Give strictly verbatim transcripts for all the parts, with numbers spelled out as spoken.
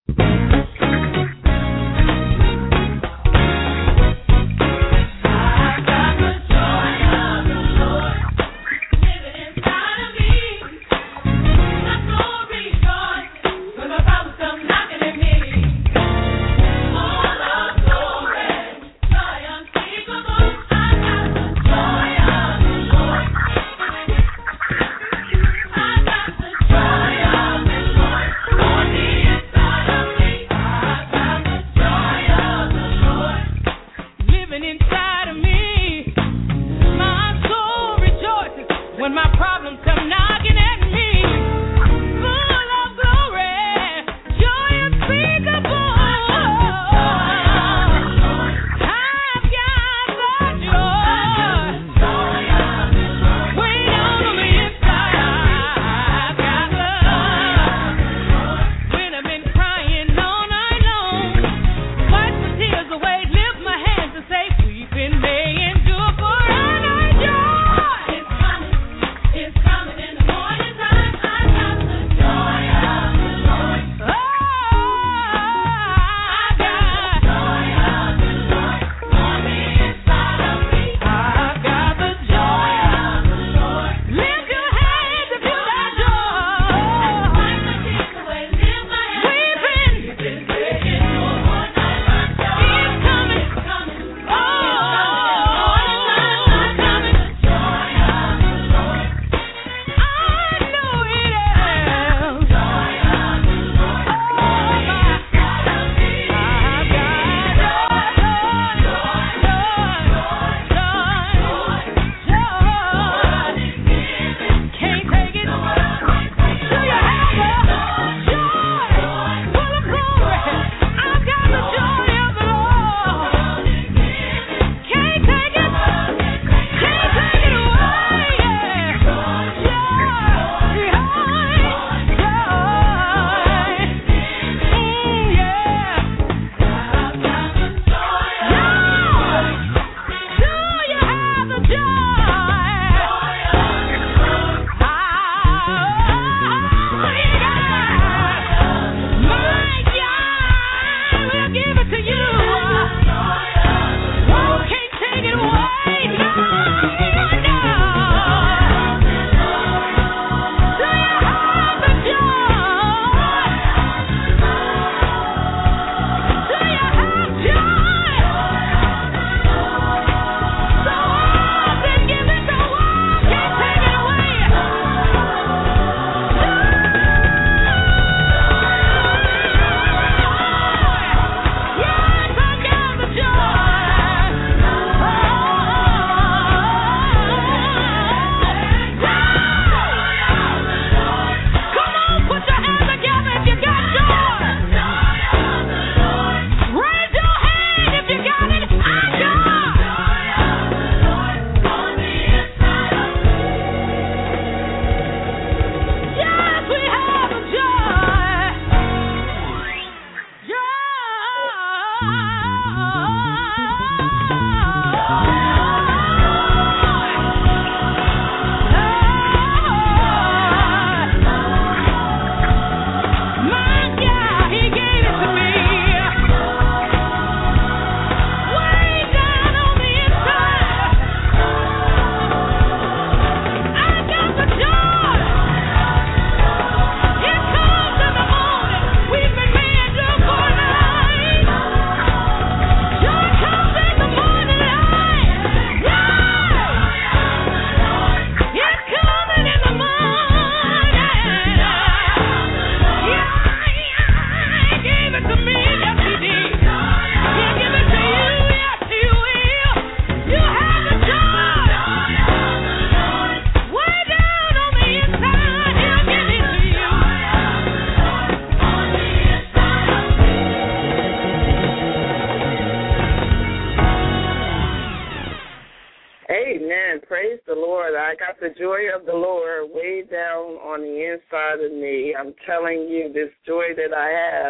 Praise the Lord. I got the joy of the Lord way down on the inside of me. I'm telling you, this joy that I have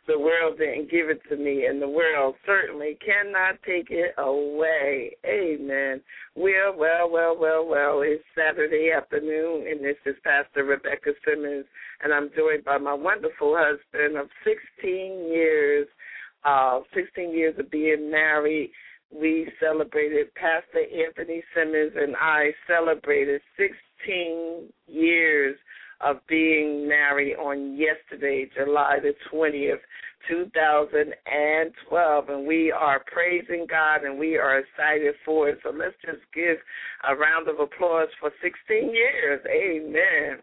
The world didn't give it to me, and the world certainly cannot take it away. Amen. Well, well, well, well, well, it's Saturday afternoon, and this is Pastor Rebecca Simmons, and I'm joined by my wonderful husband of sixteen years, uh, sixteen years of being married. We celebrated, Pastor Anthony Simmons and I celebrated sixteen years of being married on yesterday, July the twentieth, two thousand twelve, and we are praising God and we are excited for it. So let's just give a round of applause for sixteen years. Amen.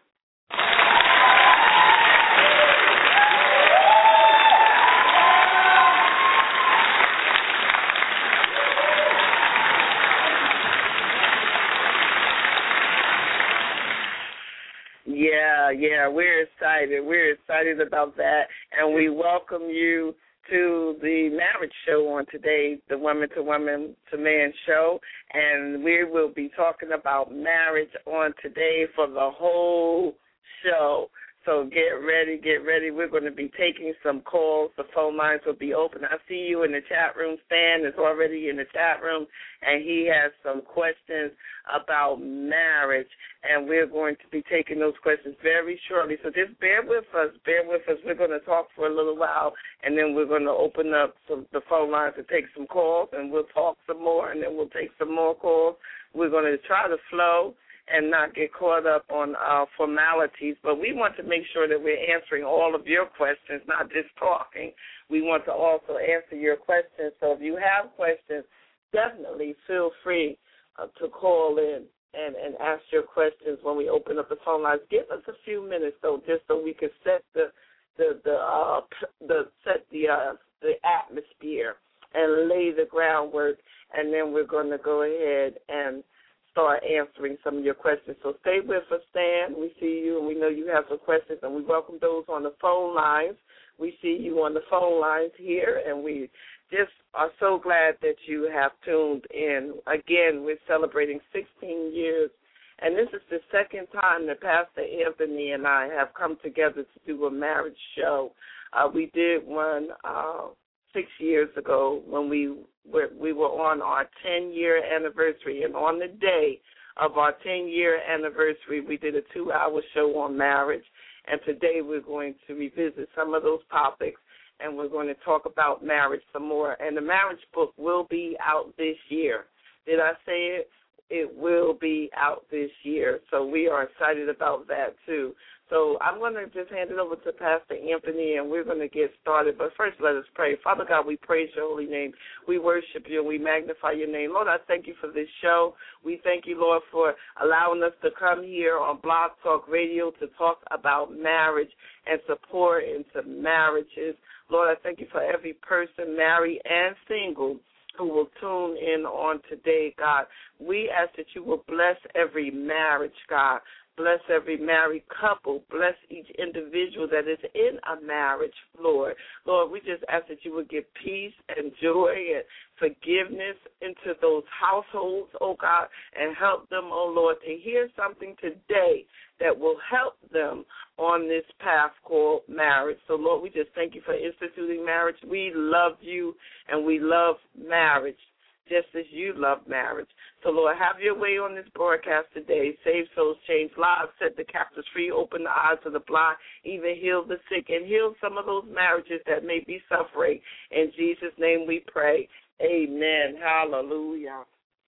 Yeah, yeah, we're excited. We're excited about that, and we welcome you to the marriage show on today, the Woman to Woman to Man show, and we will be talking about marriage on today for the whole show. So get ready, get ready. We're going to be taking some calls. The phone lines will be open. I see you in the chat room. Stan is already in the chat room, and he has some questions about marriage, and we're going to be taking those questions very shortly. So just bear with us. Bear with us. We're going to talk for a little while, and then we're going to open up some, the phone lines and take some calls, and we'll talk some more, and then we'll take some more calls. We're going to try to flow and not get caught up on uh, formalities, but we want to make sure that we're answering all of your questions, not just talking. We want to also answer your questions. So if you have questions, definitely feel free uh, to call in and, and ask your questions when we open up the phone lines. Give us a few minutes, though, just so we can set the the the uh, the set the uh, the atmosphere and lay the groundwork, and then we're going to go ahead and start answering some of your questions. So stay with us, Stan. We see you, and we know you have some questions, and we welcome those on the phone lines. We see you on the phone lines here, and we just are so glad that you have tuned in. Again, we're celebrating sixteen years, and this is the second time that Pastor Anthony and I have come together to do a marriage show. Uh, we did one uh, six years ago when we were, we were on our ten-year anniversary, and on the day of our ten-year anniversary, we did a two-hour show on marriage, and today we're going to revisit some of those topics, and we're going to talk about marriage some more. And the marriage book will be out this year. Did I say it? It will be out this year, so we are excited about that, too. So I'm going to just hand it over to Pastor Anthony, and we're going to get started. But first, let us pray. Father God, we praise your holy name. We worship you, and we magnify your name. Lord, I thank you for this show. We thank you, Lord, for allowing us to come here on Blog Talk Radio to talk about marriage and support into marriages. Lord, I thank you for every person, married and single, who will tune in on today, God. We ask that you will bless every marriage, God. Bless every married couple. Bless each individual that is in a marriage, Lord. Lord, we just ask that you would give peace and joy and forgiveness into those households, oh God, and help them, oh Lord, to hear something today that will help them on this path called marriage. So, Lord, we just thank you for instituting marriage. We love you and we love marriage, just as you love marriage. So, Lord, have your way on this broadcast today. Save souls, change lives, set the captives free, open the eyes of the blind, even heal the sick, and heal some of those marriages that may be suffering. In Jesus' name we pray. Amen. Hallelujah.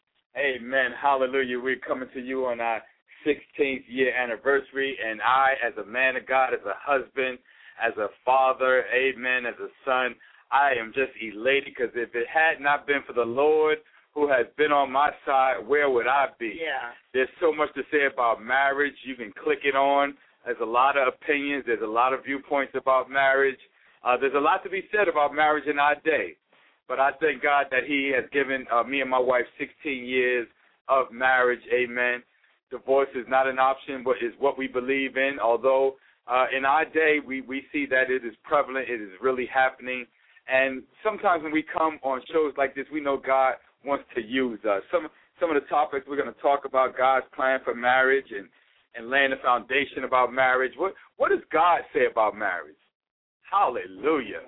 Amen. Hallelujah. We're coming to you on our sixteenth year anniversary, and I, as a man of God, as a husband, as a father, amen, as a son, I am just elated, because if it had not been for the Lord who has been on my side, where would I be? Yeah. There's so much to say about marriage. You can click it on. There's a lot of opinions. There's a lot of viewpoints about marriage. Uh, there's a lot to be said about marriage in our day. But I thank God that he has given uh, me and my wife sixteen years of marriage, amen. Divorce is not an option, but is what we believe in, although uh, in our day we, we see that it is prevalent, it is really happening. And sometimes when we come on shows like this, we know God wants to use us. Some some of the topics we're going to talk about, God's plan for marriage and, and laying the foundation about marriage. What what does God say about marriage? Hallelujah.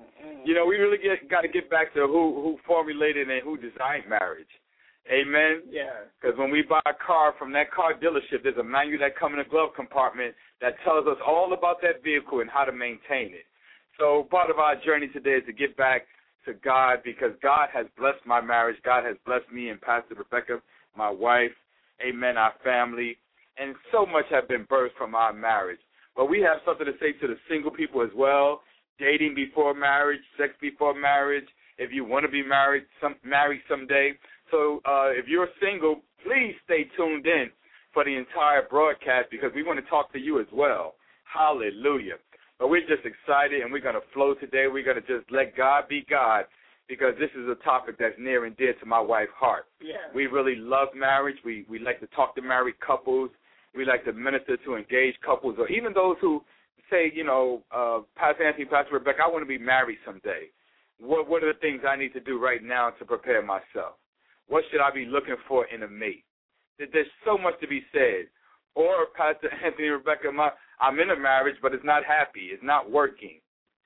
You know, we really get got to get back to who, who formulated and who designed marriage. Amen? Yeah. Because when we buy a car from that car dealership, there's a manual that comes in the glove compartment that tells us all about that vehicle and how to maintain it. So part of our journey today is to get back to God, because God has blessed my marriage. God has blessed me and Pastor Rebecca, my wife, amen, our family, and so much have been birthed from our marriage. But we have something to say to the single people as well, dating before marriage, sex before marriage, if you want to be married, some, married someday. So uh, if you're single, please stay tuned in for the entire broadcast, because we want to talk to you as well. Hallelujah. But we're just excited, and we're going to flow today. We're going to just let God be God, because this is a topic that's near and dear to my wife's heart. Yeah. We really love marriage. We, we like to talk to married couples. We like to minister to engaged couples, or even those who say, you know, uh, Pastor Anthony, Pastor Rebecca, I want to be married someday. What, what are the things I need to do right now to prepare myself? What should I be looking for in a mate? There's so much to be said. Or, Pastor Anthony, Rebecca, my, I'm in a marriage, but it's not happy. It's not working.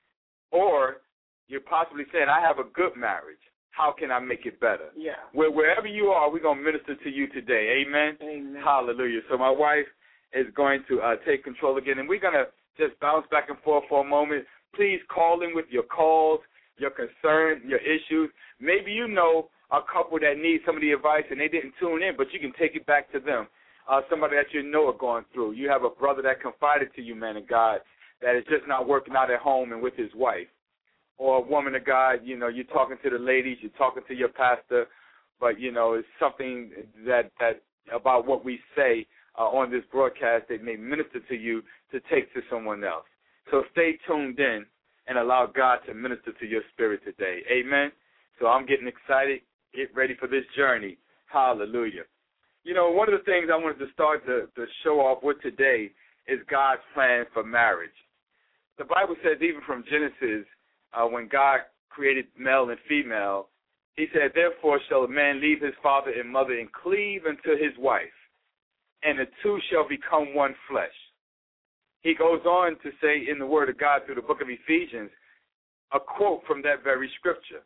Or you're possibly saying, I have a good marriage. How can I make it better? Yeah. Where, wherever you are, we're going to minister to you today. Amen? Amen. Hallelujah. So my wife is going to uh, take control again, and we're going to just bounce back and forth for a moment. Please call in with your calls, your concerns, your issues. Maybe you know a couple that needs some of the advice and they didn't tune in, but you can take it back to them. Uh, somebody that you know are going through. You have a brother that confided to you, man of God, that is just not working out at home and with his wife. Or a woman of God, you know, you're talking to the ladies, you're talking to your pastor, but, you know, it's something that, that about what we say uh, on this broadcast that may minister to you to take to someone else. So stay tuned in and allow God to minister to your spirit today. Amen? So I'm getting excited. Get ready for this journey. Hallelujah. You know, one of the things I wanted to start to, to show off with today is God's plan for marriage. The Bible says even from Genesis, uh, when God created male and female, he said, therefore shall a man leave his father and mother and cleave unto his wife, and the two shall become one flesh. He goes on to say in the Word of God through the book of Ephesians, a quote from that very scripture.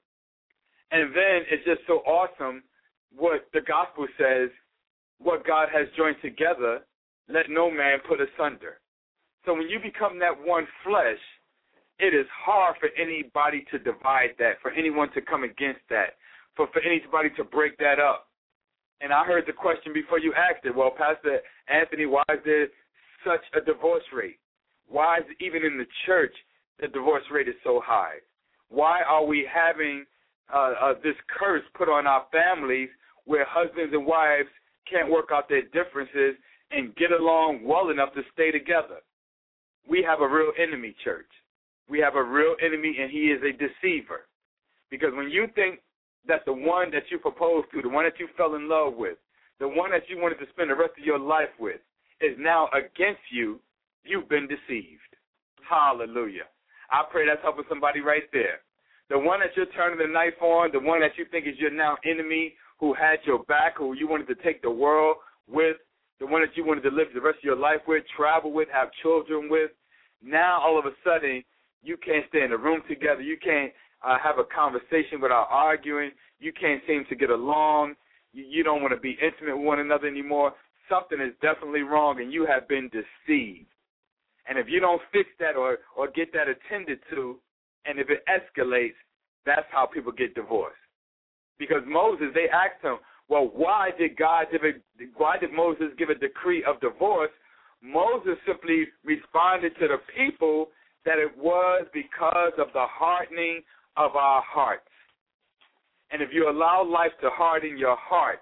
And then it's just so awesome what the gospel says, what God has joined together, let no man put asunder. So when you become that one flesh, it is hard for anybody to divide that, for anyone to come against that, for, for anybody to break that up. And I heard the question before you asked it, well, Pastor Anthony, why is there such a divorce rate? Why is even in the church the divorce rate is so high? Why are we having uh, uh, this curse put on our families where husbands and wives can't work out their differences and get along well enough to stay together? We have a real enemy, church. We have a real enemy, and he is a deceiver. Because when you think that the one that you proposed to, the one that you fell in love with, the one that you wanted to spend the rest of your life with is now against you, you've been deceived. Hallelujah. I pray that's helping somebody right there. The one that you're turning the knife on, the one that you think is your now enemy, who had your back, who you wanted to take the world with, the one that you wanted to live the rest of your life with, travel with, have children with, now all of a sudden you can't stay in a room together. You can't uh, have a conversation without arguing. You can't seem to get along. You, you don't want to be intimate with one another anymore. Something is definitely wrong, and you have been deceived. And if you don't fix that or, or get that attended to, and if it escalates, that's how people get divorced. Because Moses, they asked him, well, why did God give a, why did Moses give a decree of divorce? Moses simply responded to the people that it was because of the hardening of our hearts. And if you allow life to harden your heart,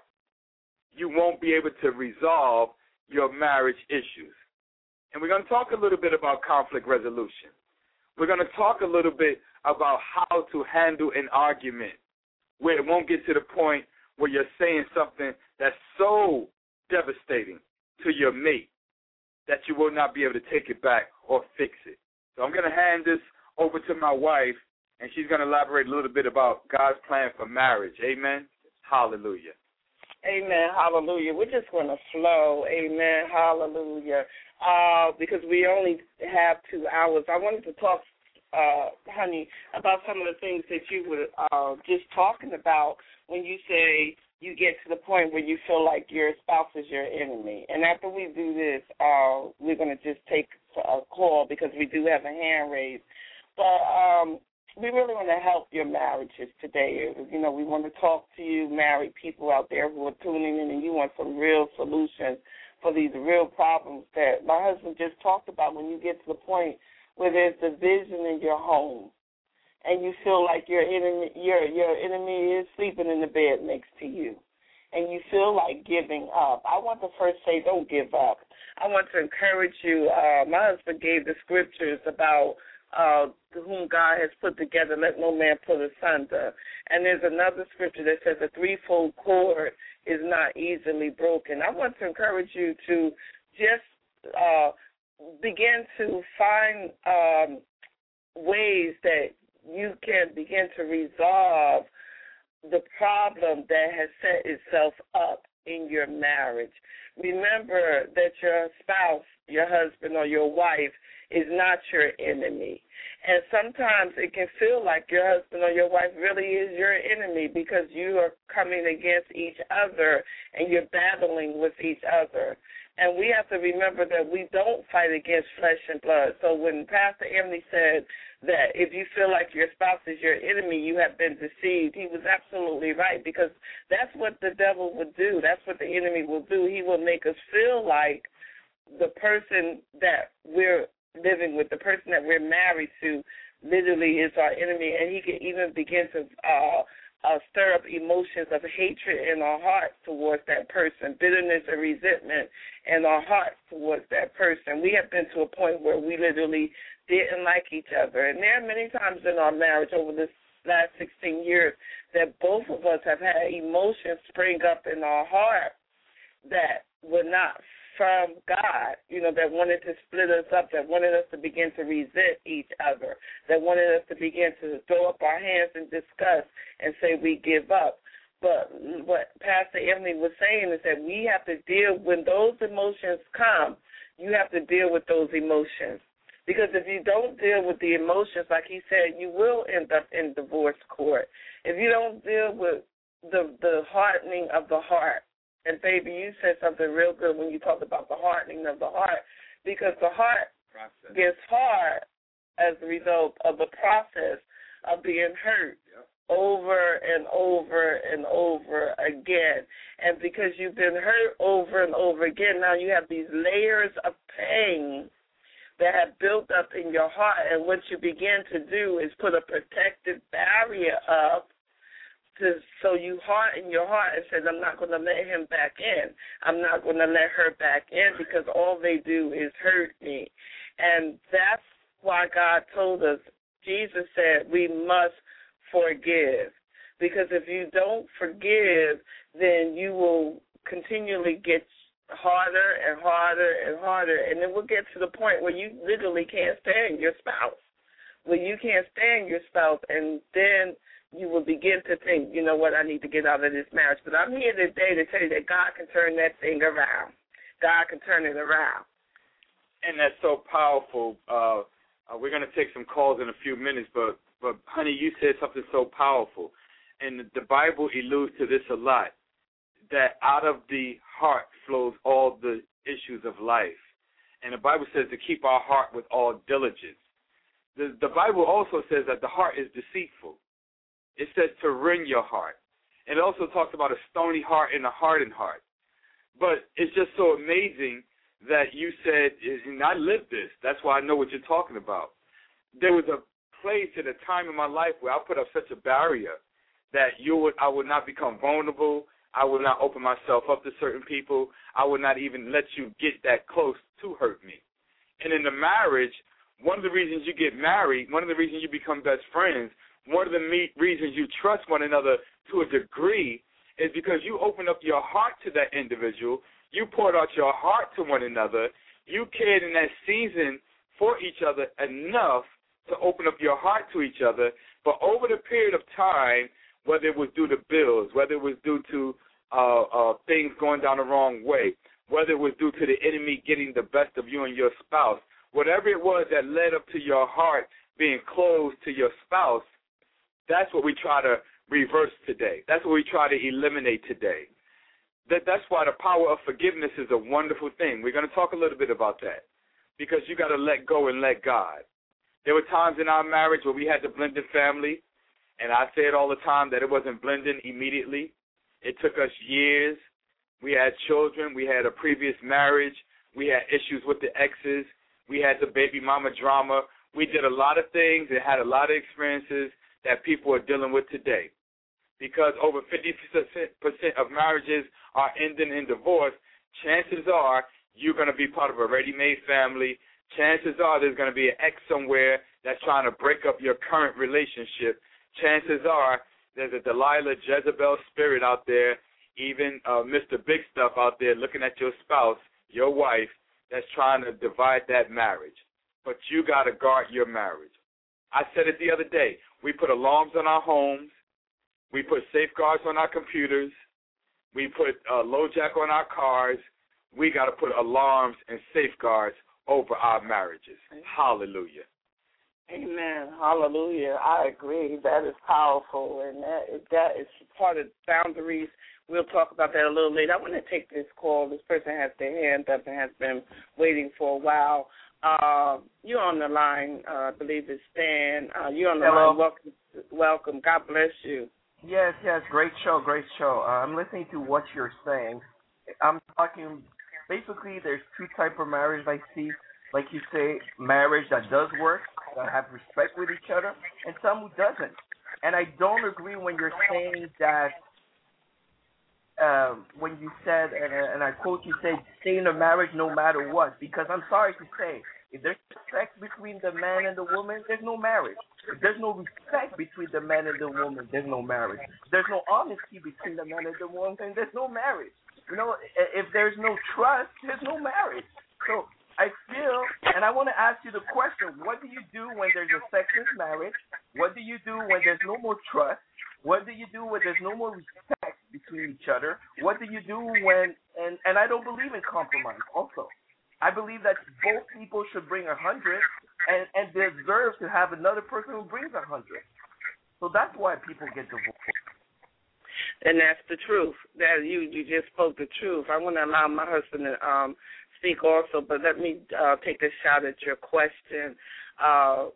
you won't be able to resolve your marriage issues. And we're going to talk a little bit about conflict resolution. We're going to talk a little bit about how to handle an argument where it won't get to the point where you're saying something that's so devastating to your mate that you will not be able to take it back or fix it. So I'm going to hand this over to my wife, and she's going to elaborate a little bit about God's plan for marriage. Amen? Hallelujah. Amen. Hallelujah. We're just going to flow. Amen. Hallelujah. Uh, because we only have two hours. I wanted to talk uh, honey, about some of the things that you were uh, just talking about when you say you get to the point where you feel like your spouse is your enemy. And after we do this, uh, we're going to just take a call because we do have a hand raised. But um, we really want to help your marriages today. You know, we want to talk to you married people out there who are tuning in, and you want some real solutions for these real problems that my husband just talked about. When you get to the point where there's division in your home, and you feel like your enemy, your your enemy is sleeping in the bed next to you, and you feel like giving up. I want to first say, don't give up. I want to encourage you. Uh, my husband gave the scriptures about uh, whom God has put together, let no man put asunder. And there's another scripture that says a threefold cord is not easily broken. I want to encourage you to just uh, begin to find um, ways that you can begin to resolve the problem that has set itself up in your marriage. Remember that your spouse, your husband, or your wife is not your enemy. And sometimes it can feel like your husband or your wife really is your enemy because you are coming against each other and you're battling with each other. And we have to remember that we don't fight against flesh and blood. So when Pastor Emily said that if you feel like your spouse is your enemy, you have been deceived, he was absolutely right, because that's what the devil would do. That's what the enemy will do. He will make us feel like the person that we're living with, the person that we're married to, literally is our enemy, and he can even begin to uh, uh, stir up emotions of hatred in our hearts towards that person, bitterness and resentment in our hearts towards that person. We have been to a point where we literally didn't like each other, and there are many times in our marriage over this last sixteen years that both of us have had emotions spring up in our heart that were not from God, you know, that wanted to split us up, that wanted us to begin to resent each other, that wanted us to begin to throw up our hands in disgust and say we give up. But what Pastor Emily was saying is that we have to deal, when those emotions come, you have to deal with those emotions. Because if you don't deal with the emotions, like he said, you will end up in divorce court. If you don't deal with the the hardening of the heart, and, baby, you said something real good when you talked about the hardening of the heart, because the heart process gets hard as a result of the process of being hurt yep. over and over and over again. And because you've been hurt over and over again, now you have these layers of pain that have built up in your heart, and what you begin to do is put a protective barrier up To, so you harden your heart and says, I'm not going to let him back in. I'm not going to let her back in because all they do is hurt me. And that's why God told us, Jesus said, we must forgive. Because if you don't forgive, then you will continually get harder and harder and harder. And it will get to the point where you literally can't stand your spouse. Where you can't stand your spouse, and then you will begin to think, you know what, I need to get out of this marriage. But I'm here today to tell you that God can turn that thing around. God can turn it around. And that's so powerful. Uh, uh, we're going to take some calls in a few minutes, but, but, honey, you said something so powerful. And the Bible alludes to this a lot, that out of the heart flows all the issues of life. And the Bible says to keep our heart with all diligence. The, the Bible also says that the heart is deceitful. It says to rend your heart. And it also talks about a stony heart and a hardened heart. But it's just so amazing that you said, and I lived this, that's why I know what you're talking about. There was a place at a time in my life where I put up such a barrier that you would, I would not become vulnerable. I would not open myself up to certain people. I would not even let you get that close to hurt me. And in the marriage, one of the reasons you get married, one of the reasons you become best friends, one of the reasons you trust one another to a degree is because you open up your heart to that individual. You poured out your heart to one another. You cared in that season for each other enough to open up your heart to each other. But over the period of time, whether it was due to bills, whether it was due to uh, uh, things going down the wrong way, whether it was due to the enemy getting the best of you and your spouse, whatever it was that led up to your heart being close to your spouse, that's what we try to reverse today. That's what we try to eliminate today. That, that's why the power of forgiveness is a wonderful thing. We're going to talk a little bit about that because you got to let go and let God. There were times in our marriage where we had the blended family, and I say it all the time that it wasn't blending immediately. It took us years. We had children. We had a previous marriage. We had issues with the exes. We had the baby mama drama. We did a lot of things and had a lot of experiences that people are dealing with today. Because over fifty percent of marriages are ending in divorce, chances are you're going to be part of a ready-made family. Chances are there's going to be an ex somewhere that's trying to break up your current relationship. Chances are there's a Delilah, Jezebel spirit out there, even uh, Mister Big Stuff out there looking at your spouse, your wife, that's trying to divide that marriage. But you got to guard your marriage. I said it the other day. We put alarms on our homes. We put safeguards on our computers. We put uh, LoJack on our cars. We got to put alarms and safeguards over our marriages. Hallelujah. Amen. Hallelujah. I agree. That is powerful, and that, that is part of boundaries. We'll talk about that a little later. I want to take this call. This person has their hand up and has been waiting for a while. Uh, you're on the line. Uh, I believe it's Stan. Uh, you're on the Hello. line. Welcome. Welcome. God bless you. Yes, yes, great show, great show. Uh, I'm listening to what you're saying. I'm talking, basically there's two types of marriage I see. Like you say, marriage that does work, that have respect with each other, and some who doesn't. And I don't agree when you're saying that, um, when you said, and, and I quote, you said, stay in a marriage no matter what, because I'm sorry to say, if there's sex between the man and the woman, there's no marriage. If there's no respect between the man and the woman, there's no marriage. If there's no honesty between the man and the woman, then there's no marriage. You know, if there's no trust, there's no marriage. So I feel, and I want to ask you the question, what do you do when there's a sexless marriage? What do you do when there's no more trust? What do you do when there's no more respect between each other? What do you do when, and, and I don't believe in compromise also. I believe that both people should bring a hundred and, and deserve to have another person who brings a hundred. So that's why people get divorced. And that's the truth. That you, you just spoke the truth. I want to allow my husband to um, speak also, but let me uh, take a shot at your question. Uh,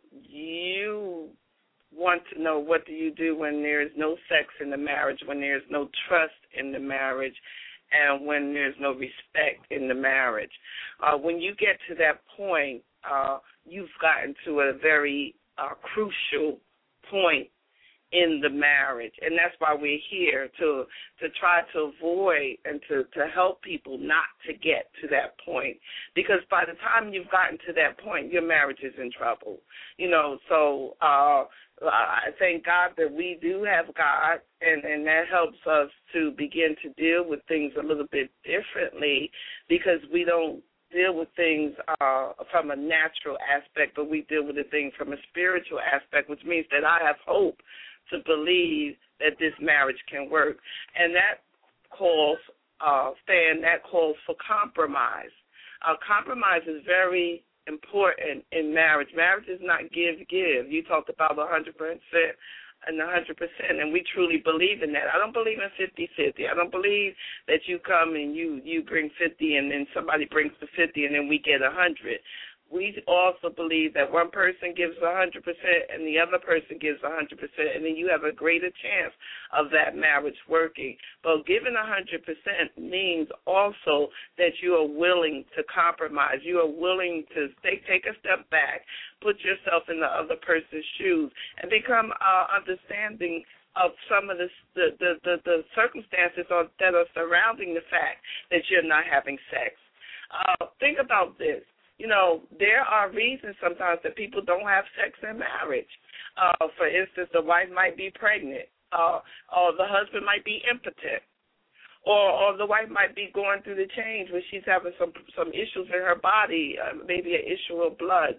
you want to know what do you do when there is no sex in the marriage, when there is no trust in the marriage, and when there's no respect in the marriage. Uh, when you get to that point, uh, you've gotten to a very uh, crucial point in the marriage, and that's why we're here, to to try to avoid and to, to help people not to get to that point, because by the time you've gotten to that point, your marriage is in trouble. You know, so uh, I thank God that we do have God, and, and that helps us to begin to deal with things a little bit differently, because we don't deal with things uh, from a natural aspect, but we deal with the things from a spiritual aspect, which means that I have hope to believe that this marriage can work. And that calls, uh, Stan, that calls for compromise. Uh, compromise is very important in marriage. Marriage is not give-give. You talked about one hundred percent and one hundred percent, and we truly believe in that. I don't believe in fifty-fifty. I don't believe that you come and you, you bring fifty and then somebody brings the fifty and then we get one hundred. We also believe that one person gives one hundred percent and the other person gives one hundred percent, and then you have a greater chance of that marriage working. But giving one hundred percent means also that you are willing to compromise. You are willing to take, take a step back, put yourself in the other person's shoes, and become uh, understanding of some of the, the, the, the, the circumstances that are surrounding the fact that you're not having sex. Uh, think about this. You know, there are reasons sometimes that people don't have sex in marriage. Uh, for instance, the wife might be pregnant, uh, or the husband might be impotent, or, or the wife might be going through the change where she's having some, some issues in her body, uh, maybe an issue of blood.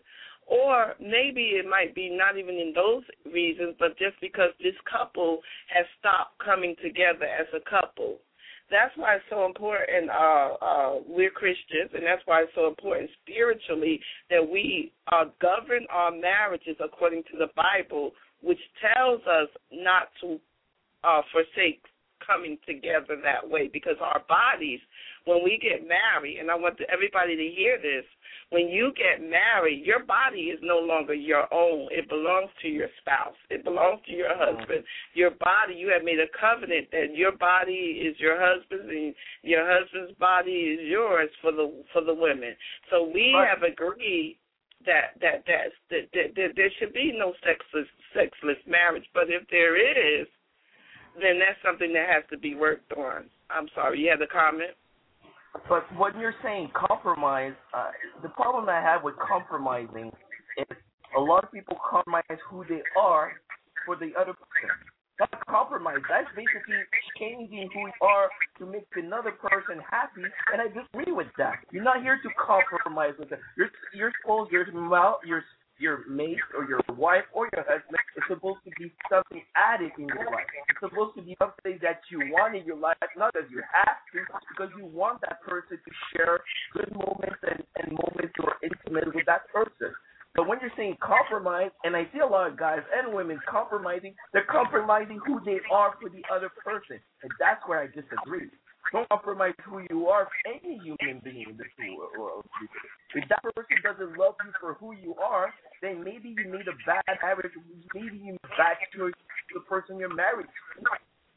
Or maybe it might be not even in those reasons, but just because this couple has stopped coming together as a couple. That's why it's so important. Uh, uh, we're Christians, and that's why it's so important spiritually that we uh, govern our marriages according to the Bible, which tells us not to uh, forsake coming together that way, because our bodies, when we get married, and I want everybody to hear this, when you get married, your body is no longer your own. It belongs to your spouse. It belongs to your husband. Your body, you have made a covenant that your body is your husband's and your husband's body is yours for the for the women. So we right. have agreed that that, that that that that there should be no sexless sexless marriage. But if there is, then that's something that has to be worked on. I'm sorry, you had a comment? But when you're saying compromise, uh, the problem I have with compromising is a lot of people compromise who they are for the other person. That's compromise. That's basically changing who you are to make another person happy, and I disagree with that. You're not here to compromise with them. You're, you're supposed, your mouth, your your mate or your wife or your husband is supposed to be something added in your life. It's supposed to be something that you want in your life, not that you have to, because you want that person to share good moments and, and moments you are intimate with that person. But when you're saying compromise, and I see a lot of guys and women compromising, they're compromising who they are for the other person. And that's where I disagree. Don't compromise who you are for any human being in this world. If that person doesn't love you for who you are, then maybe you made a bad marriage. Maybe you made a bad choice to the person you're married to.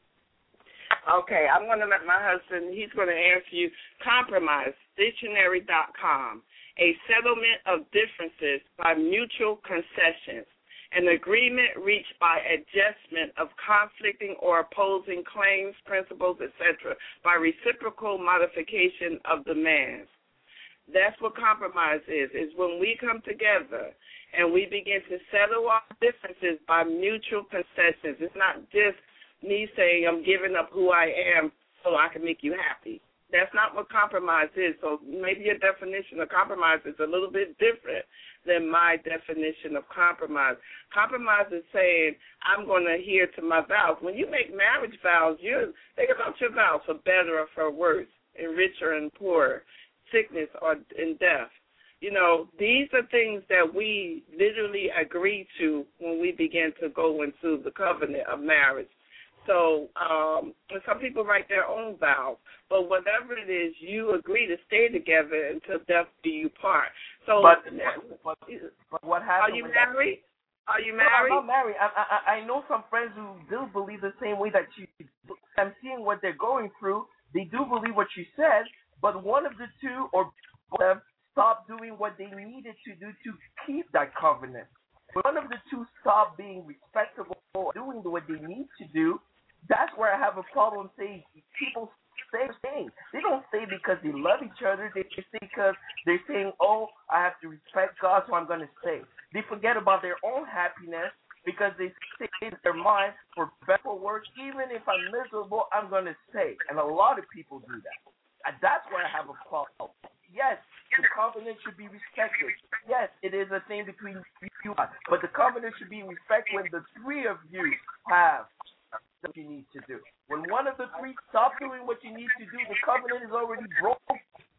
Okay, I'm going to let my husband, he's going to answer you. Compromise, dictionary dot com, a settlement of differences by mutual concessions, an agreement reached by adjustment of conflicting or opposing claims, principles, et cetera, by reciprocal modification of demands. That's what compromise is, is when we come together and we begin to settle our differences by mutual concessions. It's not just me saying I'm giving up who I am so I can make you happy. That's not what compromise is. So maybe your definition of compromise is a little bit different than my definition of compromise. Compromise is saying I'm going to adhere to my vows. When you make marriage vows, you think about your vows for better or for worse, and richer and poorer, sickness or in death. You know, these are things that we literally agree to when we begin to go into the covenant of marriage. So um, some people write their own vows, but whatever it is, you agree to stay together until death do you part. So, but, but, but what happens? Are you married? That? Are you married? No, I'm not married. I, I I know some friends who do believe the same way that you. I'm seeing what they're going through. They do believe what you said, but one of the two or both of them stopped doing what they needed to do to keep that covenant. When one of the two stop being respectable, doing what they need to do, that's where I have a problem saying people say things. They don't say because they love each other. They say because they're saying, oh, I have to respect God, so I'm going to stay. They forget about their own happiness because they say in their mind, for better or worse, even if I'm miserable, I'm going to stay. And a lot of people do that. And that's where I have a problem. Yes, the covenant should be respected. Yes, it is a thing between you, but the covenant should be respected when the three of you have what you need to do. When one of the three stop doing what you need to do, the covenant is already broken.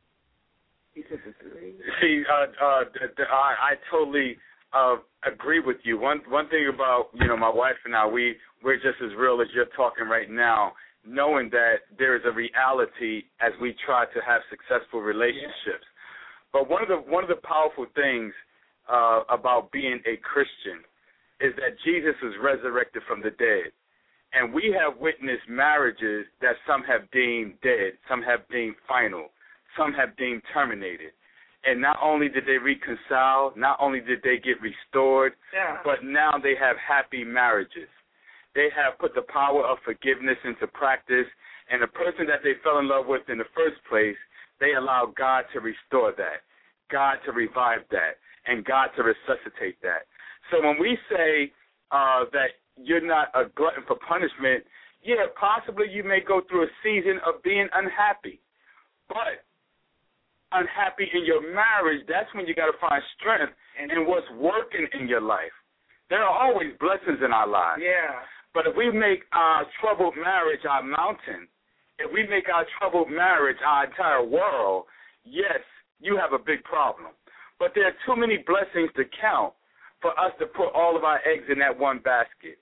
See, uh, uh, I, I totally uh, agree with you. One one thing about, you know, my wife and I, we, we're just as real as you're talking right now, knowing that there is a reality as we try to have successful relationships. Yeah. But one of the one of the powerful things uh, about being a Christian is that Jesus was resurrected from the dead. And we have witnessed marriages that some have deemed dead, some have deemed final, some have deemed terminated. And not only did they reconcile, not only did they get restored, yeah. but now they have happy marriages. They have put the power of forgiveness into practice, and the person that they fell in love with in the first place, they allow God to restore that, God to revive that, and God to resuscitate that. So when we say uh, that you're not a glutton for punishment, yeah, possibly you may go through a season of being unhappy. But unhappy in your marriage, that's when you got to find strength in what's working in your life. There are always blessings in our lives. Yeah. But if we make our troubled marriage our mountain, if we make our troubled marriage our entire world, yes, you have a big problem. But there are too many blessings to count for us to put all of our eggs in that one basket.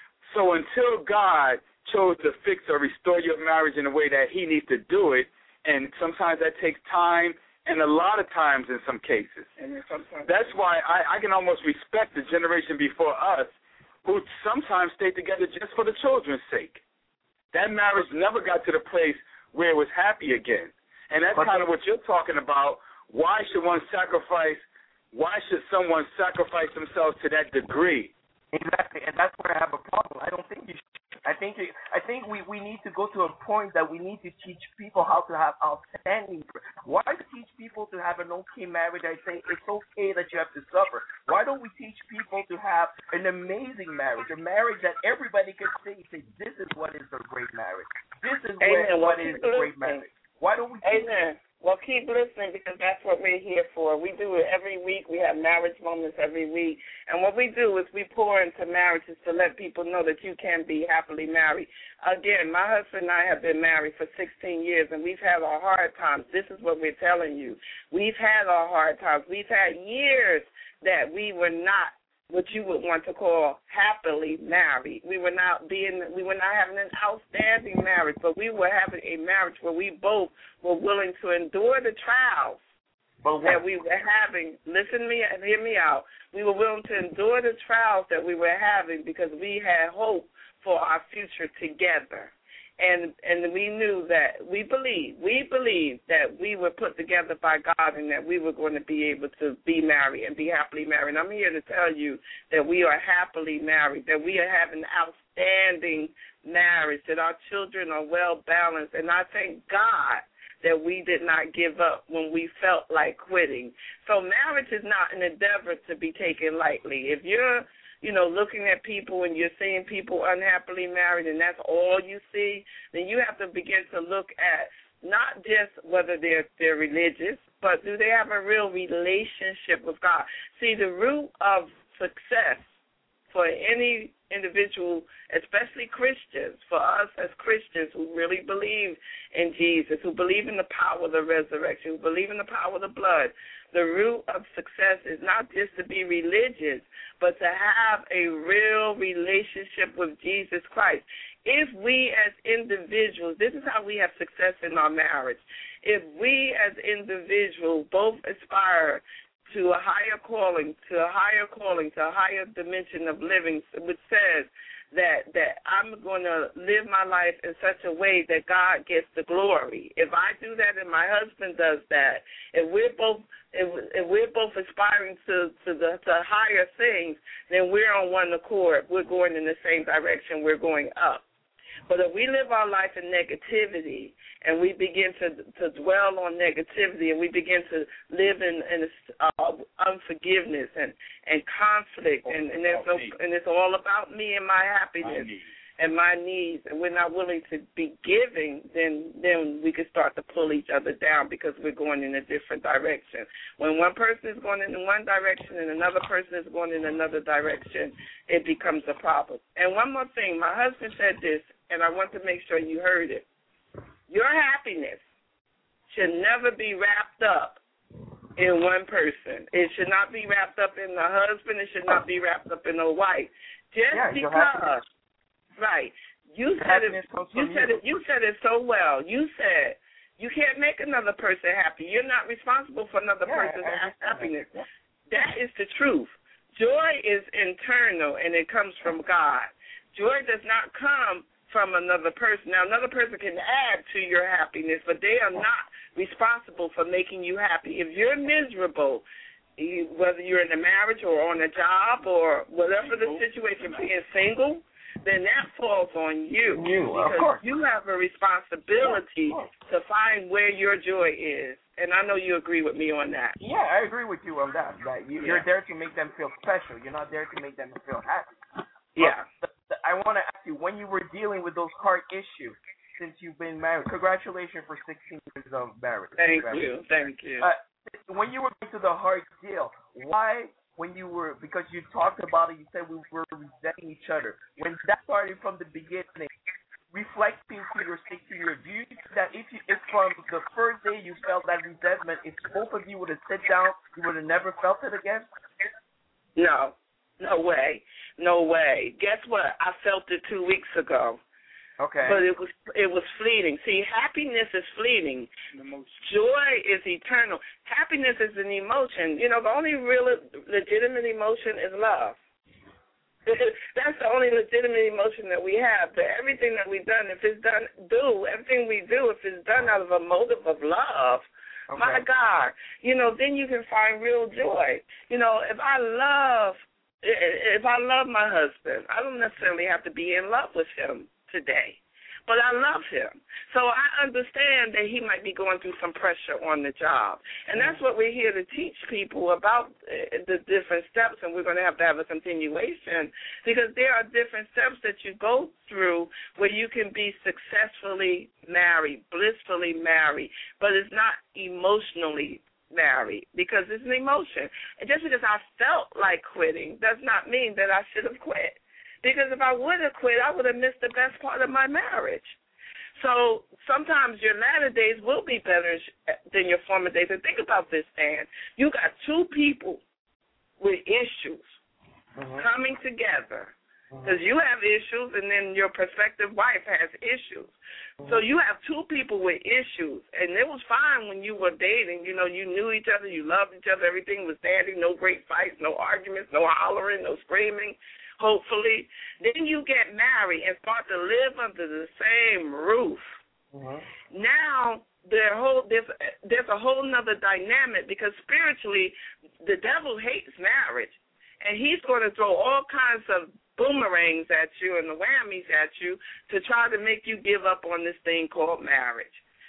So until God chose to fix or restore your marriage in the way that he needs to do it, and sometimes that takes time, and a lot of times in some cases. That's why I, I can almost respect the generation before us who sometimes stayed together just for the children's sake. That marriage never got to the place where it was happy again. And that's kind of what you're talking about. Why should one sacrifice, why should someone sacrifice themselves to that degree? Exactly, and that's where I have a problem. I don't think you should. I think I think we, we need to go to a point that we need to teach people how to have outstanding. Why teach people to have an okay marriage? I say it's okay that you have to suffer. Why don't we teach people to have an amazing marriage, a marriage that everybody can say, say this is what is a great marriage. This is Amen. what, what well, is a great marriage. Why don't we teach Amen. Well, keep listening because that's what we're here for. We do it every week. We have marriage moments every week. And what we do is we pour into marriages to let people know that you can be happily married. Again, my husband and I have been married for sixteen years, and we've had our hard times. This is what we're telling you. We've had our hard times. We've had years that we were not what you would want to call happily married. We were not being, we were not having an outstanding marriage, but we were having a marriage where we both were willing to endure the trials that we were having. Listen to me and hear me out. We were willing to endure the trials that we were having because we had hope for our future together. And and we knew that, we believed, we believed that we were put together by God and that we were going to be able to be married and be happily married. And I'm here to tell you that we are happily married, that we are having outstanding marriage, that our children are well balanced. And I thank God that we did not give up when we felt like quitting. So marriage is not an endeavor to be taken lightly. If you're you know, looking at people and you're seeing people unhappily married and that's all you see, then you have to begin to look at not just whether they're they're religious, but do they have a real relationship with God? See, the root of success for any individual, especially Christians, for us as Christians who really believe in Jesus, who believe in the power of the resurrection, who believe in the power of the blood, the root of success is not just to be religious, but to have a real relationship with Jesus Christ. If we as individuals, this is how we have success in our marriage. If we as individuals both aspire to a higher calling, to a higher calling, to a higher dimension of living, which says that that I'm going to live my life in such a way that God gets the glory. If I do that and my husband does that, if we're both if, if we're both aspiring to to the to higher things, then we're on one accord. We're going in the same direction. We're going up. But if we live our life in negativity and we begin to to dwell on negativity and we begin to live in, in uh, unforgiveness and, and conflict and, and, there's no, and it's all about me and my happiness and my needs, and we're not willing to be giving, then then we can start to pull each other down because we're going in a different direction. When one person is going in one direction and another person is going in another direction, it becomes a problem. And one more thing, my husband said this, and I want to make sure you heard it. Your happiness should never be wrapped up in one person. It should not be wrapped up in the husband. It should not be wrapped up in a wife. Just yeah, because, right? You said it. You said it. You said it so well. You said you can't make another person happy. You're not responsible for another yeah, person's happiness. That. that is the truth. Joy is internal, and it comes from God. Joy does not come from another person. Now, another person can add to your happiness, but they are not responsible for making you happy. If you're miserable, you, whether you're in a marriage or on a job or whatever the situation, being single, then that falls on you. You, because of course. You have a responsibility to find where your joy is. And I know you agree with me on that. Yeah, I agree with you on that. That you, you're there to make them feel special. You're not there to make them feel happy. Yeah. But I want to ask you, when you were dealing with those heart issues since you've been married, congratulations for sixteen years of marriage. Thank you. Thank you. Uh, when you were going to the hard deal, why, when you were, because you talked about it, you said we were resenting each other. When that started from the beginning, reflecting to your sixteen years, do you that if you, if from the first day you felt that resentment, if both of you would have sit down, you would have never felt it again? No, no way, no way. Guess what? I felt it two weeks ago. Okay. But it was it was fleeting. See, happiness is fleeting. Joy is eternal. Happiness is an emotion. You know, the only real legitimate emotion is love. That's the only legitimate emotion that we have. But everything that we've done, if it's done, do everything we do, if it's done out of a motive of love, okay. My God, you know, then you can find real joy. You know, if I love, if I love my husband, I don't necessarily have to be in love with him today, but I love him. So I understand that he might be going through some pressure on the job. And that's what we're here to teach people about the different steps, and we're going to have to have a continuation because there are different steps that you go through where you can be successfully married, blissfully married, but it's not emotionally married because it's an emotion. And just because I felt like quitting does not mean that I should have quit. Because if I would have quit, I would have missed the best part of my marriage. So sometimes your latter days will be better than your former days. And think about this, Dan. You got two people with issues mm-hmm. coming together because mm-hmm. you have issues and then your prospective wife has issues. Mm-hmm. So you have two people with issues. And it was fine when you were dating. You know, you knew each other. You loved each other. Everything was dandy. No great fights, no arguments, no hollering, no screaming. Hopefully, then you get married and start to live under the same roof. Mm-hmm. Now there whole there's there's a whole nother dynamic because spiritually, the devil hates marriage, and he's going to throw all kinds of boomerangs at you and the whammies at you to try to make you give up on this thing called marriage.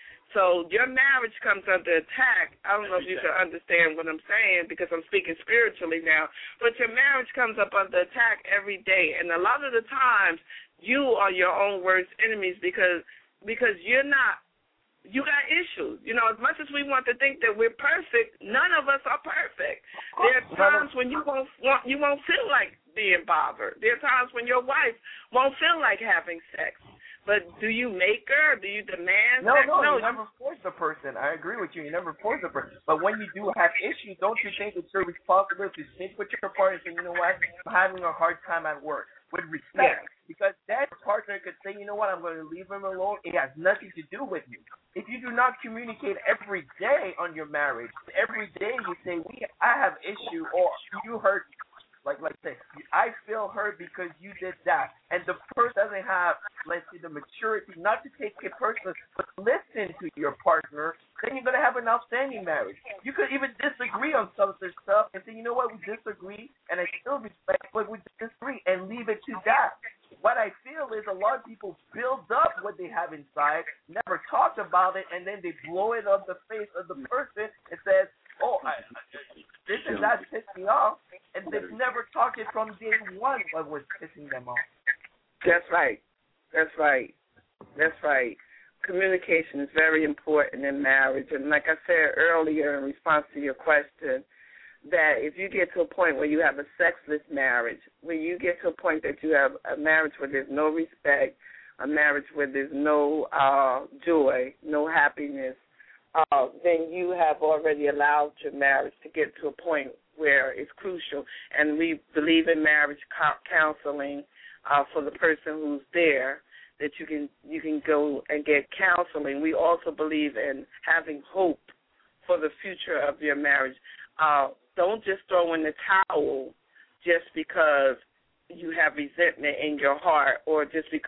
So your marriage comes under attack. I don't know if you can understand what I'm saying because I'm speaking spiritually now, but your marriage comes up under attack every day. And a lot of the times you are your own worst enemies because because you're not, you got issues. You know, as much as we want to think that we're perfect, none of us are perfect. There are times when you won't want, you won't feel like being bothered. There are times when your wife won't feel like having sex. But do you make her? Do you demand no, sex? No, no, you never force the person. I agree with you. You never force the person. But when you do have issues, don't you think it's your responsibility to sit with your partner and say, you know what, I'm having a hard time at work, with respect. Yeah. Because that partner could say, you know what, I'm going to leave him alone. It has nothing to do with you. If you do not communicate every day on your marriage, every day you say, we, I have issue or you hurt me. Like, like say, I feel hurt because you did that. And the person doesn't have, let's say, the maturity not to take it personally, but listen to your partner, then you're going to have an outstanding marriage. You could even disagree on some of this stuff and say, you know what, we disagree, and I still respect, but we disagree, and leave it to that. What I feel is a lot of people build up what they have inside, never talk about it, and then they blow it up the face of the person and says, oh, I, this is not pissing me off, and they've never talked it from day one what was pissing them off. That's right. That's right. That's right. Communication is very important in marriage, and like I said earlier in response to your question, that if you get to a point where you have a sexless marriage, when you get to a point that you have a marriage where there's no respect, a marriage where there's no uh, joy, no happiness, Uh, then you have already allowed your marriage to get to a point where it's crucial. And we believe in marriage counseling uh, for the person who's there, that you can you can go and get counseling. We also believe in having hope for the future of your marriage. Uh, don't just throw in the towel just because you have resentment in your heart or just because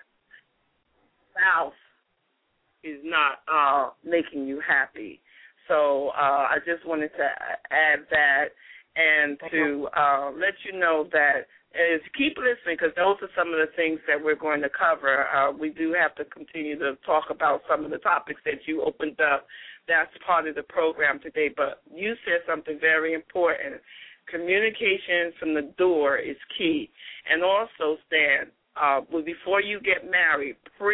spouse is not uh, making you happy. So uh, I just wanted to add that and to uh, let you know that is keep listening because those are some of the things that we're going to cover. Uh, we do have to continue to talk about some of the topics that you opened up. That's part of the program today. But you said something very important. Communication from the door is key. And also, Stan, Uh, well, before you get married,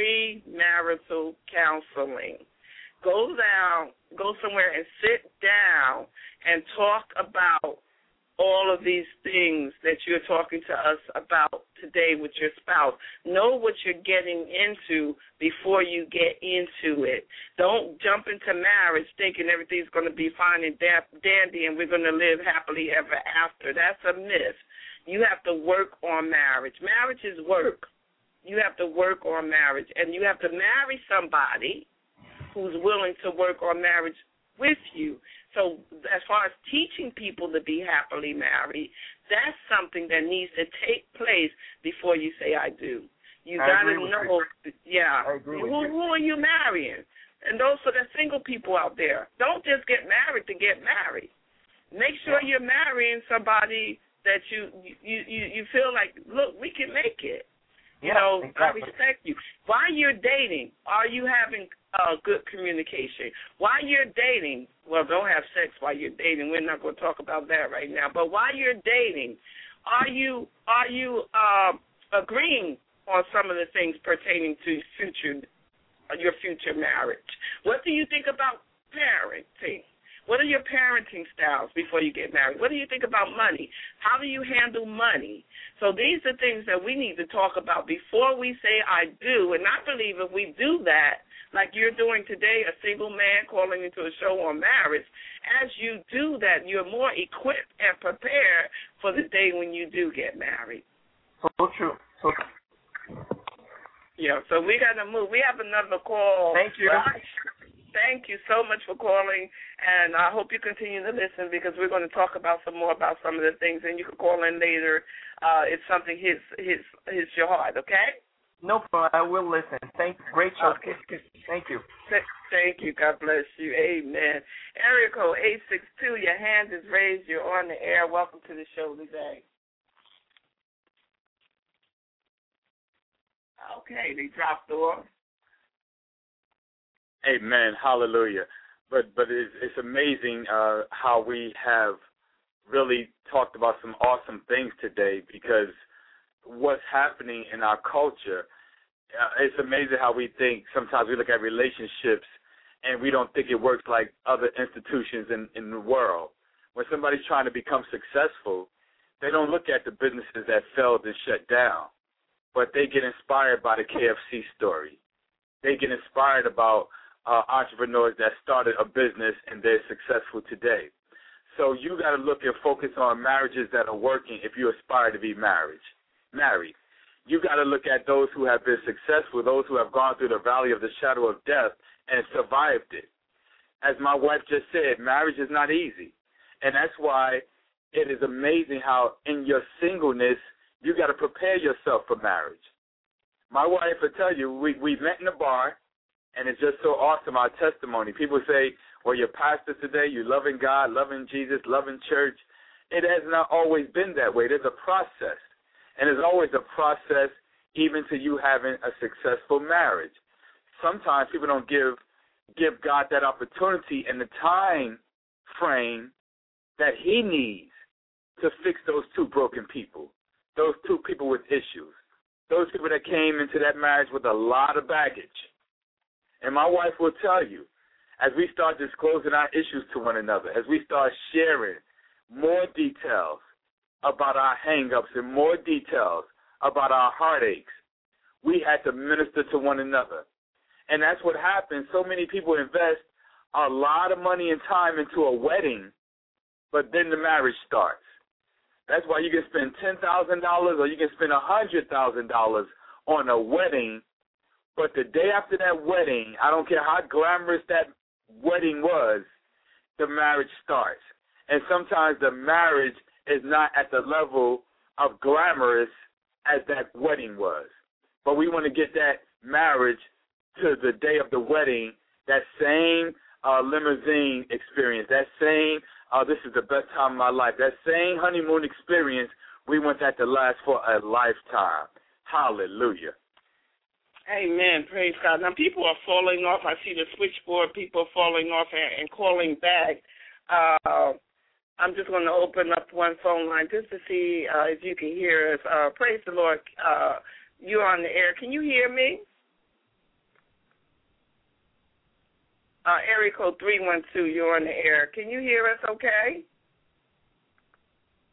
premarital counseling. Go down, go somewhere and sit down and talk about all of these things that you're talking to us about today with your spouse. Know what you're getting into before you get into it. Don't jump into marriage thinking everything's going to be fine and dandy and we're going to live happily ever after. That's a myth. You have to work on marriage. Marriage is work. You have to work on marriage, and you have to marry somebody who's willing to work on marriage with you. So as far as teaching people to be happily married, that's something that needs to take place before you say I do. You got to know, yeah, who, who are you marrying? And those are the single people out there. Don't just get married to get married. Make sure yeah. you're marrying somebody that you, you, you, you feel like, look, we can make it. You yeah, know, exactly. I respect you. While you're dating, are you having uh, good communication? While you're dating, well, don't have sex while you're dating. We're not going to talk about that right now. But while you're dating, are you are you uh, agreeing on some of the things pertaining to future uh, your future marriage? What do you think about parenting? What are your parenting styles before you get married? What do you think about money? How do you handle money? So these are things that we need to talk about before we say I do. And I believe if we do that, like you're doing today, a single man calling into a show on marriage, as you do that, you're more equipped and prepared for the day when you do get married. So true. So true. Yeah, so we got to move. We have another call. Thank you. Right? Thank you so much for calling, and I hope you continue to listen because we're going to talk about some more about some of the things, and you can call in later uh, if something hits, hits, hits your heart, okay? No problem. I will listen. Thank you. Great show. Okay. Thank you. Thank you. God bless you. Amen. Area code eight six two, your hand is raised. You're on the air. Welcome to the show today. Okay, they dropped off. Amen. Hallelujah. But but it's, it's amazing uh, how we have really talked about some awesome things today because what's happening in our culture, uh, it's amazing how we think sometimes we look at relationships and we don't think it works like other institutions in, in the world. When somebody's trying to become successful, they don't look at the businesses that failed and shut down, but they get inspired by the K F C story. They get inspired about Uh, entrepreneurs that started a business and they're successful today. So you got to look and focus on marriages that are working if you aspire to be marriage, married. You got to look at those who have been successful, those who have gone through the valley of the shadow of death and survived it. As my wife just said, marriage is not easy. And that's why it is amazing how in your singleness, you got to prepare yourself for marriage. My wife will tell you, we, we met in a bar, and it's just so awesome, our testimony. People say, well, you're pastor today, you're loving God, loving Jesus, loving church. It has not always been that way. There's a process, and there's always a process even to you having a successful marriage. Sometimes people don't give give God that opportunity and the time frame that he needs to fix those two broken people, those two people with issues, those people that came into that marriage with a lot of baggage. And my wife will tell you, as we start disclosing our issues to one another, as we start sharing more details about our hang-ups and more details about our heartaches, we had to minister to one another. And that's what happens. So many people invest a lot of money and time into a wedding, but then the marriage starts. That's why you can spend ten thousand dollars or you can spend one hundred thousand dollars on a wedding. But the day after that wedding, I don't care how glamorous that wedding was, the marriage starts. And sometimes the marriage is not at the level of glamorous as that wedding was. But we want to get that marriage to the day of the wedding, that same uh, limousine experience, that same, uh, this is the best time of my life, that same honeymoon experience, we want that to last for a lifetime. Hallelujah. Amen. Praise God. Now, people are falling off. I see the switchboard, people falling off and, and calling back. Uh, I'm just going to open up one phone line just to see uh, if you can hear us. Uh, praise the Lord. Uh, you're on the air. Can you hear me? Uh, area code three one two, you're on the air. Can you hear us okay?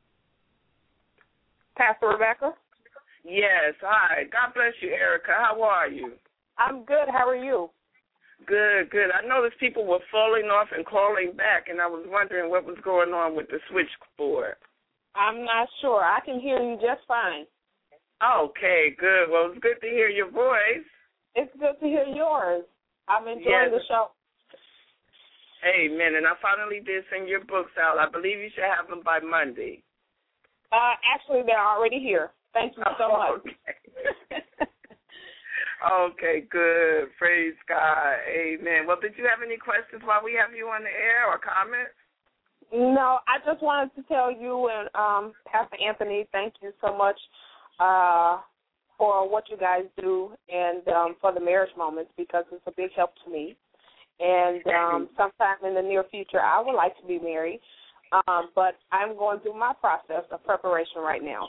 Pastor Rebecca? Yes, hi. God bless you, Erica. How are you? I'm good. How are you? Good, good. I noticed people were falling off and calling back, and I was wondering what was going on with the switchboard. I'm not sure. I can hear you just fine. Okay, good. Well, it's good to hear your voice. It's good to hear yours. I'm enjoying yes. the show. Amen. And I finally did send your books out. I believe you should have them by Monday. Uh, actually, they're already here. Thank you so much. Okay. Okay, good. Praise God. Amen. Well, did you have any questions while we have you on the air or comments? No, I just wanted to tell you and um, Pastor Anthony, thank you so much uh, for what you guys do and um, for the marriage moments, because it's a big help to me. And um, sometime in the near future, I would like to be married, um, but I'm going through my process of preparation right now.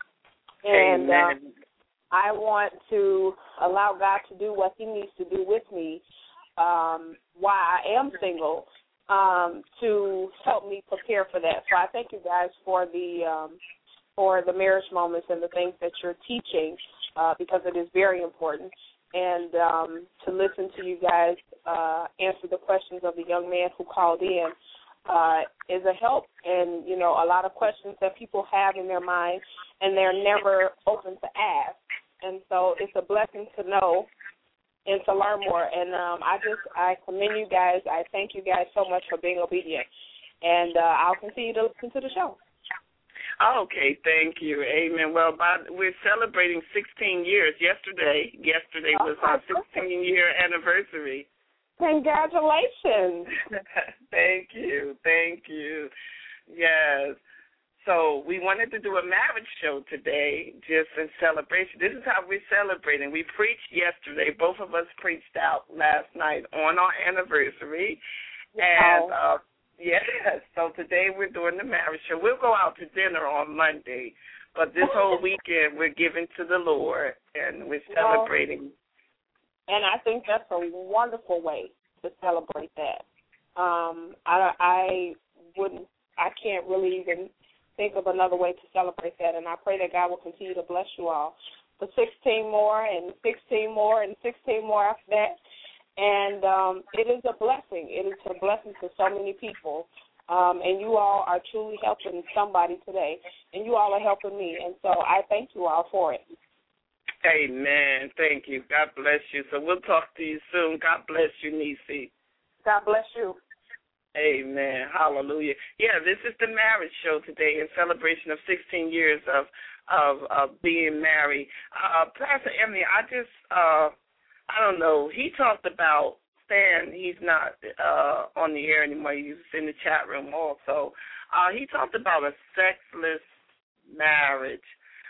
And um, I want to allow God to do what he needs to do with me um, while I am single um, to help me prepare for that. So I thank you guys for the um, for the marriage moments and the things that you're teaching uh, because it is very important. And um, to listen to you guys uh, answer the questions of the young man who called in uh, is a help. And, you know, a lot of questions that people have in their mind and they're never open to ask. And so it's a blessing to know and to learn more. And um, I just, I commend you guys. I thank you guys so much for being obedient. And uh, I'll continue to listen to the show. Okay, thank you. Amen. Well, by, we're celebrating sixteen years. Yesterday, yesterday was our sixteen-year anniversary. Congratulations. Thank you. Thank you. Yes. So we wanted to do a marriage show today just in celebration. This is how we're celebrating. We preached yesterday. Both of us preached out last night on our anniversary. Wow. And, uh, yes, so today we're doing the marriage show. We'll go out to dinner on Monday, but this whole weekend we're giving to the Lord, and we're celebrating. And I think that's a wonderful way to celebrate that. Um, I, I wouldn't, I can't really even think of another way to celebrate that, and I pray that God will continue to bless you all for sixteen more and sixteen more and sixteen more after that. And um, it is a blessing. It is a blessing to so many people, um, and you all are truly helping somebody today, and you all are helping me, and so I thank you all for it. Amen. Thank you. God bless you. So we'll talk to you soon. God bless you, Nisi. God bless you. Amen. Hallelujah. Yeah, this is the marriage show today in celebration of sixteen years of of, of being married. Uh, Pastor Emily, I just, uh, I don't know, he talked about Stan. He's not uh, on the air anymore. He's in the chat room also. Uh, he talked about a sexless marriage.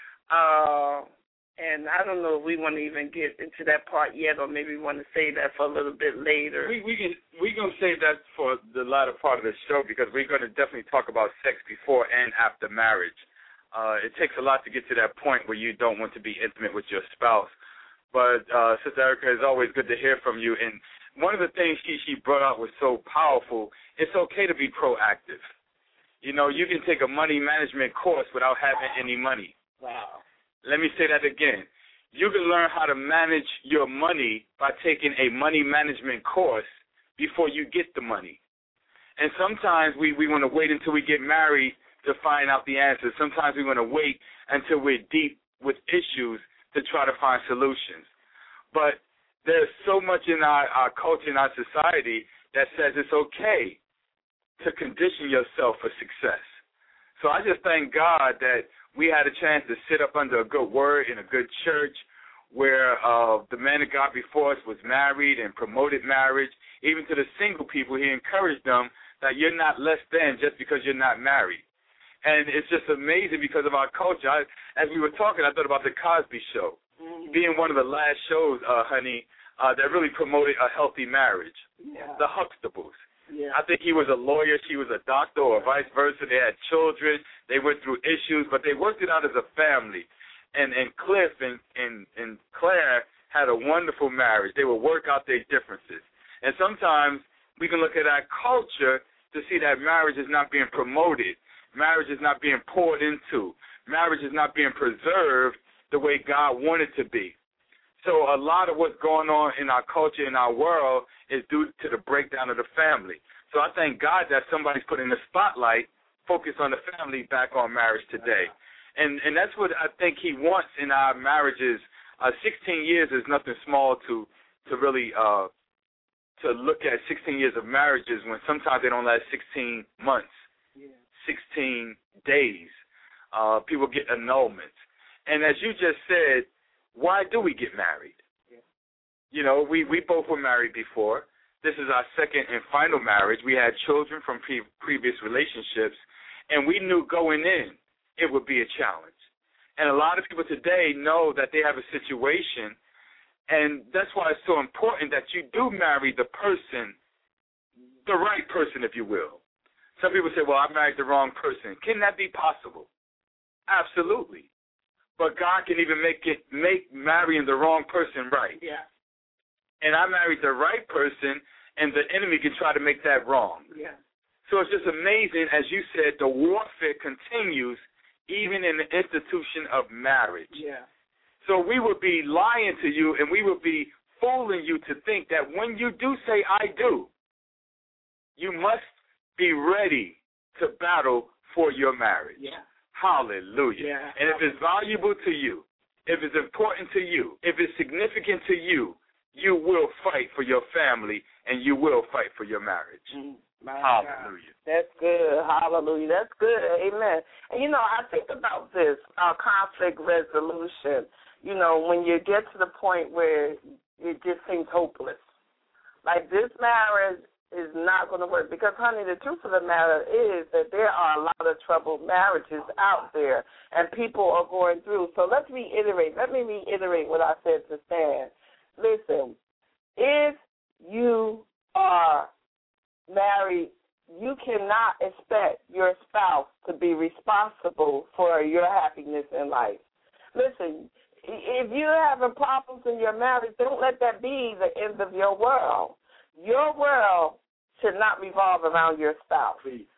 Uh And I don't know if we want to even get into that part yet, or maybe we want to save that for a little bit later. We we can we're gonna save that for the latter part of the show, because we're gonna definitely talk about sex before and after marriage. Uh, it takes a lot to get to that point where you don't want to be intimate with your spouse. But uh, Sister Erica, it's always good to hear from you. And one of the things she she brought out was so powerful. It's okay to be proactive. You know, you can take a money management course without having any money. Wow. Let me say that again. You can learn how to manage your money by taking a money management course before you get the money. And sometimes we, we want to wait until we get married to find out the answers. Sometimes we want to wait until we're deep with issues to try to find solutions. But there's so much in our, our culture, in our society, that says it's okay to condition yourself for success. So I just thank God that we had a chance to sit up under a good word in a good church where uh, the man of God before us was married and promoted marriage. Even to the single people, he encouraged them that you're not less than just because you're not married. And it's just amazing because of our culture. I, as we were talking, I thought about the Cosby Show, mm-hmm. being one of the last shows, uh, honey, uh, that really promoted a healthy marriage. Yeah. The Huxtables. Yeah. I think he was a lawyer, she was a doctor, or vice versa. They had children. They went through issues, but they worked it out as a family. And and Cliff and, and, and Claire had a wonderful marriage. They would work out their differences. And sometimes we can look at our culture to see that marriage is not being promoted. Marriage is not being poured into. Marriage is not being preserved the way God wanted to be. So a lot of what's going on in our culture, in our world, is due to the breakdown of the family. So I thank God that somebody's putting the spotlight, focus on the family, back on marriage today. And and that's what I think he wants in our marriages. Uh, sixteen years is nothing small to to really uh, to look at sixteen years of marriages when sometimes they don't last sixteen months, yeah. sixteen days. Uh, people get annulments. And as you just said, why do we get married? Yeah. You know, we, we both were married before. This is our second and final marriage. We had children from pre- previous relationships, and we knew going in it would be a challenge. And a lot of people today know that they have a situation, and that's why it's so important that you do marry the person, the right person, if you will. Some people say, well, I married the wrong person. Can that be possible? Absolutely. But God can even make it make marrying the wrong person right. Yeah. And I married the right person, and the enemy can try to make that wrong. Yeah. So it's just amazing, as you said, the warfare continues even in the institution of marriage. Yeah. So we would be lying to you, and we would be fooling you to think that when you do say I do, you must be ready to battle for your marriage. Yeah. Hallelujah. Yeah. And if it's valuable to you, if it's important to you, if it's significant to you, you will fight for your family and you will fight for your marriage. Mm, Hallelujah. God. That's good. Hallelujah. That's good. Amen. And, you know, I think about this, uh, conflict resolution, you know, when you get to the point where it just seems hopeless. Like this marriage is not going to work because, honey, the truth of the matter is that there are a lot of troubled marriages out there and people are going through. So let's reiterate. Let me reiterate what I said to Stan. Listen, if you are married, you cannot expect your spouse to be responsible for your happiness in life. Listen, if you're having problems in your marriage, don't let that be the end of your world. Your world should not revolve around your spouse.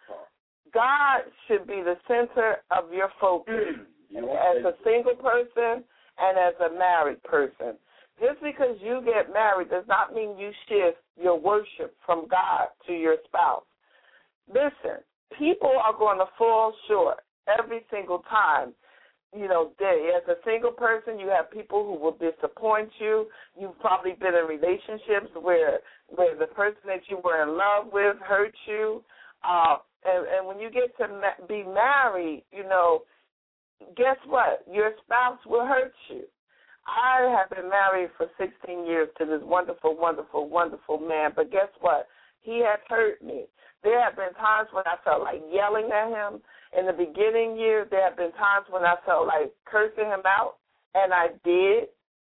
God should be the center of your focus as a single person and as a married person. Just because you get married does not mean you shift your worship from God to your spouse. Listen, people are going to fall short every single time. You know, as a single person, you have people who will disappoint you. You've probably been in relationships where where the person that you were in love with hurt you. Uh, and, and when you get to ma- be married, you know, guess what? Your spouse will hurt you. I have been married for sixteen years to this wonderful, wonderful, wonderful man, but guess what? He has hurt me. There have been times when I felt like yelling at him. In the beginning years, there have been times when I felt like cursing him out, and I did.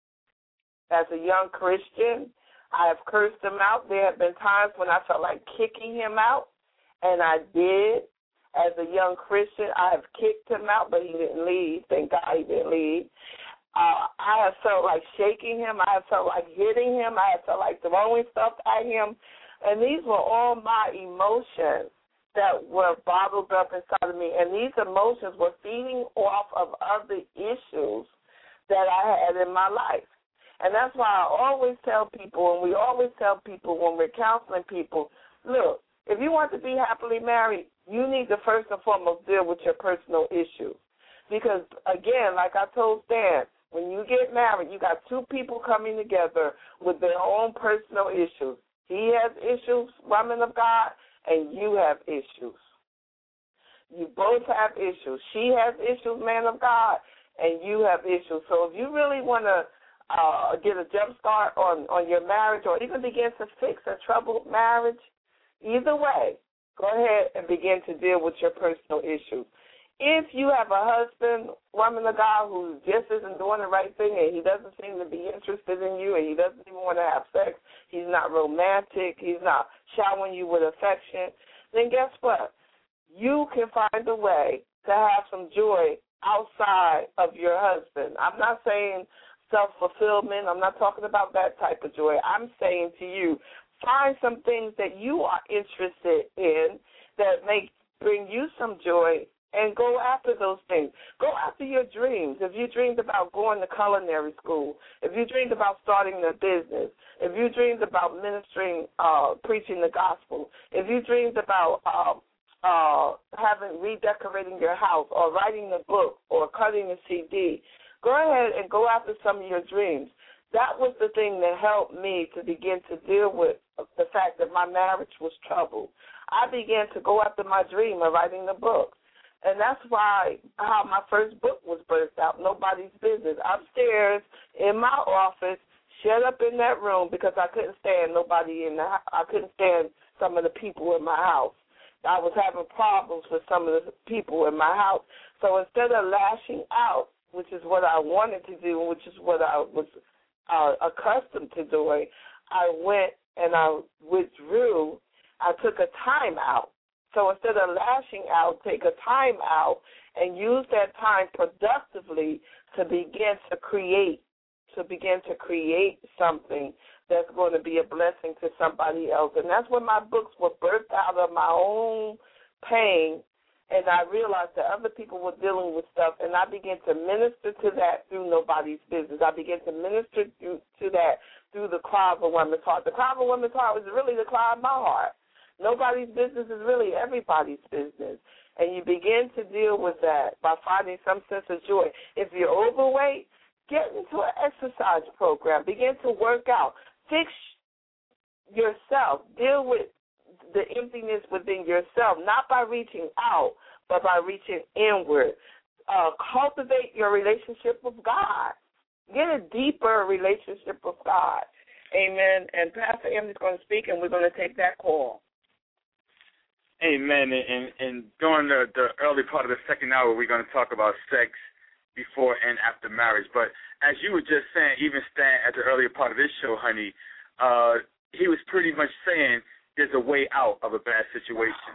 As a young Christian, I have cursed him out. There have been times when I felt like kicking him out, and I did. As a young Christian, I have kicked him out, but he didn't leave. Thank God he didn't leave. Uh, I have felt like shaking him. I have felt like hitting him. I have felt like throwing stuff at him. And these were all my emotions that were bottled up inside of me. And these emotions were feeding off of other issues that I had in my life. And that's why I always tell people, and we always tell people when we're counseling people, look, if you want to be happily married, you need to first and foremost deal with your personal issues. Because, again, like I told Stan, when you get married, you got two people coming together with their own personal issues. He has issues, woman of God, and you have issues. You both have issues. She has issues, man of God, and you have issues. So if you really want to uh, get a jump start on, on your marriage or even begin to fix a troubled marriage, either way, go ahead and begin to deal with your personal issues. If you have a husband, woman of God, who just isn't doing the right thing and he doesn't seem to be interested in you and he doesn't even want to have sex, he's not romantic, he's not showering you with affection, then guess what? You can find a way to have some joy outside of your husband. I'm not saying self-fulfillment. I'm not talking about that type of joy. I'm saying to you, find some things that you are interested in that make bring you some joy and go after those things. Go after your dreams. If you dreamed about going to culinary school, if you dreamed about starting a business, if you dreamed about ministering, uh, preaching the gospel, if you dreamed about uh, uh, having redecorating your house or writing a book or cutting a C D, go ahead and go after some of your dreams. That was the thing that helped me to begin to deal with the fact that my marriage was troubled. I began to go after my dream of writing a book. And that's why how my first book was birthed out, Nobody's Business, upstairs in my office, shut up in that room because I couldn't stand nobody in the I couldn't stand some of the people in my house. I was having problems with some of the people in my house. So instead of lashing out, which is what I wanted to do, which is what I was uh, accustomed to doing, I went and I withdrew. I took a time out. So instead of lashing out, take a time out and use that time productively to begin to create, to begin to create something that's going to be a blessing to somebody else. And that's when my books were birthed out of my own pain, and I realized that other people were dealing with stuff, and I began to minister to that through Nobody's Business. I began to minister to, to that through the cry of a woman's heart. The cry of a woman's heart was really the cry of my heart. Nobody's business is really everybody's business. And you begin to deal with that by finding some sense of joy. If you're overweight, get into an exercise program. Begin to work out. Fix yourself. Deal with the emptiness within yourself, not by reaching out, but by reaching inward. Uh, cultivate your relationship with God. Get a deeper relationship with God. Amen. And Pastor Emily's going to speak, and we're going to take that call. Amen. And, and during the, the early part of the second hour, we're going to talk about sex before and after marriage. But as you were just saying, even Stan, at the earlier part of this show, honey, uh, he was pretty much saying there's a way out of a bad situation.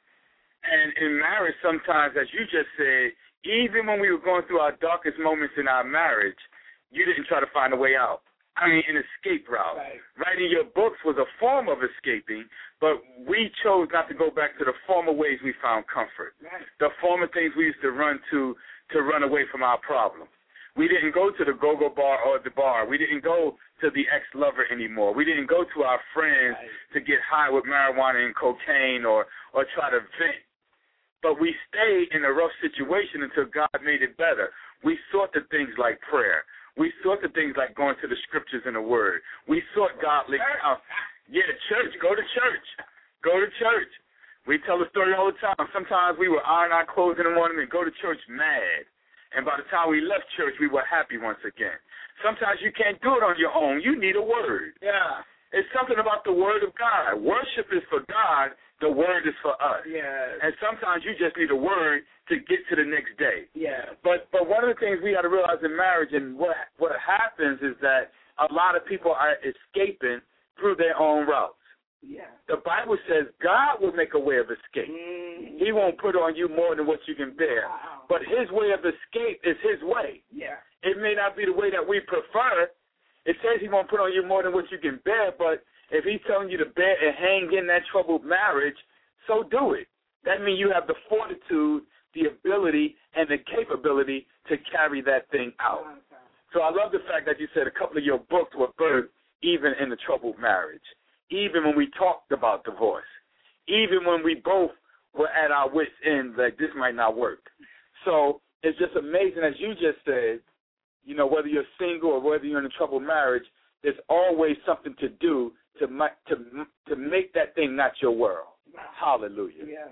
And in marriage, sometimes, as you just said, even when we were going through our darkest moments in our marriage, you didn't try to find a way out. I mean, an escape route. Right. Writing your books was a form of escaping, but we chose not to go back to the former ways we found comfort, Right. the former things we used to run to to run away from our problems. We didn't go to the go-go bar or the bar. We didn't go to the ex-lover anymore. We didn't go to our friends Right. to get high with marijuana and cocaine or, or try to vent. But we stayed in a rough situation until God made it better. We sought the things like prayer. We sought the things like going to the scriptures and the word. We sought godly counsel. Yeah, church. Go to church. Go to church. We tell the story all the time. Sometimes we would iron our clothes in the morning and go to church mad. And by the time we left church, we were happy once again. Sometimes you can't do it on your own. You need a word. Yeah. It's something about the word of God. Worship is for God. The word is for us. Yeah. And sometimes you just need a word to get to the next day. Yeah. But but one of the things we got to realize in marriage, and what what happens is that a lot of people are escaping through their own routes. Yeah. The Bible says God will make a way of escape. Mm. He won't put on you more than what you can bear. Wow. But his way of escape is his way. Yeah. It may not be the way that we prefer. It says he won't put on you more than what you can bear, but if he's telling you to bear and hang in that troubled marriage, so do it. That means you have the fortitude, the ability, and the capability to carry that thing out. So I love the fact that you said a couple of your books were birthed even in the troubled marriage, even when we talked about divorce, even when we both were at our wits' end, like this might not work. So it's just amazing, as you just said, you know, whether you're single or whether you're in a troubled marriage, there's always something to do to to to make that thing not your world. Hallelujah. Yeah.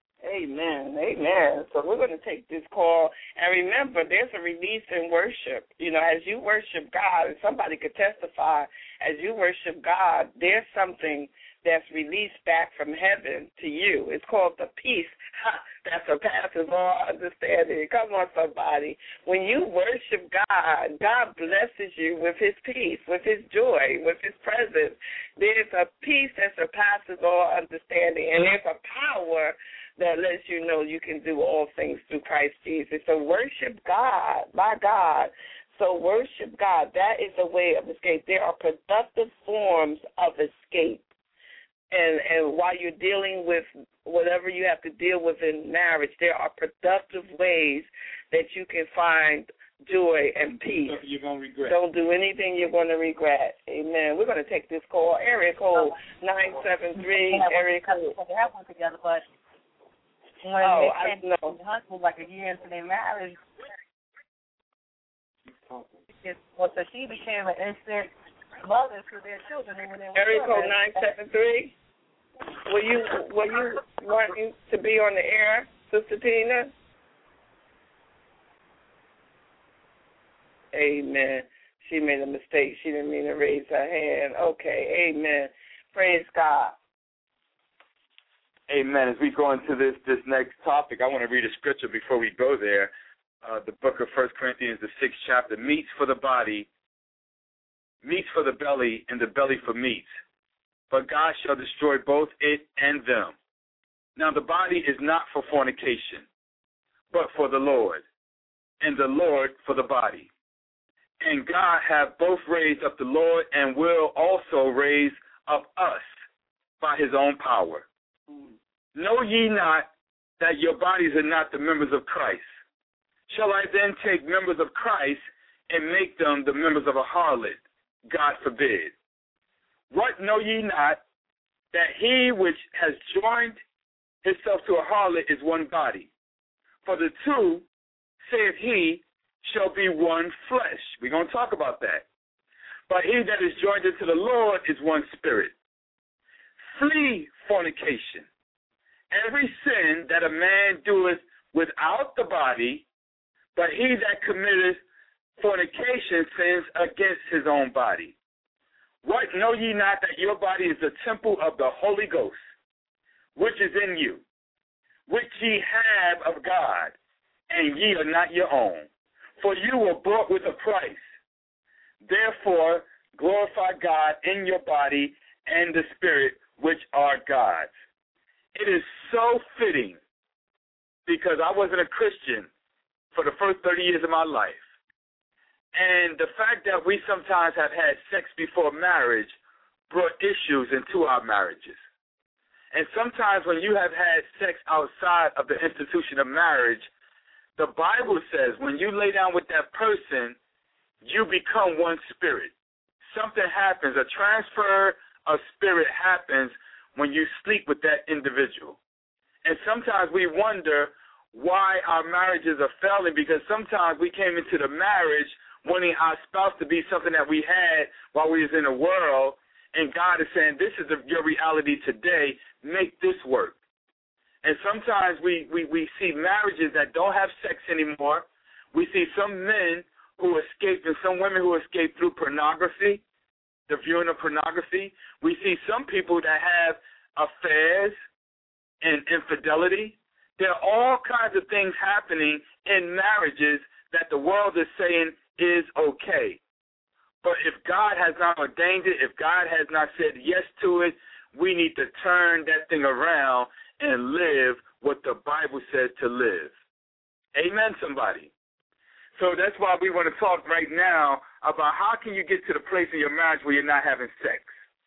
Amen. Amen. So we're going to take this call. And remember, there's a release in worship. You know, as you worship God, and somebody could testify, as you worship God, there's something that's released back from heaven to you. It's called the peace that surpasses all understanding. Come on, somebody. When you worship God, God blesses you with his peace, with his joy, with his presence. There's a peace that surpasses all understanding, and there's a power that lets you know you can do all things through Christ Jesus. So worship God, my God. So worship God. That is a way of escape. There are productive forms of escape. And and while you're dealing with whatever you have to deal with in marriage, there are productive ways that you can find joy and peace. You're going to regret. Don't do anything you're going to regret. Amen. We're going to take this call. Area code nine seven three. Area code. They have one together, but when oh, they I know. The husband like a year into their marriage. Well, so she became an instant mother to their children. When they were Area code nine seven three. Were you were you wanting to be on the air, Sister Tina? Amen. She made a mistake. She didn't mean to raise her hand. Okay. Amen. Praise God. Amen. As we go into this this next topic, I want to read a scripture before we go there. Uh, the book of First Corinthians, the sixth chapter, meats for the body, meats for the belly, and the belly for meats. But God shall destroy both it and them. Now the body is not for fornication, but for the Lord, and the Lord for the body. And God hath both raised up the Lord, and will also raise up us by his own power. Know ye not that your bodies are not the members of Christ? Shall I then take members of Christ and make them the members of a harlot? God forbid. What know ye not, that he which has joined himself to a harlot is one body? For the two, saith he, shall be one flesh. We're going to talk about that. But he that is joined unto the Lord is one spirit. Flee fornication. Every sin that a man doeth without the body, but he that committeth fornication sins against his own body. What, know ye not that your body is the temple of the Holy Ghost, which is in you, which ye have of God, and ye are not your own? For you were bought with a price. Therefore, glorify God in your body and the Spirit, which are God's. It is so fitting, because I wasn't a Christian for the first thirty years of my life. And the fact that we sometimes have had sex before marriage brought issues into our marriages. And sometimes when you have had sex outside of the institution of marriage, the Bible says when you lay down with that person, you become one spirit. Something happens. A transfer of spirit happens when you sleep with that individual. And sometimes we wonder why our marriages are failing, because sometimes we came into the marriage wanting our spouse to be something that we had while we was in the world, and God is saying, this is the, your reality today. Make this work. And sometimes we, we, we see marriages that don't have sex anymore. We see some men who escape and some women who escape through pornography, the viewing of pornography. We see some people that have affairs and infidelity. There are all kinds of things happening in marriages that the world is saying is okay. But if God has not ordained it, if God has not said yes to it, we need to turn that thing around and live what the Bible says to live. Amen, somebody. So that's why we want to talk right now about how can you get to the place in your marriage where you're not having sex?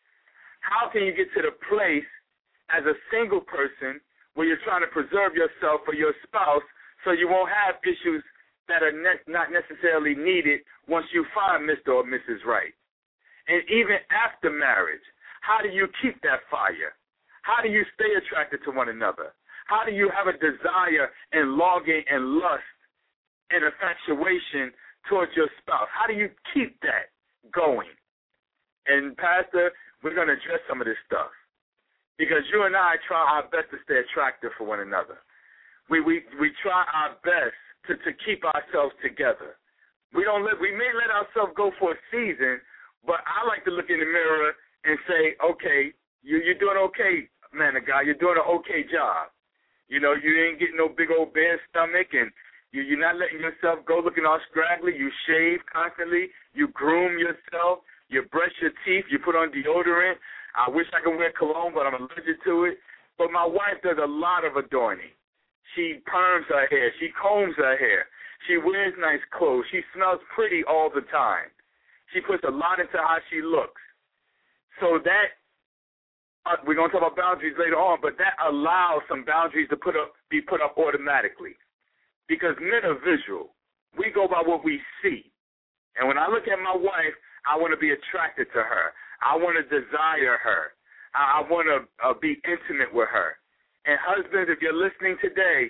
How can you get to the place as a single person where you're trying to preserve yourself for your spouse so you won't have issues that are ne- not necessarily needed once you find Mister or Missus Right? And even after marriage, how do you keep that fire? How do you stay attracted to one another? How do you have a desire and longing and lust and infatuation towards your spouse? How do you keep that going? And, Pastor, we're going to address some of this stuff because you and I try our best to stay attractive for one another. We we, we try our best to, to keep ourselves together. We don't let, we may let ourselves go for a season, but I like to look in the mirror and say, okay, you, you're doing okay, man of God. You're doing an okay job. You know, you ain't getting no big old bare stomach, and you, you're not letting yourself go looking all scraggly. You shave constantly. You groom yourself. You brush your teeth. You put on deodorant. I wish I could wear cologne, but I'm allergic to it. But my wife does a lot of adorning. She perms her hair. She combs her hair. She wears nice clothes. She smells pretty all the time. She puts a lot into how she looks. So that uh, we're going to talk about boundaries later on, but that allows some boundaries to put up, be put up automatically. Because men are visual. We go by what we see. And when I look at my wife, I want to be attracted to her. I want to desire her. I, I want to uh, be intimate with her. And husbands, if you're listening today,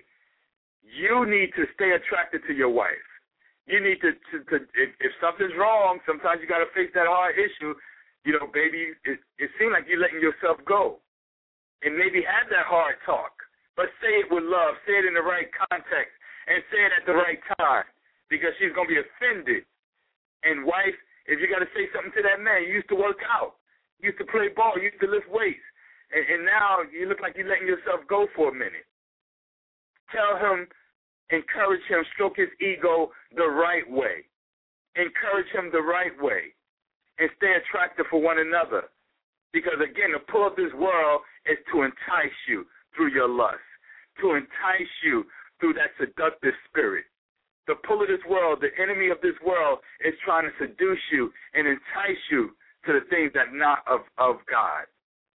you need to stay attracted to your wife. You need to, to, to if, if something's wrong, sometimes you got to face that hard issue. You know, baby, it, it seems like you're letting yourself go. And maybe have that hard talk. But say it with love. Say it in the right context. And say it at the right time. Because she's going to be offended. And wife, if you got to say something to that man, you used to work out. You used to play ball. You used to lift weights. And, and now you look like you're letting yourself go for a minute. Tell him, encourage him, stroke his ego the right way. Encourage him the right way. And stay attractive for one another. Because, again, the pull of this world is to entice you through your lust, to entice you through that seductive spirit. The pull of this world, the enemy of this world, is trying to seduce you and entice you to the things that are not of, of God.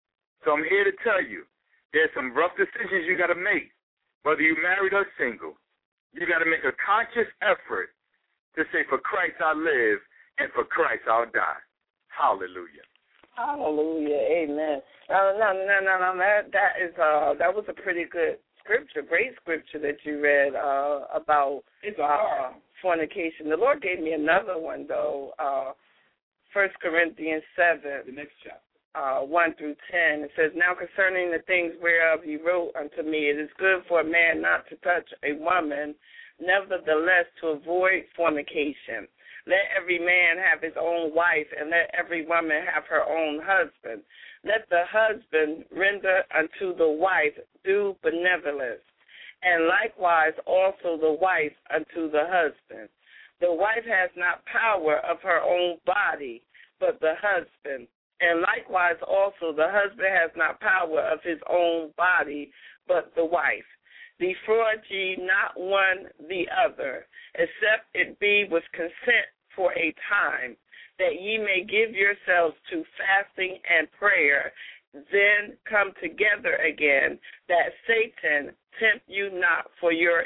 So I'm here to tell you, there's some rough decisions you got to make, whether you're married or single. You got to make a conscious effort to say, for Christ I live, and for Christ I'll die. Hallelujah. Hallelujah. Amen. Uh, no, no, no, no. That that is uh, that was a pretty good scripture, great scripture that you read uh, about uh, fornication. The Lord gave me another one though. Uh, First Corinthians seven. The next chapter. Uh, one through ten. It says, "Now concerning the things whereof you wrote unto me, it is good for a man not to touch a woman, nevertheless to avoid fornication. Let every man have his own wife, and let every woman have her own husband. Let the husband render unto the wife due benevolence, and likewise also the wife unto the husband. The wife has not power of her own body, but the husband. And likewise also the husband has not power of his own body, but the wife. Defraud ye not one the other, except it be with consent for a time, that ye may give yourselves to fasting and prayer, then come together again, that Satan tempt you not for your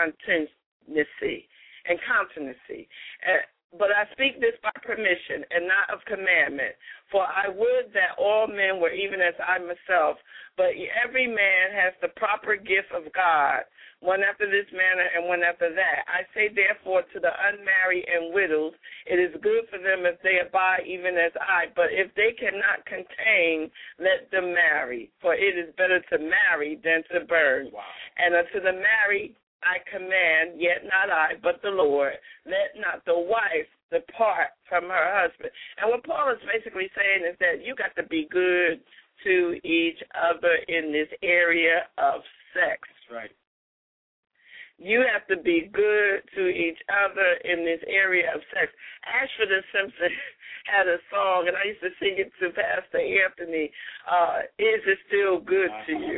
incontinency. Incontinency. Uh, but I speak this by permission and not of commandment. For I would that all men were even as I myself, but every man has the proper gift of God, one after this manner and one after that. I say therefore to the unmarried and widows, it is good for them if they abide even as I, but if they cannot contain, let them marry. For it is better to marry than to burn. Wow. And unto the married I command, yet not I, but the Lord, let not the wife depart from her husband. And what Paul is basically saying is that you got to be good to each other in this area of sex. That's right. You have to be good to each other in this area of sex. Ashford and Simpson had a song, and I used to sing it to Pastor Anthony, uh, Is It Still Good to You?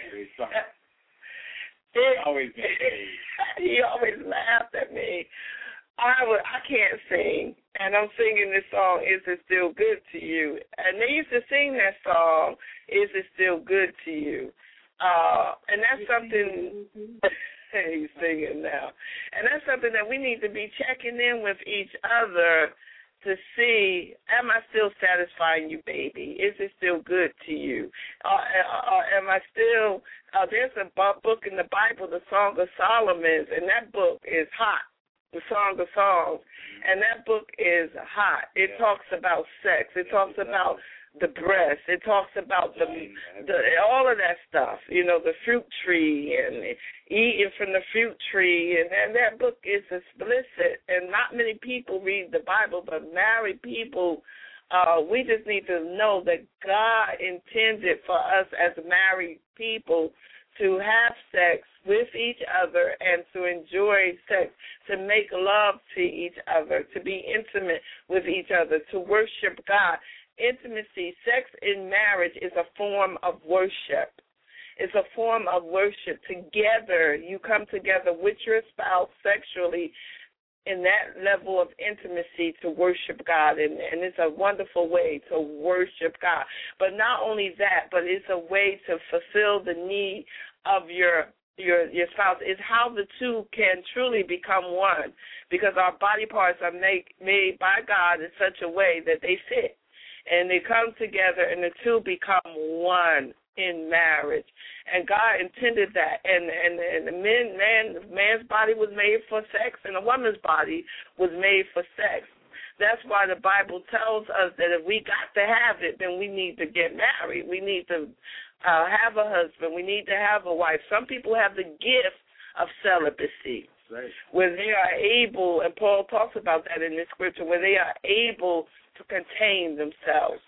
It, always he always laughed at me. I would, I can't sing, and I'm singing this song, Is It Still Good to You? And they used to sing that song, Is It Still Good to You? Uh, and that's something, he's singing now, and that's something that we need to be checking in with each other to see, am I still satisfying you, baby? Is it still good to you? Uh, uh, am I still, uh, there's a book in the Bible, the Song of Solomon, and that book is hot, the Song of Songs, and that book is hot. It talks about sex. It talks about the breast. It talks about the, the all of that stuff, you know, the fruit tree and eating from the fruit tree. And, and that book is explicit. And not many people read the Bible, but married people, uh, we just need to know that God intended for us as married people to have sex with each other and to enjoy sex, to make love to each other, to be intimate with each other, to worship God. Intimacy, sex in marriage is a form of worship. It's a form of worship. Together, you come together with your spouse sexually in that level of intimacy to worship God, and, and it's a wonderful way to worship God. But not only that, but it's a way to fulfill the need of your your your spouse. It's how the two can truly become one, because our body parts are made made by God in such a way that they fit, and they come together, and the two become one in marriage. And God intended that. And and, and the man, man, man's body was made for sex, and a woman's body was made for sex. That's why the Bible tells us that if we got to have it, then we need to get married. We need to uh, have a husband. We need to have a wife. Some people have the gift of celibacy, right, where they are able, and Paul talks about that in the scripture, where they are able to contain themselves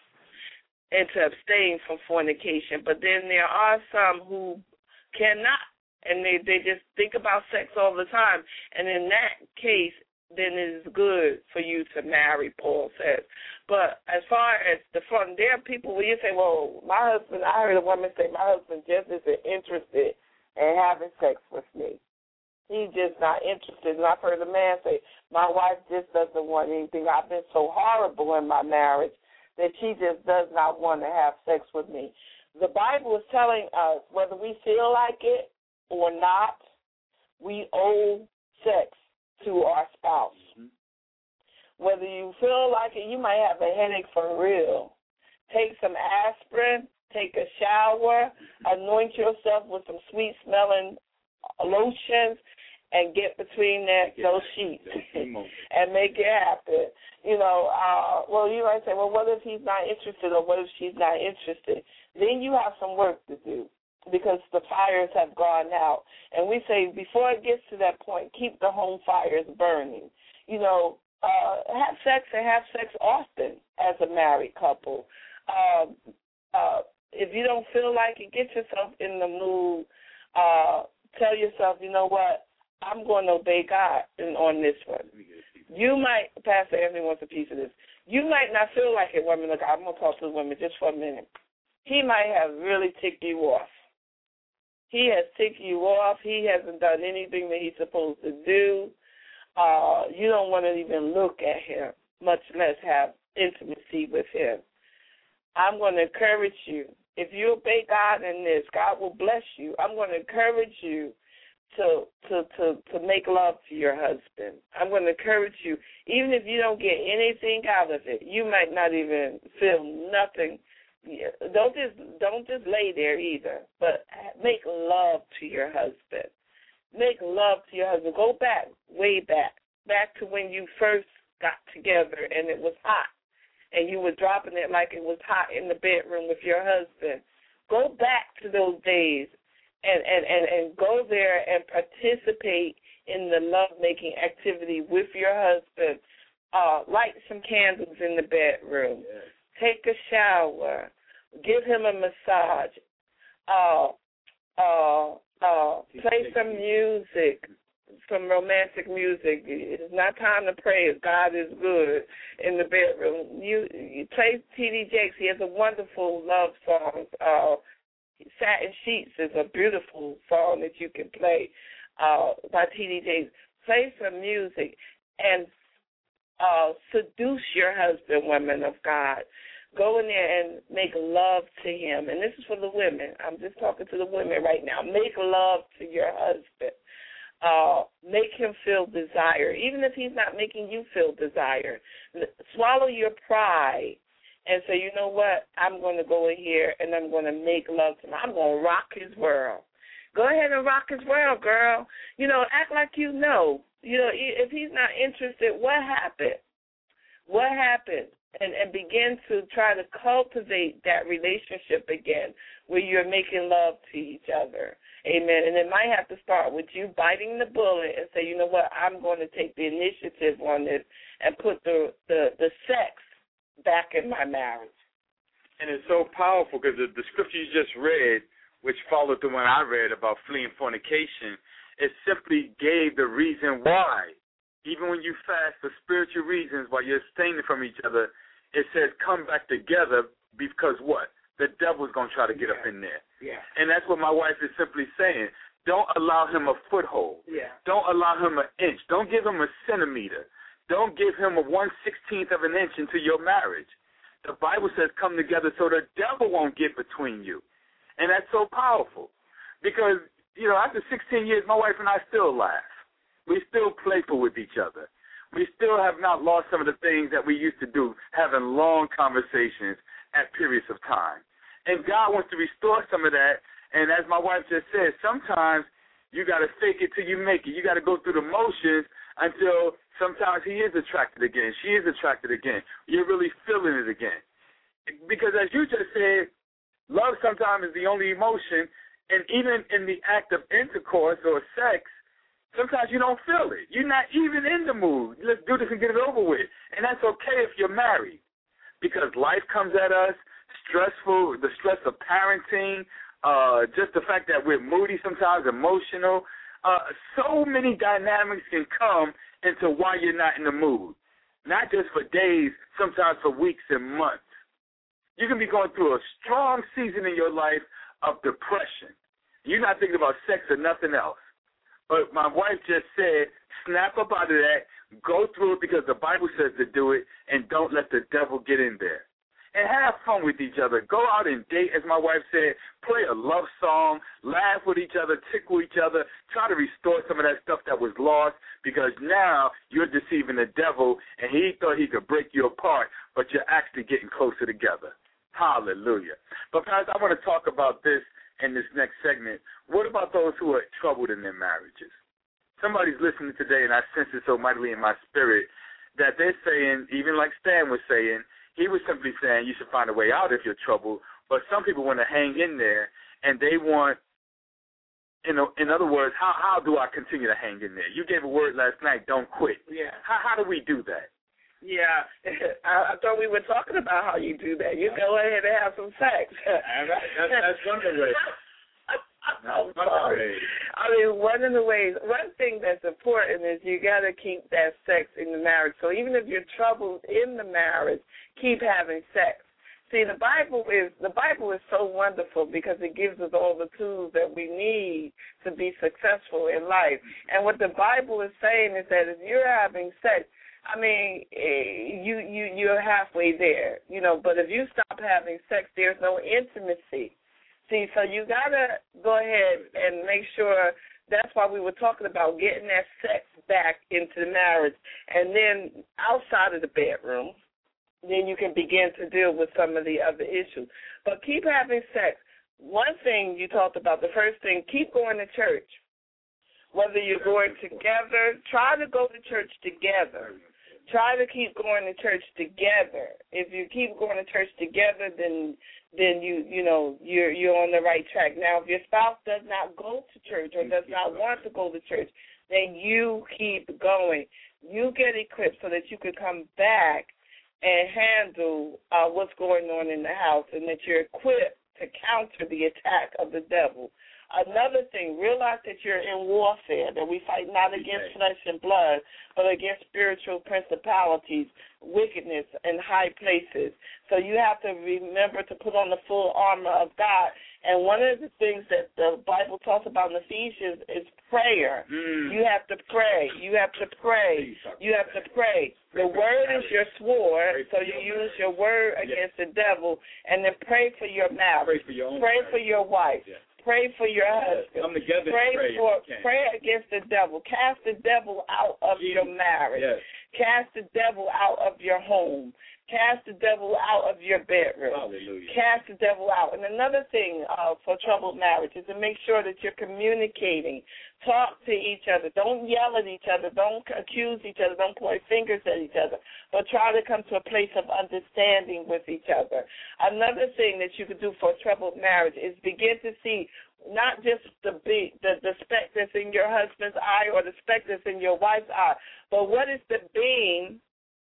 and to abstain from fornication. But then there are some who cannot, and they, they just think about sex all the time. And in that case, then it is good for you to marry, Paul says. But as far as the front, there are people where you say, well, my husband, I heard a woman say, my husband just isn't interested in having sex with me. He's just not interested. And I've heard a man say, my wife just doesn't want anything. I've been so horrible in my marriage that she just does not want to have sex with me. The Bible is telling us whether we feel like it or not, we owe sex to our spouse. Mm-hmm. Whether you feel like it, you might have a headache for real. Take some aspirin, take a shower, anoint yourself with some sweet-smelling lotions, and get between that, those sheets and make it happen. You know, uh, well, you might say, well, what if he's not interested, or what if she's not interested? Then you have some work to do, because the fires have gone out. And we say before it gets to that point, keep the home fires burning. You know, uh, have sex and have sex often as a married couple. Uh, uh, if you don't feel like it, get yourself in the mood. Uh, tell yourself, you know what, I'm going to obey God on this one. You might, Pastor Anthony wants a piece of this. You might not feel like it, women. Look, I'm going to talk to the women just for a minute. He might have really ticked you off. He has ticked you off. He hasn't done anything that he's supposed to do. Uh, you don't want to even look at him, much less have intimacy with him. I'm going to encourage you. If you obey God in this, God will bless you. I'm going to encourage you to to to to make love to your husband. I'm going to encourage you, even if you don't get anything out of it, you might not even feel nothing. Don't just don't just lay there either, but make love to your husband. Make love to your husband. Go back, way back, back to when you first got together and it was hot, and you were dropping it like it was hot in the bedroom with your husband. Go back to those days and, and, and, and go there and participate in the love-making activity with your husband. Uh, light some candles in the bedroom. Yes. Take a shower. Give him a massage. Uh, uh, uh, play some music. Some romantic music. It's not time to pray. God is good in the bedroom. You, you play T D Jakes. He has a wonderful love song. Uh, Satin Sheets is a beautiful song that you can play uh, by T D Jakes. Play some music and uh, seduce your husband, women of God. Go in there and make love to him. And this is for the women. I'm just talking to the women right now. Make love to your husband. Uh, make him feel desire, even if he's not making you feel desire. Swallow your pride and say, you know what, I'm going to go in here and I'm going to make love to him. I'm going to rock his world. Go ahead and rock his world, girl. You know, act like you know. You know, if he's not interested, what happened? What happened? And, and begin to try to cultivate that relationship again where you're making love to each other. Amen. And it might have to start with you biting the bullet and say, you know what, I'm going to take the initiative on this and put the, the, the sex back in my marriage. And it's so powerful because the, the scripture you just read, which followed the one I read about fleeing fornication, it simply gave the reason why. Even when you fast for spiritual reasons while you're abstaining from each other, it says come back together because what? The devil's going to try to get yeah. up in there. Yeah. And that's what my wife is simply saying. Don't allow him a foothold. Yeah. Don't allow him an inch. Don't give him a centimeter. Don't give him a one sixteenth of an inch into your marriage. The Bible says come together so the devil won't get between you. And that's so powerful. Because, you know, after sixteen years, my wife and I still laugh. We still playful with each other. We still have not lost some of the things that we used to do, having long conversations at periods of time. And God wants to restore some of that. And as my wife just said, sometimes you got to fake it till you make it. You got to go through the motions until sometimes he is attracted again. She is attracted again. You're really feeling it again. Because as you just said, love sometimes is the only emotion. And even in the act of intercourse or sex, sometimes you don't feel it. You're not even in the mood. Let's do this and get it over with. And that's okay if you're married. Because life comes at us, stressful, the stress of parenting, uh, just the fact that we're moody sometimes, emotional. Uh, so many dynamics can come into why you're not in the mood. Not just for days, sometimes for weeks and months. You can be going through a strong season in your life of depression. You're not thinking about sex or nothing else. But my wife just said, snap up out of that, go through it because the Bible says to do it, and don't let the devil get in there. And have fun with each other. Go out and date, as my wife said, play a love song, laugh with each other, tickle each other, try to restore some of that stuff that was lost because now you're deceiving the devil and he thought he could break you apart, but you're actually getting closer together. Hallelujah. But, guys, I want to talk about this in this next segment. What about those who are troubled in their marriages? Somebody's listening today, and I sense it so mightily in my spirit, that they're saying, even like Stan was saying, he was simply saying you should find a way out if you're troubled, but some people want to hang in there, and they want, in, a, in other words, how, how do I continue to hang in there? You gave a word last night, don't quit. Yeah. How, how do we do that? Yeah, I, I thought we were talking about how you do that. You go ahead and have some sex. That's, that's one of the ways. I'm sorry. I mean, one of the ways, one thing that's important is you got to keep that sex in the marriage. So even if you're troubled in the marriage, keep having sex. See, the Bible is the Bible is so wonderful because it gives us all the tools that we need to be successful in life. And what the Bible is saying is that if you're having sex, I mean, you, you, you're halfway there, you know, but if you stop having sex, there's no intimacy. See, so you got to go ahead and make sure, that's why we were talking about getting that sex back into the marriage. And then outside of the bedroom, then you can begin to deal with some of the other issues. But keep having sex. One thing you talked about, the first thing, keep going to church. Whether you're going together, try to go to church together. Try to keep going to church together. If you keep going to church together, then then you you know you're you're on the right track. Now, if your spouse does not go to church or does not want to go to church, then you keep going. You get equipped so that you can come back and handle uh, what's going on in the house, and that you're equipped to counter the attack of the devil. Another thing, realize that you're in warfare, that we fight not against flesh and blood, but against spiritual principalities, wickedness in high places. So you have to remember to put on the full armor of God. And one of the things that the Bible talks about in Ephesians is prayer. Mm. You have to pray. You have to pray. You have to pray. The word is your sword, so you use your word against the devil, and then pray for your mouth. Pray for your, own pray for your wife. Pray for your husband. Come together pray, pray for pray against the devil. Cast the devil out of Jesus. Your marriage. Yes. Cast the devil out of your home. Cast the devil out of your bedroom. Hallelujah. Cast the devil out. And another thing uh, for troubled marriage is to make sure that you're communicating. Talk to each other. Don't yell at each other. Don't accuse each other. Don't point fingers at each other. But try to come to a place of understanding with each other. Another thing that you could do for a troubled marriage is begin to see not just the be, the, the speck that's in your husband's eye or the speck that's in your wife's eye, but what is the beam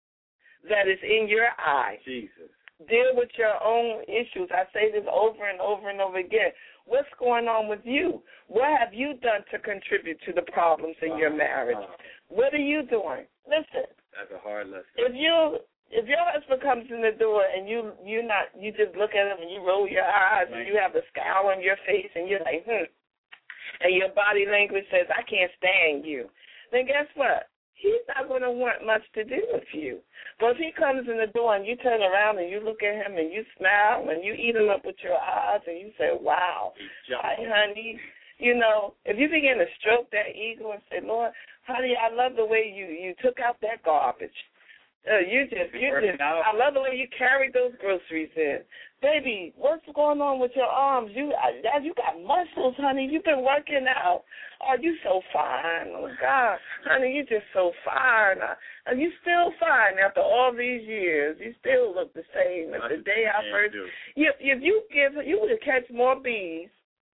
that is in your eye? Jesus. Deal with your own issues. I say this over and over and over again. What's going on with you? What have you done to contribute to the problems in your marriage? What are you doing? Listen. That's a hard lesson. If you if your husband comes in the door and you you not you just look at him and you roll your eyes and you have a scowl on your face and you're like, hmm, and your body language says, I can't stand you, then guess what? He's not going to want much to do with you. But if he comes in the door and you turn around and you look at him and you smile and you eat him up with your eyes and you say, wow, hi, honey. You know, if you begin to stroke that ego and say, Lord, honey, I love the way you, you took out that garbage. Uh, you just, you just, I love the way you carried those groceries in. Baby, what's going on with your arms? You, I, you got muscles, honey. You've been working out. Oh, you so fine. Oh, God. Honey, you just so fine. And you still fine after all these years. You still look the same as the day I first. If, if you give, you would catch more bees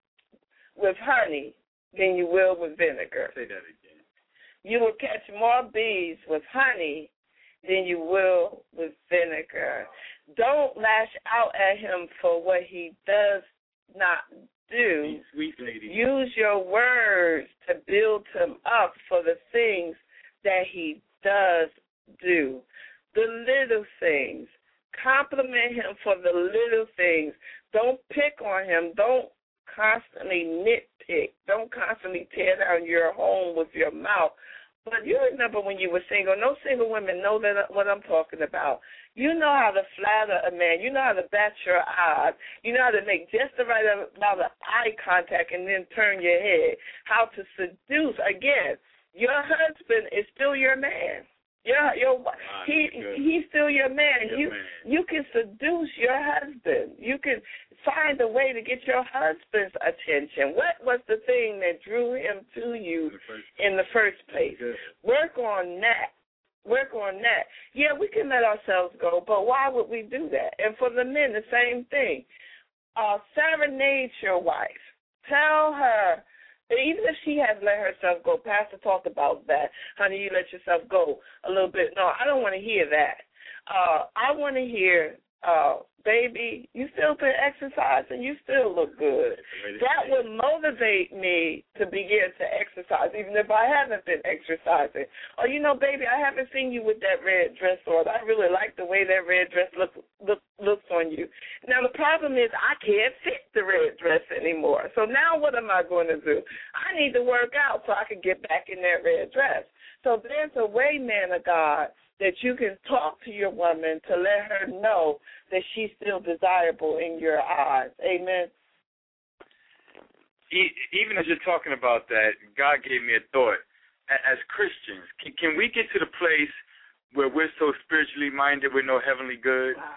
with honey than you will with vinegar. Say that again. You will catch more bees with honey than you will with vinegar. Don't lash out at him for what he does not do. Sweet lady. Use your words to build him up for the things that he does do. The little things. Compliment him for the little things. Don't pick on him. Don't constantly nitpick. Don't constantly tear down your home with your mouth. But you remember when you were single, no single women know that what I'm talking about. You know how to flatter a man. You know how to bat your eyes. You know how to make just the right amount of eye contact and then turn your head. How to seduce. Again, your husband is still your man. Yeah, your he he's still your man. Your you man. you can seduce your husband. You can find a way to get your husband's attention. What was the thing that drew him to you in the first place? Work on that. Work on that. Yeah, we can let ourselves go, but why would we do that? And for the men, the same thing. Uh, serenade your wife. Tell her. Even if she has let herself go, Pastor talked about that. Honey, you let yourself go a little bit. No, I don't want to hear that. Uh, I want to hear, uh, baby, you still been exercising, you still look good. That would motivate me to begin to exercise, even if I haven't been exercising. Or, you know, baby, I haven't seen you with that red dress on. I really like the way that red dress look, look, looks on you. Now, the problem is I can't fit the red dress anymore. So now what am I going to do? I need to work out so I can get back in that red dress. So there's a way, man of God, that you can talk to your woman to let her know that she's still desirable in your eyes. Amen. Even as you're talking about that, God gave me a thought. As Christians, can, can we get to the place where we're so spiritually minded with no heavenly good? Wow.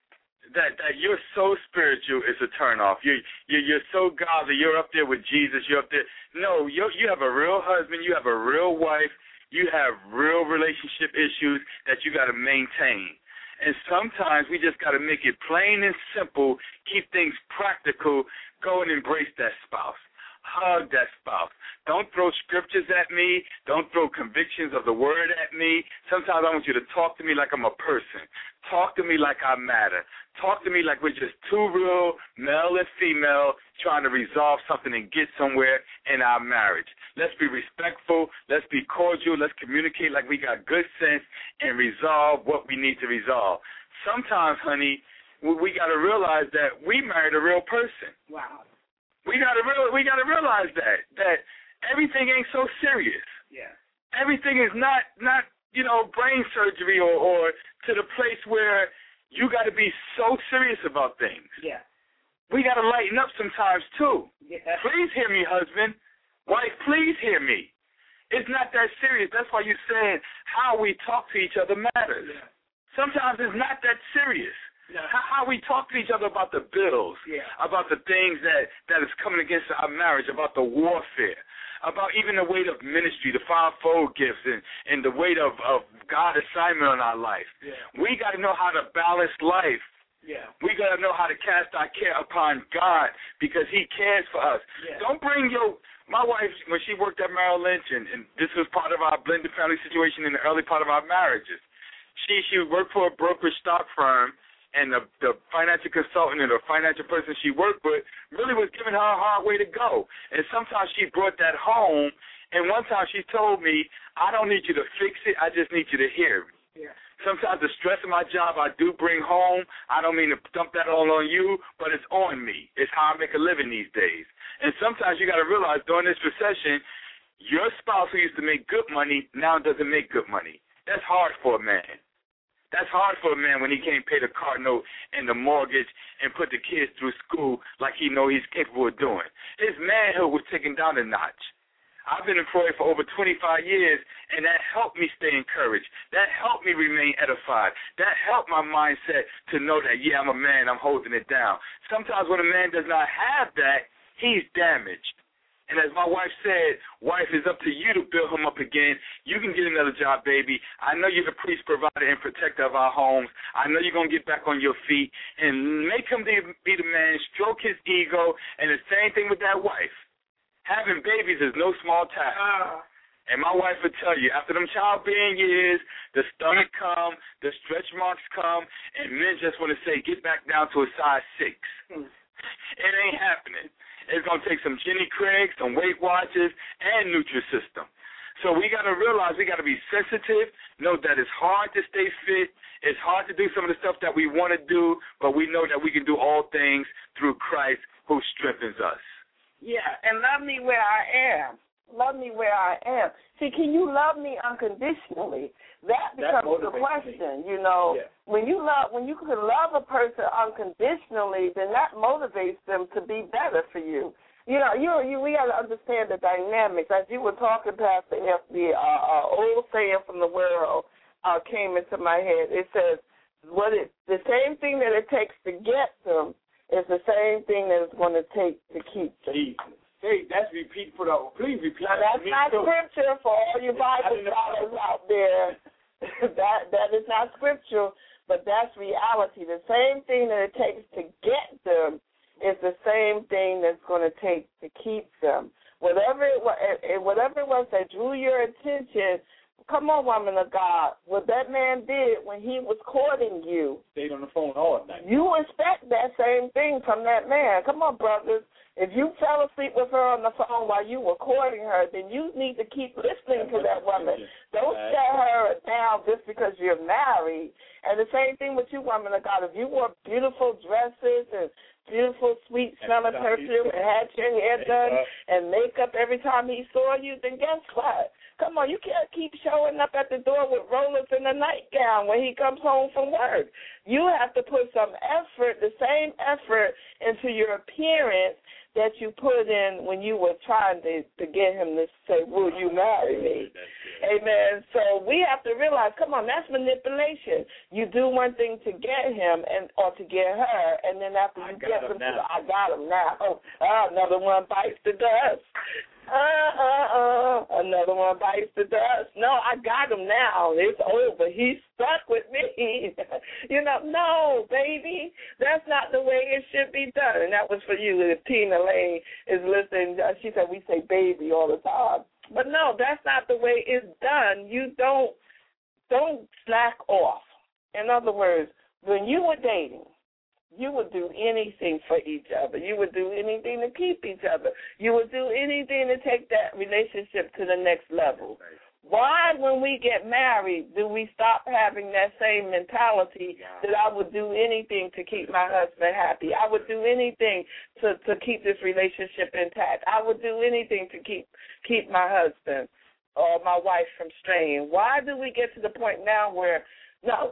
That that you're so spiritual is a turnoff. You you you're so godly. You're up there with Jesus. You're up there. No, you you have a real husband. You have a real wife. You have real relationship issues that you got to maintain. And sometimes we just got to make it plain and simple, keep things practical, go and embrace that spouse. Hug that spouse. Don't throw scriptures at me. Don't throw convictions of the word at me. Sometimes I want you to talk to me like I'm a person. Talk to me like I matter. Talk to me like we're just two real male and female trying to resolve something and get somewhere in our marriage. Let's be respectful. Let's be cordial. Let's communicate like we got good sense and resolve what we need to resolve. Sometimes, honey, we got to realize that we married a real person. Wow. We got to real, we got to realize that that everything ain't so serious. Yeah. Everything is not not you know brain surgery or, or to the place where you got to be so serious about things. Yeah. We got to lighten up sometimes too. Yeah. Please hear me, husband. Wife, please hear me. It's not that serious. That's why you said how we talk to each other matters. Yeah. Sometimes it's not that serious. Yeah. How, how we talk to each other about the bills, yeah. about the things that, that is coming against our marriage, about the warfare, about even the weight of ministry, the fivefold gifts, and, and the weight of, of God's assignment on our life. Yeah. We got to know how to balance life. Yeah. We got to know how to cast our care upon God because he cares for us. Yeah. Don't bring your... My wife, when she worked at Merrill Lynch, and, and this was part of our blended family situation in the early part of our marriages, she, she worked for a brokerage stock firm, and the, the financial consultant or the financial person she worked with really was giving her a hard way to go. And sometimes she brought that home, and one time she told me, I don't need you to fix it, I just need you to hear me. Yeah. Sometimes the stress of my job I do bring home. I don't mean to dump that all on you, but it's on me. It's how I make a living these days. And sometimes you got to realize during this recession, your spouse who used to make good money now doesn't make good money. That's hard for a man. That's hard for a man when he can't pay the car note and the mortgage and put the kids through school like he know he's capable of doing. His manhood was taken down a notch. I've been employed for over twenty-five years, and that helped me stay encouraged. That helped me remain edified. That helped my mindset to know that, yeah, I'm a man, I'm holding it down. Sometimes when a man does not have that, he's damaged. And as my wife said, wife, it's up to you to build him up again. You can get another job, baby. I know you're the priest, provider, and protector of our homes. I know you're going to get back on your feet and make him be the man, stroke his ego, and the same thing with that wife. Having babies is no small task. Uh, and my wife would tell you, after them childbearing years, the stomach come, the stretch marks come, and men just want to say, get back down to a size six. It ain't happening. It's going to take some Jenny Craig, some Weight Watchers, and Nutrisystem. So we got to realize we got to be sensitive, know that it's hard to stay fit. It's hard to do some of the stuff that we want to do, but we know that we can do all things through Christ who strengthens us. Yeah, and love me where I am. Love me where I am. See, can you love me unconditionally? That becomes the question, me. you know. Yeah. When you love, when you can love a person unconditionally, then that motivates them to be better for you. You know, you you we got to understand the dynamics. As you were talking, Pastor F, the uh, uh, old saying from the world uh, came into my head. It says, "What it the same thing that it takes to get them." It's the same thing that it's going to take to keep them. Jesus. Hey, that's repeat for the, please repeat now, that. That's not too. Scripture for all you Bible scholars out there. that That is not scripture, but that's reality. The same thing that it takes to get them is the same thing that's going to take to keep them. Whatever it was, whatever it was that drew your attention, come on, woman of God, what that man did when he was courting you. Stayed on the phone all night. You expect that same thing from that man. Come on, brothers. If you fell asleep with her on the phone while you were courting her, then you need to keep listening to that woman. Don't shut her down just because you're married. And the same thing with you, woman of God. If you wore beautiful dresses and beautiful, sweet smelling perfume and had your hair done and makeup every time he saw you, then guess what? Come on, you can't keep showing up at the door with rollers and a nightgown when he comes home from work. You have to put some effort, the same effort, into your appearance that you put in when you were trying to, to get him to say, will you marry me? Amen. So we have to realize, come on, that's manipulation. You do one thing to get him and or to get her, and then after you get him, to, I got him now. Oh, oh, another one bites the dust. Uh, uh, uh, another one bites the dust. No, I got him now. It's over. He's stuck with me. You know, no, baby, that's not the way it should be done. And that was for you. If Tina Lane is listening, she said we say baby all the time. But no, that's not the way it's done. You don't, don't slack off. In other words, when you were dating, you would do anything for each other. You would do anything to keep each other. You would do anything to take that relationship to the next level. Why, when we get married, do we stop having that same mentality that I would do anything to keep my husband happy? I would do anything to, to keep this relationship intact. I would do anything to keep keep my husband or my wife from straying. Why do we get to the point now where, no,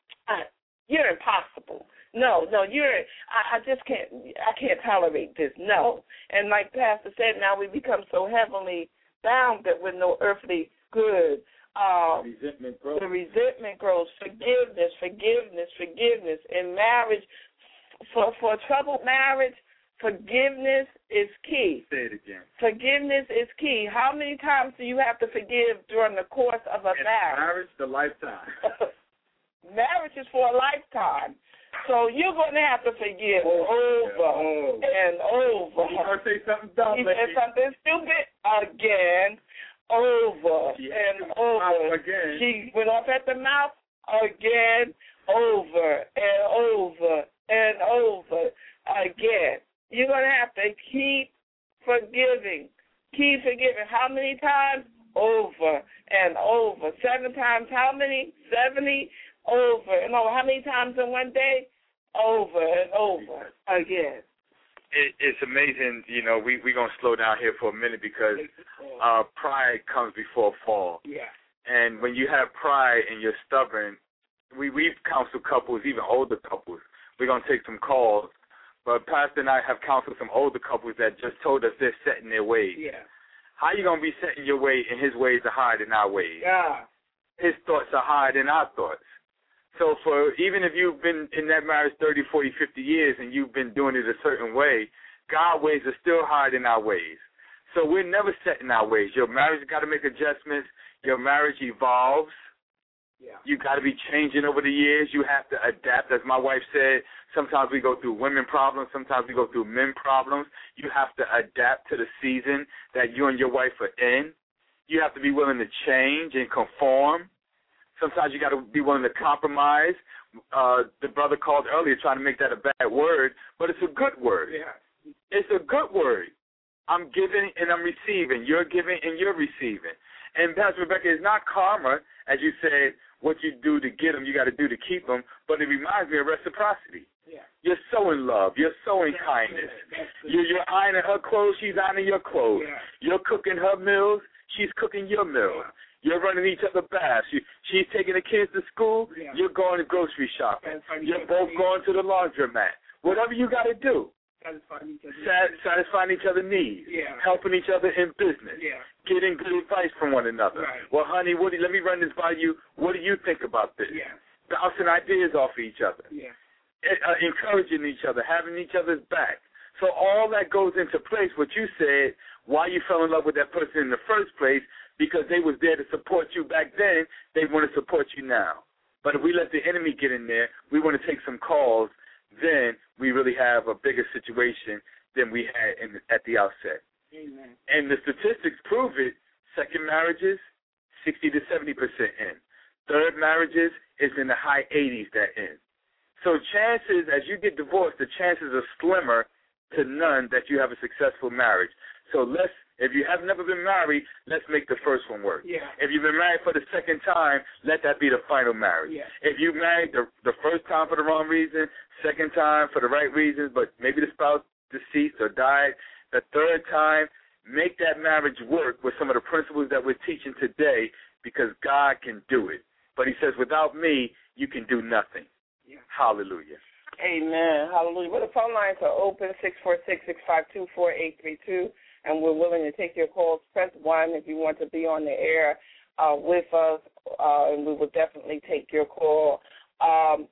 you're impossible. No, no, you're, I, I just can't, I can't tolerate this. No. And like Pastor said, now we become so heavily bound that with no earthly good. Um, resentment grows. The resentment grows. Forgiveness, forgiveness, forgiveness. In marriage, for, for a troubled marriage, forgiveness is key. Say it again. Forgiveness is key. How many times do you have to forgive during the course of a In marriage? Marriage, the lifetime. Marriage is for a lifetime. So you're going to have to forgive oh, over oh. and over. You're going to say something dumb, He said something stupid again, over she and over. Again. She went off at the mouth again, over and over and over again. You're going to have to keep forgiving. Keep forgiving. How many times? Over and over. Seven times how many? seventy? over and over. How many times in one day? Over and over again. It, it's amazing, you know, we, we're going to slow down here for a minute because uh, pride comes before fall. Yeah. And when you have pride and you're stubborn, we, we've counseled couples, even older couples. We're going to take some calls. But Pastor and I have counseled some older couples that just told us they're set in their ways. Yeah. How you going to be set in your way and his ways are higher than our ways? Yeah. His thoughts are higher than our thoughts. So for even if you've been in that marriage thirty, forty, fifty years and you've been doing it a certain way, God's ways are still higher than our ways. So we're never set in our ways. Your marriage got to make adjustments. Your marriage evolves. Yeah. You got to be changing over the years. You have to adapt. As my wife said, sometimes we go through women problems. Sometimes we go through men problems. You have to adapt to the season that you and your wife are in. You have to be willing to change and conform. Sometimes you got to be willing to compromise. Uh, the brother called earlier trying to make that a bad word, but it's a good word. Yeah. It's a good word. I'm giving and I'm receiving. You're giving and you're receiving. And Pastor Rebecca, it's not karma, as you said, what you do to get them, you got to do to keep them, but it reminds me of reciprocity. Yeah. You're sowing love. You're sowing That's kindness. good. You're, you're ironing her clothes. She's ironing your clothes. Yeah. You're cooking her meals. She's cooking your meals. Yeah. You're running each other baths. You, she's taking the kids to school. Yeah. You're going to grocery shopping. Satisfying You're each other both going to the laundromat. Whatever you got to do. Satisfying each other. Sat, satisfying each other's needs. Yeah. Helping each other in business. Yeah. Getting good advice from one another. Right. Well, honey, what do, let me run this by you. What do you think about this? Yeah. Bouncing ideas off of each other. Yeah. Uh, encouraging each other, having each other's back. So all that goes into place, what you said, why you fell in love with that person in the first place, because they was there to support you back then, they want to support you now. But if we let the enemy get in there, we want to take some calls, then we really have a bigger situation than we had in, at the outset. Amen. And the statistics prove it. Second marriages, sixty to seventy percent in. Third marriages is in the high eighties that end. So chances, as you get divorced, the chances are slimmer to none that you have a successful marriage. So let's, if you have never been married, let's make the first one work. Yeah. If you've been married for the second time, let that be the final marriage. Yeah. If you married the, the first time for the wrong reason, second time for the right reasons, but maybe the spouse deceased or died, the third time, make that marriage work with some of the principles that we're teaching today, because God can do it. But he says, without me, you can do nothing. Yeah. Hallelujah. Amen. Hallelujah. Well, the phone lines are open, six four six, six five two, four eight three two, and we're willing to take your calls. Press one if you want to be on the air uh, with us, uh, and we will definitely take your call. Um,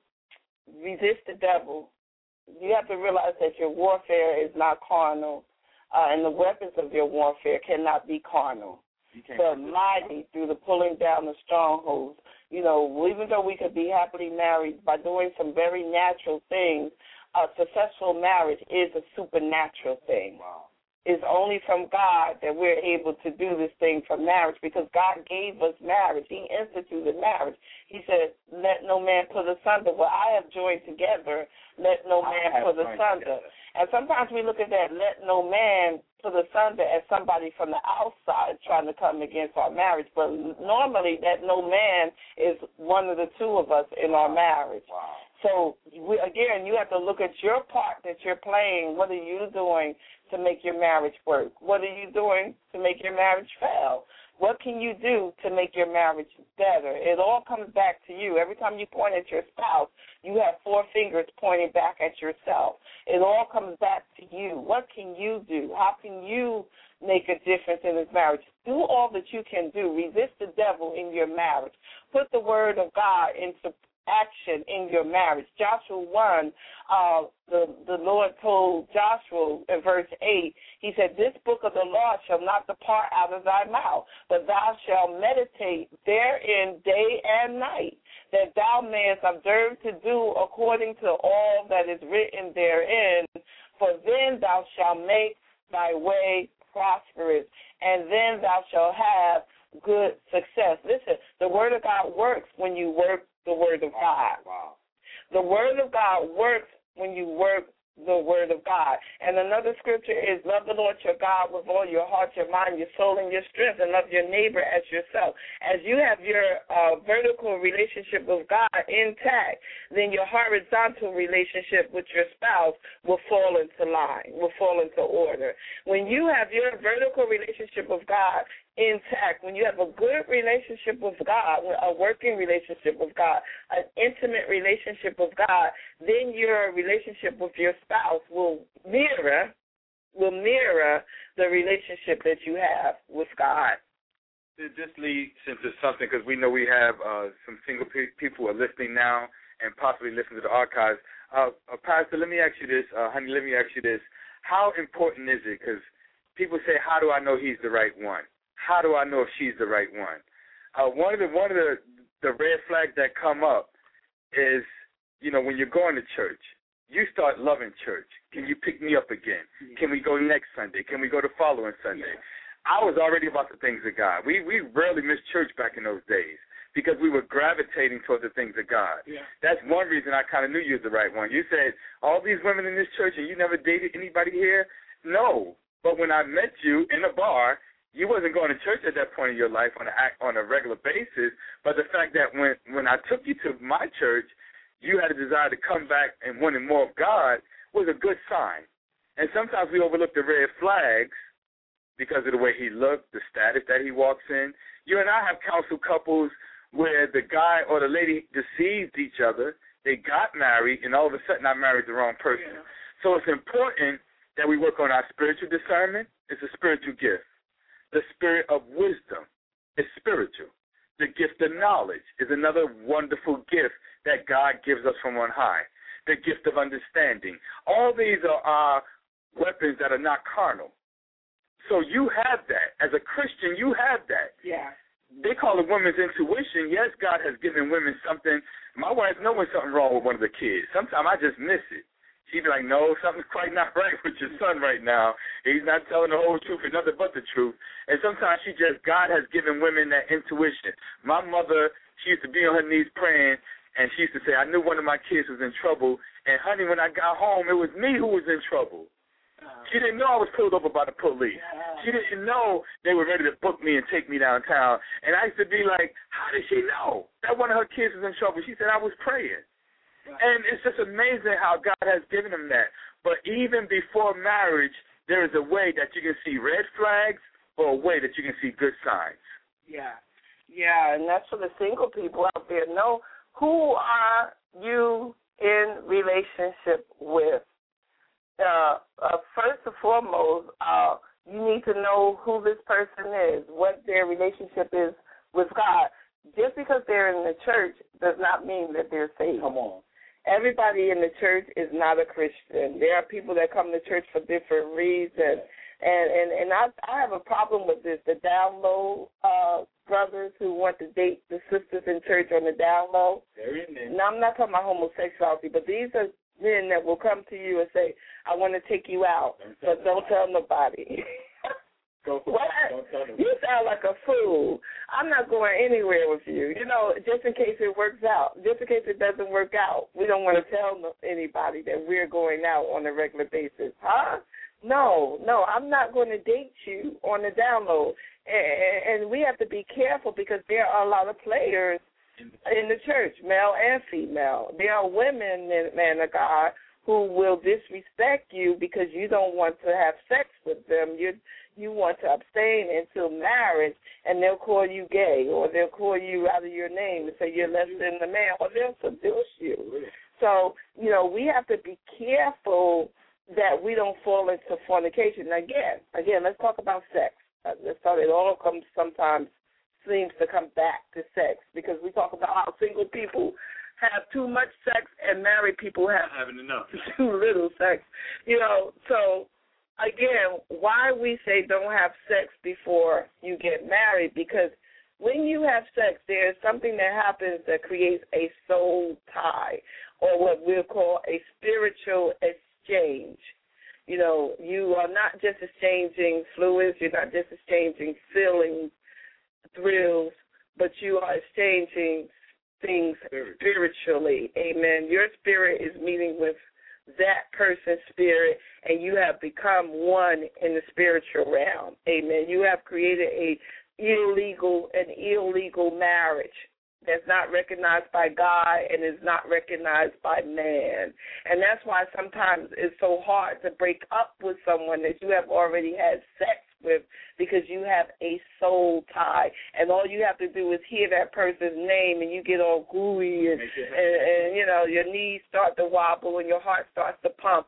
resist the devil. You have to realize that your warfare is not carnal, uh, and the weapons of your warfare cannot be carnal, but mighty through the pulling down the strongholds. You know, even though we could be happily married by doing some very natural things, a successful marriage is a supernatural thing. Wow. It's only from God that we're able to do this thing for marriage, because God gave us marriage. He instituted marriage. He said, let no man put asunder. What I have joined together, let no man put asunder. And sometimes we look at that, let no man put asunder, as somebody from the outside trying to come against our marriage. But normally that no man is one of the two of us in our marriage. Wow. So, we, again, you have to look at your part that you're playing. What are you doing to make your marriage work? What are you doing to make your marriage fail? What can you do to make your marriage better? It all comes back to you. Every time you point at your spouse, you have four fingers pointing back at yourself. It all comes back to you. What can you do? How can you make a difference in this marriage? Do all that you can do. Resist the devil in your marriage. Put the word of God into action in your marriage. Joshua one, uh, the, the Lord told Joshua in verse eight, he said, this book of the law shall not depart out of thy mouth, but thou shalt meditate therein day and night, that thou mayest observe to do according to all that is written therein, for then thou shalt make thy way prosperous, and then thou shalt have good success. Listen, the word of God works when you work the word of God. Wow. The word of God works when you work the word of God. And another scripture is love the Lord your God with all your heart, your mind, your soul, and your strength, and love your neighbor as yourself. As you have your uh, vertical relationship with God intact, then your horizontal relationship with your spouse will fall into line, will fall into order. When you have your vertical relationship with God intact, when you have a good relationship with God, a working relationship with God, an intimate relationship with God, then your relationship with your spouse will mirror, will mirror the relationship that you have with God. This leads into something, because we know we have uh, some single pe- people who are listening now and possibly listen to the archives. Uh, uh, Pastor, let me ask you this. Uh, honey, let me ask you this. How important is it? Because people say, how do I know he's the right one? How do I know if she's the right one? Uh, one of the one of the, the red flags that come up is, you know, when you're going to church, you start loving church. Can you pick me up again? Can we go next Sunday? Can we go the following Sunday? Yeah. I was already about the things of God. We we rarely missed church back in those days because we were gravitating toward the things of God. Yeah. That's one reason I kind of knew you was the right one. You said, all these women in this church and you never dated anybody here? No. But when I met you in a bar, you wasn't going to church at that point in your life on a on a regular basis, but the fact that when, when I took you to my church, you had a desire to come back and wanted more of God was a good sign. And sometimes we overlook the red flags because of the way he looked, the status that he walks in. You and I have counseled couples where the guy or the lady deceived each other, they got married, and all of a sudden I married the wrong person. Yeah. So it's important that we work on our spiritual discernment. It's a spiritual gift. The spirit of wisdom is spiritual. The gift of knowledge is another wonderful gift that God gives us from on high. The gift of understanding. All these are our weapons that are not carnal. So you have that. As a Christian, you have that. Yeah. They call it women's intuition. Yes, God has given women something. My wife knows when something's wrong with one of the kids. Sometimes I just miss it. She'd be like, no, something's quite not right with your son right now. He's not telling the whole truth and nothing but the truth. And sometimes she just, God has given women that intuition. My mother, she used to be on her knees praying, and she used to say, I knew one of my kids was in trouble, and honey, when I got home, it was me who was in trouble. She didn't know I was pulled over by the police. She didn't know they were ready to book me and take me downtown. And I used to be like, how did she know that one of her kids was in trouble? She said, I was praying. And it's just amazing how God has given them that. But even before marriage, there is a way that you can see red flags or a way that you can see good signs. Yeah. Yeah, and that's for the single people out there. Know who are you in relationship with. Uh, uh, first and foremost, uh, you need to know who this person is, what their relationship is with God. Just because they're in the church does not mean that they're saved. Come on. Everybody in the church is not a Christian. There are people that come to church for different reasons. And and, and I, I have a problem with this, the down low uh, brothers who want to date the sisters in church on the down low. They're in there. Now, I'm not talking about homosexuality, but these are men that will come to you and say, I want to take you out, don't but don't tell nobody. Go for what? Don't tell nobody. You sound like a fool. I'm not going anywhere with you. You know, just in case it works out, just in case it doesn't work out. We don't want to tell anybody that we're going out on a regular basis. Huh? No, no, I'm not going to date you on the download. And, and we have to be careful because there are a lot of players in the church, male and female. There are women, man of God, who will disrespect you because you don't want to have sex with them. You you want to abstain until marriage, and they'll call you gay, or they'll call you out of your name and say you're less than the man, or they'll seduce you. So, you know, we have to be careful that we don't fall into fornication. Again, again, let's talk about sex. Let's talk, it all comes sometimes seems to come back to sex because we talk about how single people have too much sex and married people have having enough. too little sex. You know, so again, why we say don't have sex before you get married, because when you have sex, there's something that happens that creates a soul tie, or what we'll call a spiritual exchange. You know, you are not just exchanging fluids, you're not just exchanging feelings, thrills, but you are exchanging things spiritually. Amen. Your spirit is meeting with that person's spirit, and you have become one in the spiritual realm. Amen. You have created a illegal, an illegal marriage that's not recognized by God and is not recognized by man. And that's why sometimes it's so hard to break up with someone that you have already had sex with, because you have a soul tie. And all you have to do is hear that person's name and you get all gooey and, and, and you know, your knees start to wobble and your heart starts to pump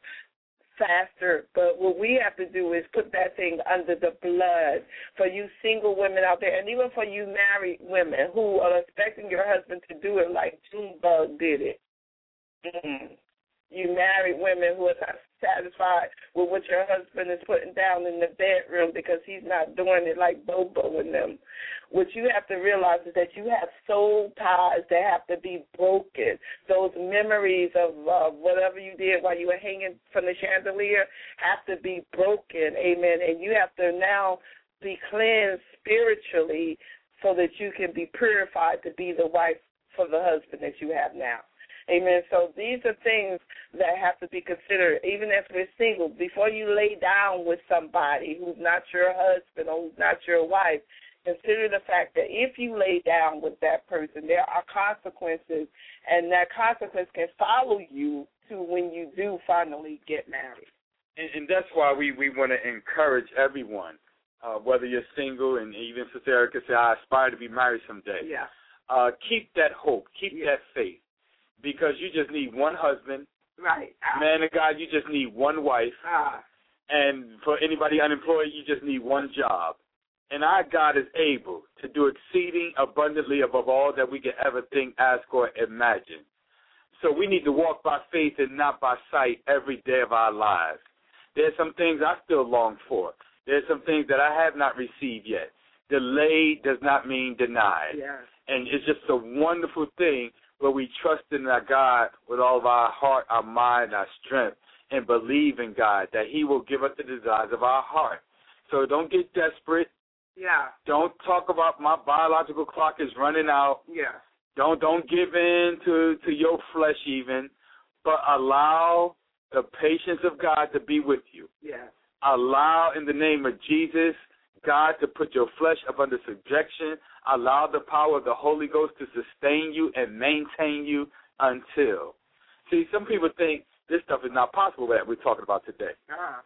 faster. But what we have to do is put that thing under the blood for you single women out there, and even for you married women who are expecting your husband to do it like Junebug did it. Mm-hmm. You married women who are not satisfied with what your husband is putting down in the bedroom because he's not doing it like Bobo and them. What you have to realize is that you have soul ties that have to be broken. Those memories of uh, whatever you did while you were hanging from the chandelier have to be broken, amen. And you have to now be cleansed spiritually so that you can be purified to be the wife for the husband that you have now. Amen. So these are things that have to be considered, even if we're single. Before you lay down with somebody who's not your husband or who's not your wife, consider the fact that if you lay down with that person, there are consequences, and that consequence can follow you to when you do finally get married. And, and that's why we, we want to encourage everyone, uh, whether you're single, and even Sister Erica said, I aspire to be married someday. Yeah. Uh, keep that hope. Keep yeah. that faith. Because you just need one husband. Right. Ah. Man of God, you just need one wife. Ah. And for anybody unemployed, you just need one job. And our God is able to do exceeding abundantly above all that we can ever think, ask, or imagine. So we need to walk by faith and not by sight every day of our lives. There's some things I still long for. There's some things that I have not received yet. Delayed does not mean denied. Yes. And it's just a wonderful thing where we trust in our God with all of our heart, our mind, our strength, and believe in God that he will give us the desires of our heart. So don't get desperate. Yeah. Don't talk about my biological clock is running out. Yeah. Don't don't give in to, to your flesh even, but allow the patience of God to be with you. Yeah. Allow in the name of Jesus God to put your flesh up under subjection. Allow the power of the Holy Ghost to sustain you and maintain you until. See, some people think this stuff is not possible that we're talking about today. Uh-huh.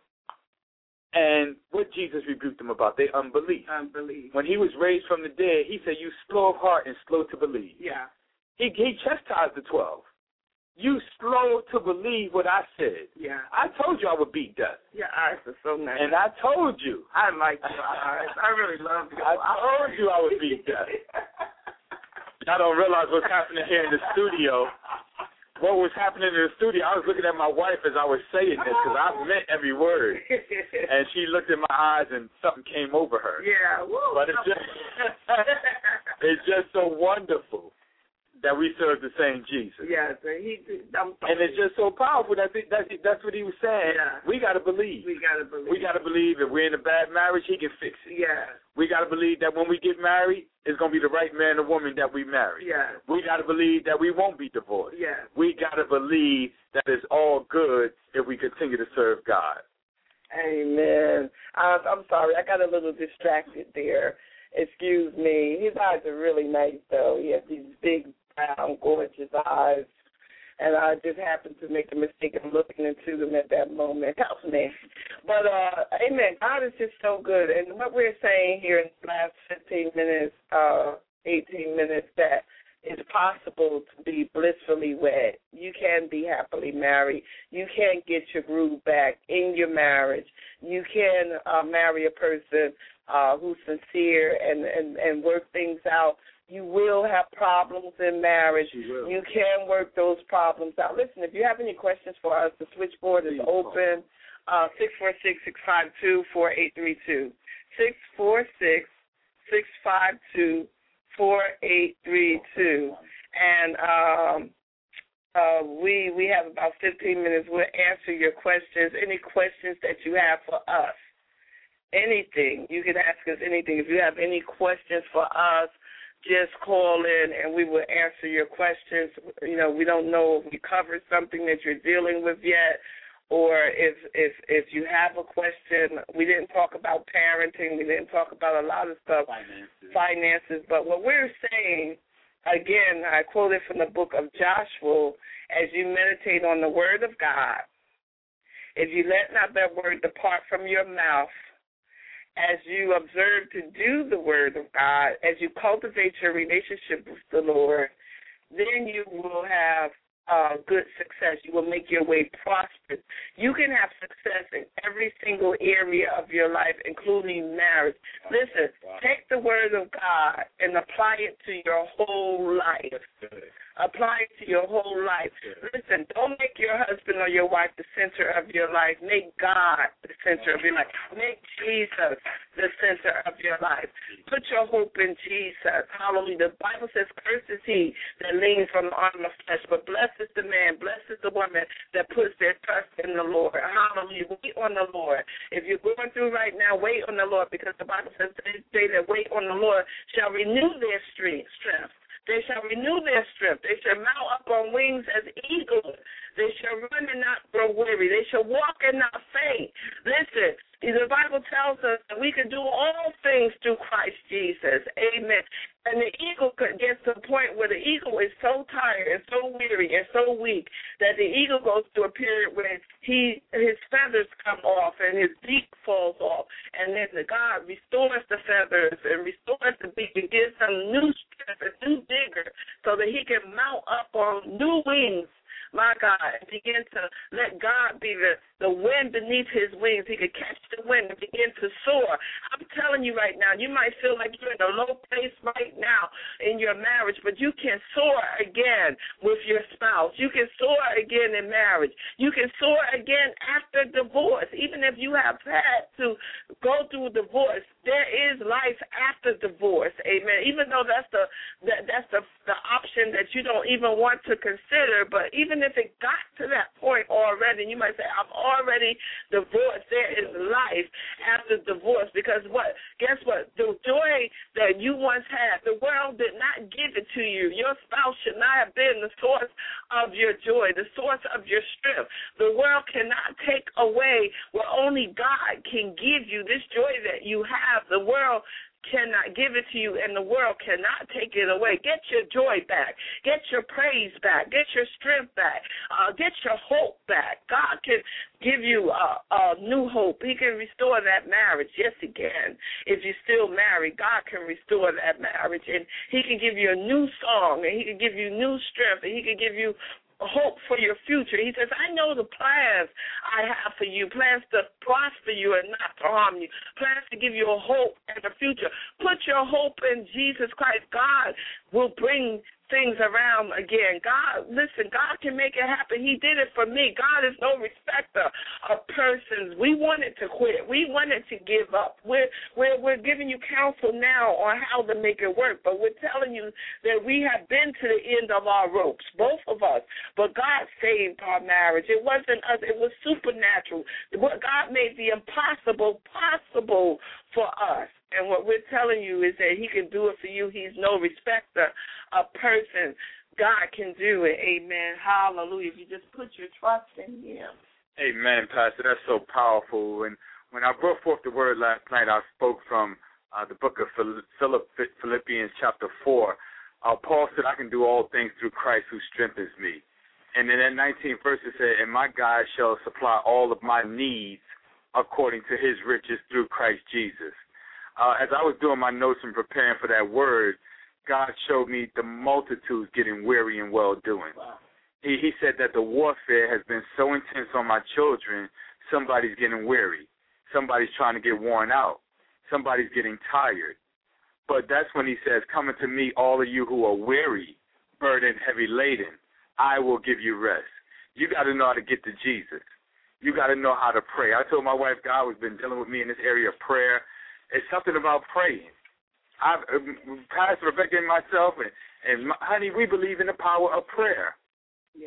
And what Jesus rebuked them about? Their unbelief. Unbelief. When he was raised from the dead, he said, you slow of heart and slow to believe. Yeah. He, he chastised the twelve. You slow to believe what I said. Yeah. I told you I would beat death. Your eyes are so nice. And I told you. I like your eyes. I really love your I eyes. told you I would beat death. Y'all don't realize what's happening here in the studio. What was happening in the studio, I was looking at my wife as I was saying this because I meant every word. And she looked in my eyes and something came over her. Yeah. Woo, but it's just, it's just so wonderful that we serve the same Jesus. Yes, and he. I'm and it's just so powerful. That's it, that's it, that's what he was saying. Yeah. We got to believe. We got to believe. We got to believe if we're in a bad marriage, he can fix it. Yeah. We got to believe that when we get married, it's going to be the right man or woman that we marry. Yeah. We got to believe that we won't be divorced. Yeah. We got to believe that it's all good if we continue to serve God. Amen. Uh, I'm sorry, I got a little distracted there. Excuse me. His eyes are really nice, though. He has these big, brown, gorgeous eyes, and I just happened to make the mistake of looking into them at that moment. Help me. But, uh, amen, God is just so good. And what we're saying here in the last fifteen minutes, uh, eighteen minutes, that it's possible to be blissfully wed. You can be happily married. You can get your groove back in your marriage. You can uh, marry a person uh, who's sincere and, and, and work things out. You will have problems in marriage. You, you can work those problems out. Listen, if you have any questions for us, the switchboard is open. Uh, six four six, six five two, four eight three two. six four six, six five two, four eight three two. And um, uh, we we have about fifteen minutes. We'll answer your questions, any questions that you have for us. Anything. You can ask us anything. If you have any questions for us, just call in and we will answer your questions. You know, we don't know if we covered something that you're dealing with yet, or if if if you have a question. We didn't talk about parenting. We didn't talk about a lot of stuff, finances. finances. But what we're saying, again, I quoted from the book of Joshua, as you meditate on the word of God, if you let not that word depart from your mouth, as you observe to do the word of God, as you cultivate your relationship with the Lord, then you will have uh, good success. You will make your way prosperous. You can have success in every single area of your life, including marriage. Listen, take the word of God and apply it to your whole life. Apply it to your whole life. Listen, don't make your husband or your wife the center of your life. Make God the center of your life. Make Jesus the center of your life. Put your hope in Jesus. Hallelujah. The Bible says, cursed is he that leans on the arm of flesh, but blessed is the man, blessed is the woman that puts their trust in the Lord. Hallelujah. Wait on the Lord. If you're going through right now, wait on the Lord, because the Bible says they that wait on the Lord shall renew their strength. They shall renew their strength. They shall mount up on wings as eagles. They shall run and not grow weary. They shall walk and not faint. Listen, the Bible tells us that we can do all things through Christ Jesus. Amen. And the eagle gets to the point where the eagle is so tired and so weary and so weak that the eagle goes through a period where he his feathers come off and his beak falls off. And then the God restores the feathers and restores the beak and gives him new strength and new vigor so that he can mount up on new wings. My God, and begin to let God be the, the wind beneath his wings. He could catch the wind and begin to soar. I'm telling you right now, you might feel like you're in a low place right now in your marriage, but you can soar again with your spouse. You can soar again in marriage. You can soar again after divorce. Even if you have had to go through divorce, there is life after divorce. Amen. Even though that's the that, that's the, the option that you don't even want to consider, but even if it got to that point already, you might say, I'm already divorced. There is life after divorce, because what? Guess what? The joy that you once had, the world did not give it to you. Your spouse should not have been the source of your joy, the source of your strength. The world cannot take away what only God can give you, this joy that you have. The world cannot give it to you, and the world cannot take it away. Get your joy back. Get your praise back. Get your strength back. Uh, get your hope back. God can give you a, a new hope. He can restore that marriage. Yes, he can. If you're still married, God can restore that marriage, and he can give you a new song, and he can give you new strength, and he can give you hope for your future. He says, I know the plans I have for you, plans to prosper you and not to harm you, plans to give you a hope and a future. Put your hope in Jesus Christ. God will bring things around again. God, listen, God can make it happen. He did it for me. God is no respecter of persons. We wanted to quit. We wanted to give up. We're, we're, we're giving you counsel now on how to make it work, but we're telling you that we have been to the end of our ropes, both of us, but God saved our marriage. It wasn't us. It was supernatural. What God made the impossible possible for us. And what we're telling you is that he can do it for you. He's no respecter of person. God can do it. Amen. Hallelujah. If you just put your trust in him. Amen, Pastor. That's so powerful. And when I brought forth the word last night, I spoke from uh, the book of Philippians chapter four. Uh, Paul said, I can do all things through Christ who strengthens me. And in that nineteenth verse it said, and my God shall supply all of my needs according to his riches through Christ Jesus. Uh, as I was doing my notes and preparing for that word, God showed me the multitudes getting weary and well-doing. Wow. He, he said that the warfare has been so intense on my children, somebody's getting weary. Somebody's trying to get worn out. Somebody's getting tired. But that's when he says, come unto me, all of you who are weary, burdened, heavy laden, I will give you rest. You got to know how to get to Jesus. You got to know how to pray. I told my wife, God has been dealing with me in this area of prayer. It's something about praying. I've, Pastor Rebecca and myself, and, and my, honey, we believe in the power of prayer. Yeah.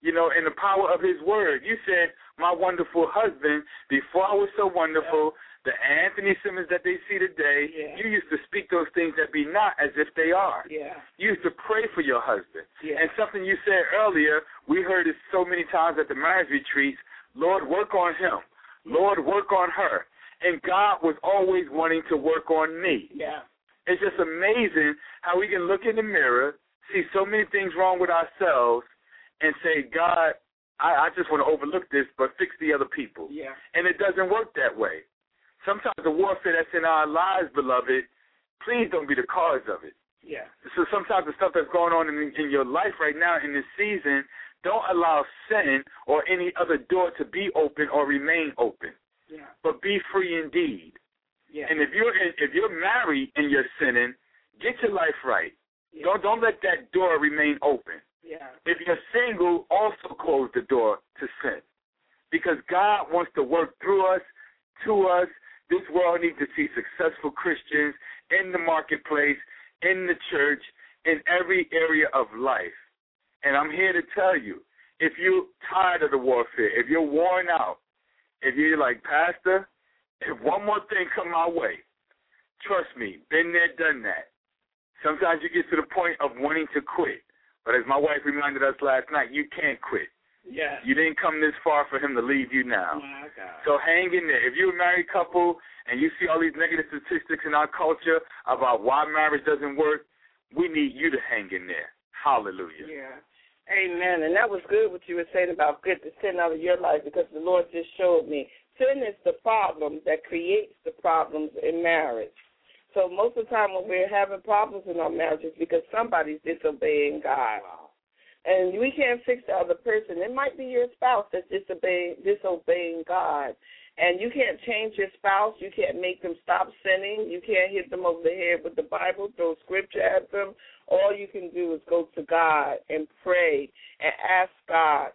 you know, in the power of his word. You said, my wonderful husband, before I was so wonderful, yeah. the Anthony Simmons that they see today, yeah. you used to speak those things that be not as if they are. Yeah. You used to pray for your husband. Yeah. And something you said earlier, we heard it so many times at the marriage retreats, Lord, work on him. Lord, work on her. And God was always wanting to work on me. Yeah. It's just amazing how we can look in the mirror, see so many things wrong with ourselves, and say, God, I, I just want to overlook this, but fix the other people. Yeah. And it doesn't work that way. Sometimes the warfare that's in our lives, beloved, please don't be the cause of it. Yeah. So sometimes the stuff that's going on in, in your life right now in this season, don't allow sin or any other door to be open or remain open. Yeah. But be free indeed. Yeah. And if you're if you're married and you're sinning, get your life right. Yeah. Don't don't let that door remain open. Yeah. If you're single, also close the door to sin. Because God wants to work through us, to us. This world needs to see successful Christians in the marketplace, in the church, in every area of life. And I'm here to tell you, if you're tired of the warfare, if you're worn out, if you're like, Pastor, if one more thing come my way, trust me, been there, done that. Sometimes you get to the point of wanting to quit. But as my wife reminded us last night, you can't quit. Yeah. You didn't come this far for him to leave you now. My God. So hang in there. If you're a married couple and you see all these negative statistics in our culture about why marriage doesn't work, we need you to hang in there. Hallelujah. Yeah. Amen. And that was good what you were saying about get the sin out of your life, because the Lord just showed me. Sin is the problem that creates the problems in marriage. So most of the time when we're having problems in our marriages, because somebody's disobeying God. Wow. And we can't fix the other person. It might be your spouse that's disobeying, disobeying God. And you can't change your spouse. You can't make them stop sinning. You can't hit them over the head with the Bible, throw scripture at them. All you can do is go to God and pray and ask God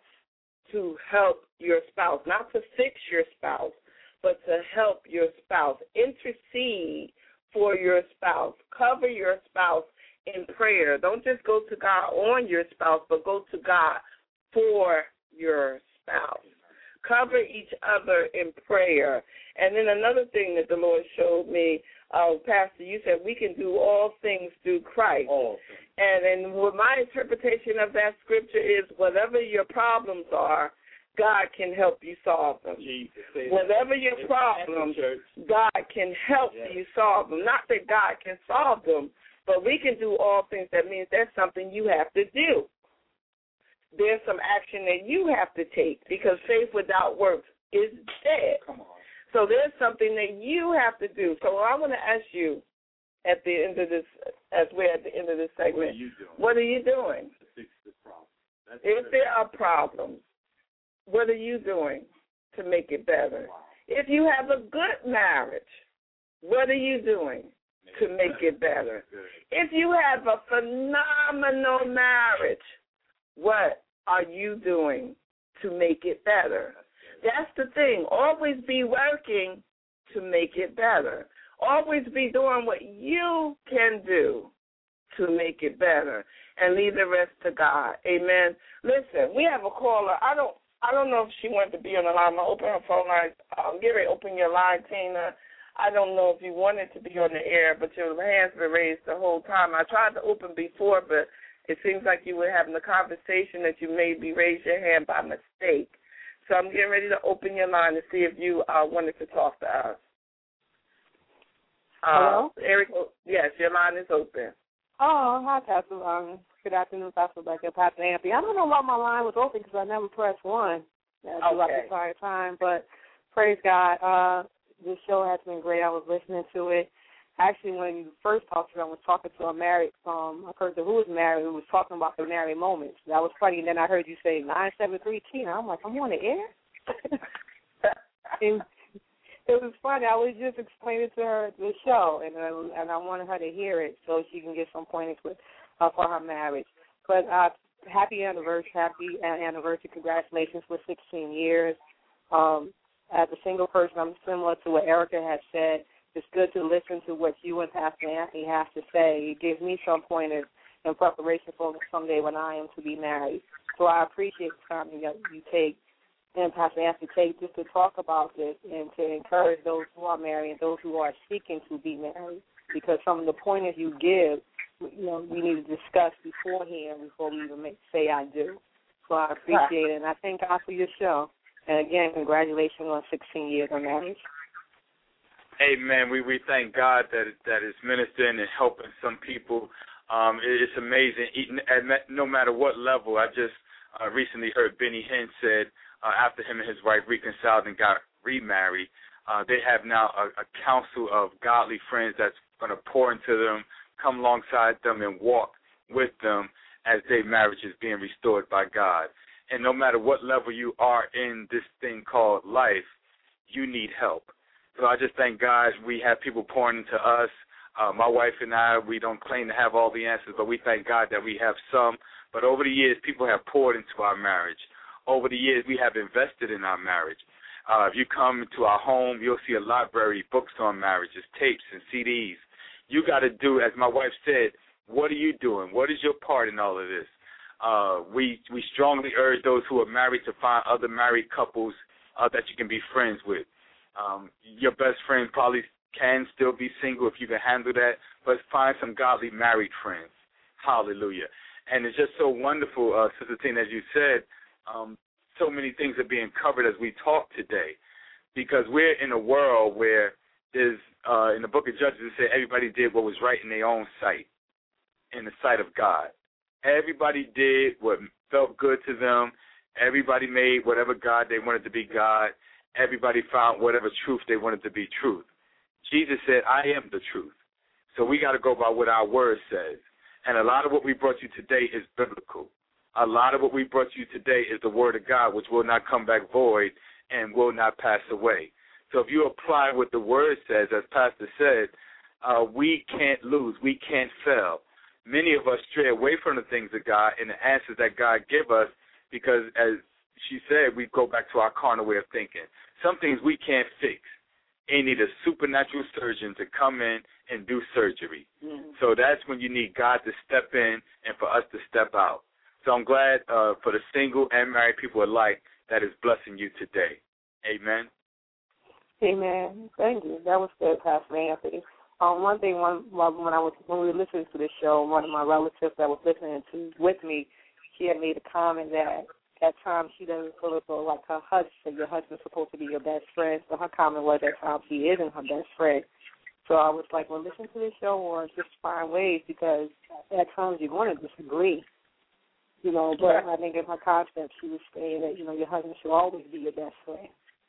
to help your spouse, not to fix your spouse, but to help your spouse. Intercede for your spouse. Cover your spouse in prayer. Don't just go to God on your spouse, but go to God for your spouse. Cover each other in prayer. And then another thing that the Lord showed me, uh, Pastor, you said we can do all things through Christ. All things. And, and what my interpretation of that scripture is, whatever your problems are, God can help you solve them. Jesus, whatever your it's problems, God can help yes. you solve them. Not that God can solve them, but we can do all things. That means there's something you have to do. There's some action that you have to take, because faith without works is dead. Come on. So there's something that you have to do. So I want to ask you at the end of this, as we're at the end of this segment, what are you doing? What are you doing? To fix the problem. That's if there are problems, what are you doing to make it better? Wow. If you have a good marriage, what are you doing to make it better? If you have a phenomenal marriage, what are you doing to make it better? That's the thing. Always be working to make it better. Always be doing what you can do to make it better, and leave the rest to God. Amen. Listen, we have a caller. I don't I don't know if she wanted to be on the line. I'm going to open her phone line. Um, get ready to open your line, Tina. I don't know if you wanted to be on the air, but your hand's been raised the whole time. I tried to open before, but it seems like you were having a conversation that you maybe raised your hand by mistake. So I'm getting ready to open your line to see if you uh, wanted to talk to us. Uh, Hello? Eric, yes, your line is open. Oh, hi, Pastor. Um, good afternoon, Pastor Rebecca, Pastor Anthony. I don't know why my line was open because I never pressed one uh, throughout Okay. the entire time, but praise God. Uh, this show has been great. I was listening to it. Actually, when you first talked to me, I was talking to a married, um, a person who was married who was talking about the married moments. That was funny. And then I heard you say nine seven three Tina. I'm like, I'm on the air? and it was funny. I was just explaining to her the show, and uh, and I wanted her to hear it so she can get some pointers with uh, for her marriage. But uh, happy anniversary, happy anniversary, congratulations for sixteen years. Um, as a single person, I'm similar to what Erica has said. It's good to listen to what you and Pastor Anthony have to say. It gives me some pointers in preparation for someday when I am to be married. So I appreciate the time that you take and Pastor Anthony take just to talk about this and to encourage those who are married and those who are seeking to be married, because some of the pointers you give, you know, we need to discuss beforehand before we even make, say I do. So I appreciate it, and I thank God for your show. And again, congratulations on sixteen years of marriage. Amen. We we thank God that that is ministering and helping some people. Um, it, it's amazing. Even at, no matter what level, I just uh, recently heard Benny Hinn said uh, after him and his wife reconciled and got remarried, uh, they have now a, a council of godly friends that's going to pour into them, come alongside them, and walk with them as their marriage is being restored by God. And no matter what level you are in this thing called life, you need help. So I just thank God we have people pouring into us. Uh, my wife and I, we don't claim to have all the answers, but we thank God that we have some. But over the years, people have poured into our marriage. Over the years, we have invested in our marriage. Uh, if you come to our home, you'll see a library, books on marriages, tapes and C Ds. You got to do, as my wife said, what are you doing? What is your part in all of this? Uh, we we strongly urge those who are married to find other married couples uh, that you can be friends with. Um, your best friend probably can still be single if you can handle that, but find some godly married friends. Hallelujah. And it's just so wonderful, uh, Sister Tina, as you said, um, so many things are being covered as we talk today, because we're in a world where there's, uh, in the book of Judges, it said everybody did what was right in their own sight, in the sight of God. Everybody did what felt good to them. Everybody made whatever God they wanted to be God. Everybody found whatever truth they wanted to be truth. Jesus said, I am the truth. So we got to go by what our word says. And a lot of what we brought you today is biblical. A lot of what we brought you today is the word of God, which will not come back void and will not pass away. So if you apply what the word says, as Pastor said, uh, we can't lose. We can't fail. Many of us stray away from the things of God and the answers that God give us because, as she said, we go back to our carnal way of thinking. Some things we can't fix. You need a supernatural surgeon to come in and do surgery. Mm-hmm. So that's when you need God to step in and for us to step out. So I'm glad uh, for the single and married people alike that is blessing you today. Amen. Amen. Thank you. That was good, Pastor Anthony. Um, one thing, one, when I was when we were listening to this show, one of my relatives that was listening to with me, she had made a comment that at times she doesn't feel as though like her husband, your husband's supposed to be your best friend. So her comment was at times he isn't her best friend. So I was like, well, listen to this show or just find ways, because at times you're going to disagree. You know, but I think in her concept she was saying that, you know, your husband should always be your best friend.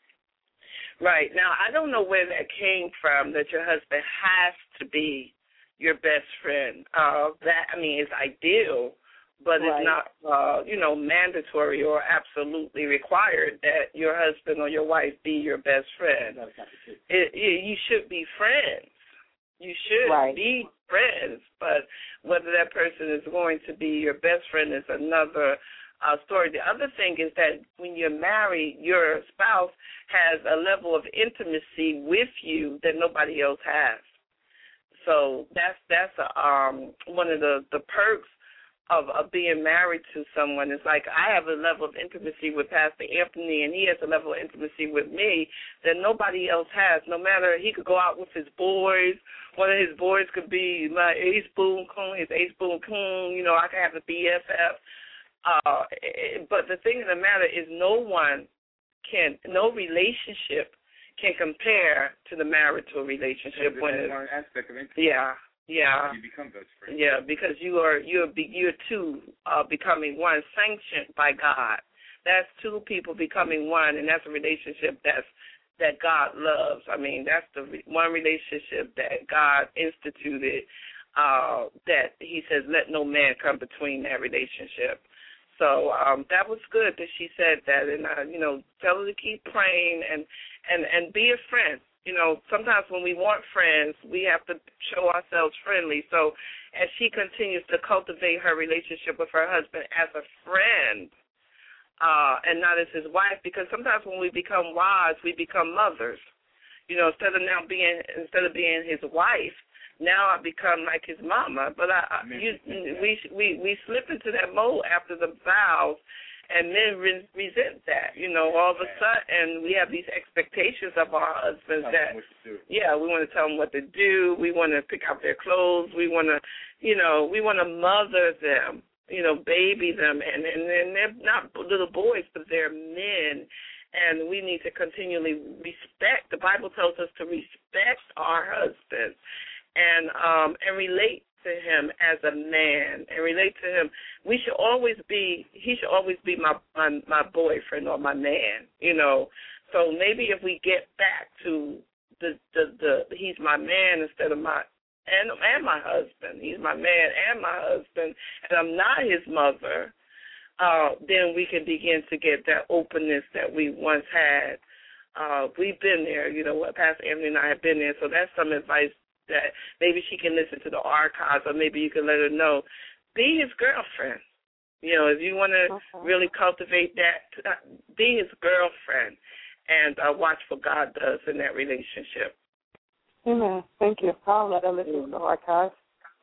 Right. Now, I don't know where that came from, that your husband has to be your best friend. Uh, that, I mean, is ideal, but right. It's not, uh, you know, mandatory or absolutely required that your husband or your wife be your best friend. It, it, you should be friends. You should right. be friends, but whether that person is going to be your best friend is another uh, story. The other thing is that when you're married, your spouse has a level of intimacy with you that nobody else has. So that's that's a, um, one of the, the perks of, of being married to someone. It's like I have a level of intimacy with Pastor Anthony, and he has a level of intimacy with me that nobody else has. No matter, he could go out with his boys. One of his boys could be my ace boom coon, his ace boom coon. You know, I can have a B F F. Uh, but the thing of the matter is, no one can, no relationship can compare to the marital relationship. When it's, one aspect of intimacy. Yeah. Yeah, you become best friends. Yeah, because you are you're you're two uh, becoming one, sanctioned by God. That's two people becoming one, and that's a relationship that's that God loves. I mean, that's the re- one relationship that God instituted. Uh, that He says, "Let no man come between that relationship." So um, that was good that she said that, and uh, you know, tell her to keep praying and and and be a friend. You know, sometimes when we want friends, we have to show ourselves friendly. So as she continues to cultivate her relationship with her husband as a friend uh, and not as his wife, because sometimes when we become wives, we become mothers. You know, instead of now being instead of being his wife, now I become like his mama. But I, I you, we we we slip into that mold after the vows, and men re- resent that. You know, all of a sudden we have these expectations of our husbands that, yeah, we want to tell them what to do. We want to pick out their clothes. We want to, you know, we want to mother them, you know, baby them. And, and, and they're not little boys, but they're men. And we need to continually respect. The Bible tells us to respect our husbands and um, and relate to him as a man and relate to him. We should always be, he should always be my, my my boyfriend or my man, you know. So maybe if we get back to the, the, the he's my man instead of my, and, and my husband, he's my man and my husband, and I'm not his mother, uh, then we can begin to get that openness that we once had. Uh, we've been there, you know, Pastor Anthony and I have been there, so that's some advice that maybe she can listen to the archives, or maybe you can let her know. Be his girlfriend. You know, if you want to okay. really cultivate that, be his girlfriend and uh, watch what God does in that relationship. Amen. Thank you. I'll let her listen to the archives.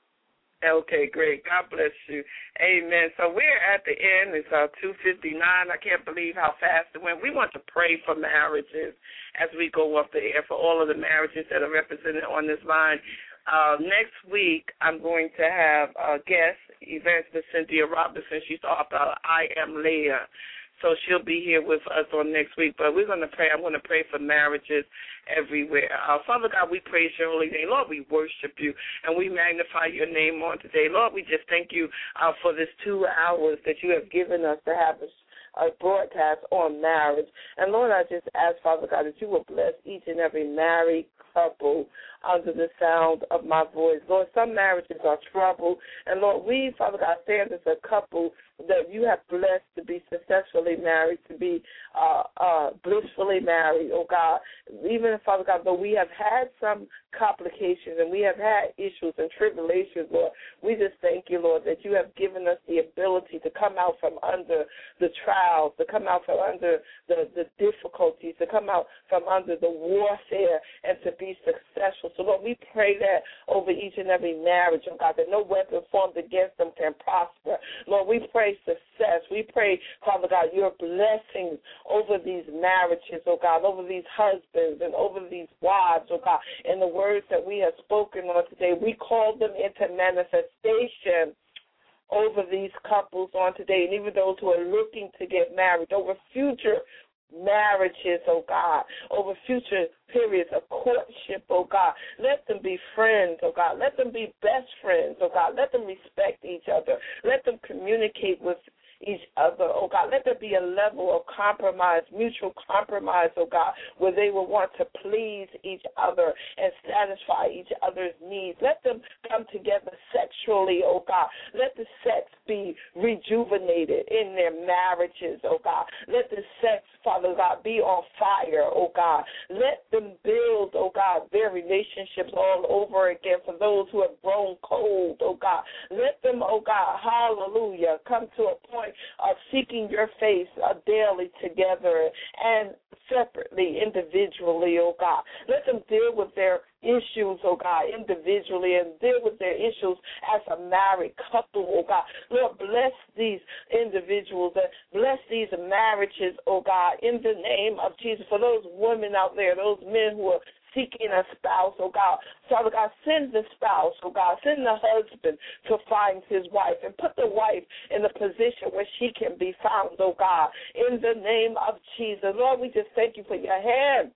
Okay, great. God bless you. Amen. So we're at the end. It's uh, two fifty-nine. I can't believe how fast it went. We want to pray for marriages as we go up the air, for all of the marriages that are represented on this line. Uh, next week, I'm going to have a guest, Evangelist Cynthia Robinson. She's talking about I Am Leah. So she'll be here with us on next week. But we're going to pray. I'm going to pray for marriages everywhere. Uh, Father God, we praise your holy name. Lord, we worship you, and we magnify your name on today. Lord, we just thank you uh, for this two hours that you have given us to have a, a broadcast on marriage. And, Lord, I just ask, Father God, that you will bless each and every married couple under the sound of my voice. Lord, some marriages are troubled. And, Lord, we, Father God, stand as a couple that you have blessed to be successfully married, to be uh, uh, blissfully married, oh God. Even, Father God, though we have had some complications and we have had issues and tribulations, Lord, we just thank you, Lord, that you have given us the ability to come out from under the trials, to come out from under the, the difficulties, to come out from under the warfare and to be successful. So, Lord, we pray that over each and every marriage, oh God, that no weapon formed against them can prosper. Lord, we pray success. We pray, Father God, your blessings over these marriages, oh God, over these husbands and over these wives, oh God. In the words that we have spoken on today, we call them into manifestation over these couples on today, and even those who are looking to get married, over future marriages, oh God, over future periods of courtship, oh God. Let them be friends, oh God. Let them be best friends, oh God. Let them respect each other. Let them communicate with each other, oh God. Let there be a level of compromise, mutual compromise, oh God, where they will want to please each other and satisfy each other's needs. Let them come together sexually, oh God. Let the sex be rejuvenated in their marriages, oh God. Let the sex, Father God, be on fire, oh God. Let them build, oh God, their relationships all over again for those who have grown cold, oh God. Let them, oh God, hallelujah, come to a point of seeking your face uh, daily together and separately, individually, oh God. Let them deal with their issues, oh God, individually, and deal with their issues as a married couple, oh God. Lord, bless these individuals and bless these marriages, oh God, in the name of Jesus. For those women out there, those men who are seeking a spouse, oh God. Father God, send the spouse, oh God. Send the husband to find his wife and put the wife in the position where she can be found, oh God. In the name of Jesus. Lord, we just thank you for your hand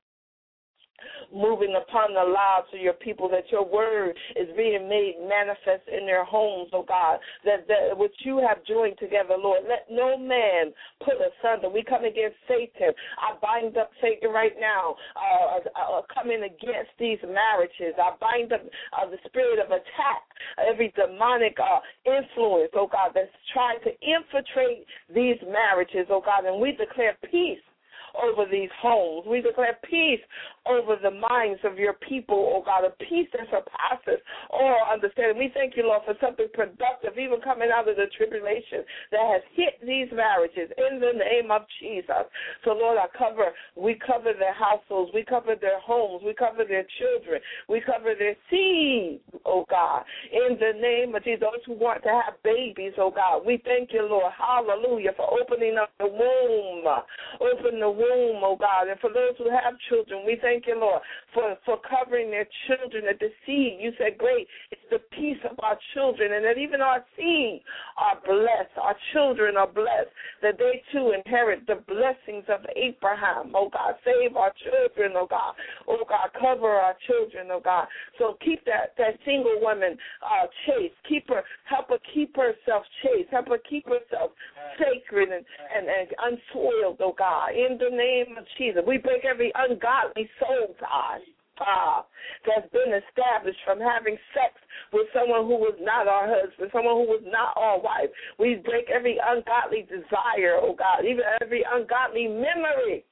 moving upon the lives of your people, that your word is being made manifest in their homes, oh God, that, that what you have joined together, Lord, let no man put asunder. We come against Satan. I bind up Satan right now, uh, uh, coming against these marriages. I bind up uh, the spirit of attack, every demonic uh, influence, oh God, that's trying to infiltrate these marriages, oh God, and we declare peace over these homes. We declare peace over the minds of your people, oh God, a peace that surpasses all understanding. We thank you, Lord, for something productive, even coming out of the tribulation that has hit these marriages in the name of Jesus. So, Lord, I cover, we cover their households, we cover their homes, we cover their children, we cover their seed oh God. In the name of Jesus, those who want to have babies, oh God, we thank you, Lord, hallelujah, for opening up the womb. Open the womb, oh God. And for those who have children, we thank you, Lord, for, for covering their children at the seed. You said, great, it's the peace of our children, and that even our seed are blessed. Our children are blessed, that they too inherit the blessings of Abraham, oh God. Save our children, oh God. Oh God, cover our children, oh God. So keep that, that single woman uh, chaste. Keep her, help her keep herself chaste. Help her keep herself sacred and, and, and unsoiled, oh God. In the name of Jesus, we break every ungodly soul tie uh, that's been established from having sex with someone who was not our husband, someone who was not our wife. We break every ungodly desire, oh God, even every ungodly memory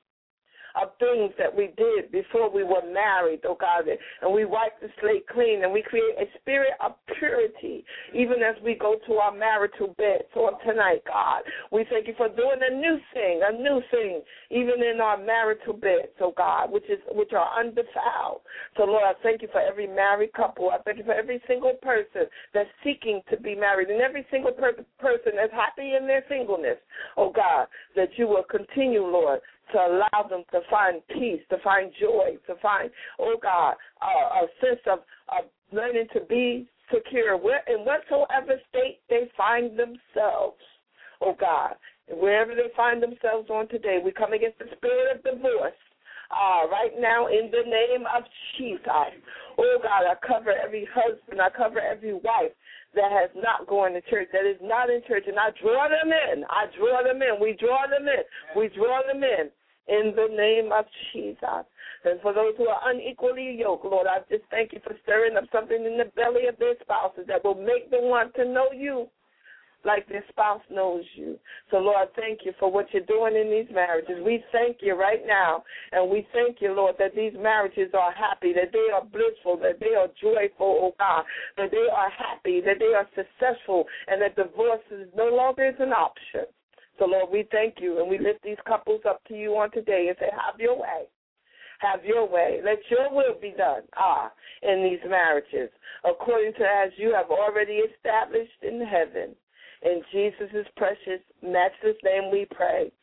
of things that we did before we were married, oh God, and we wipe the slate clean, and we create a spirit of purity even as we go to our marital bed. So tonight, God, we thank you for doing a new thing, a new thing, even in our marital beds, oh God, which is which are undefiled. So, Lord, I thank you for every married couple. I thank you for every single person that's seeking to be married, and every single per- person that's happy in their singleness, oh God, that you will continue, Lord, to allow them to find peace, to find joy, to find, oh God, uh, a sense of, of learning to be secure where, in whatsoever state they find themselves, oh God. And wherever they find themselves on today, we come against the spirit of divorce uh, right now in the name of Jesus. Oh God, I cover every husband, I cover every wife that has not gone to church, that is not in church, and I draw them in. I draw them in. We draw them in. We draw them in. In the name of Jesus. And for those who are unequally yoked, Lord, I just thank you for stirring up something in the belly of their spouses that will make them want to know you like their spouse knows you. So, Lord, thank you for what you're doing in these marriages. We thank you right now, and we thank you, Lord, that these marriages are happy, that they are blissful, that they are joyful, oh God, that they are happy, that they are successful, and that divorce is no longer is an option. So, Lord, we thank you, and we lift these couples up to you on today and say, have your way. Have your way. Let your will be done, ah, in these marriages, according to as you have already established in heaven. In Jesus' precious, matchless name we pray.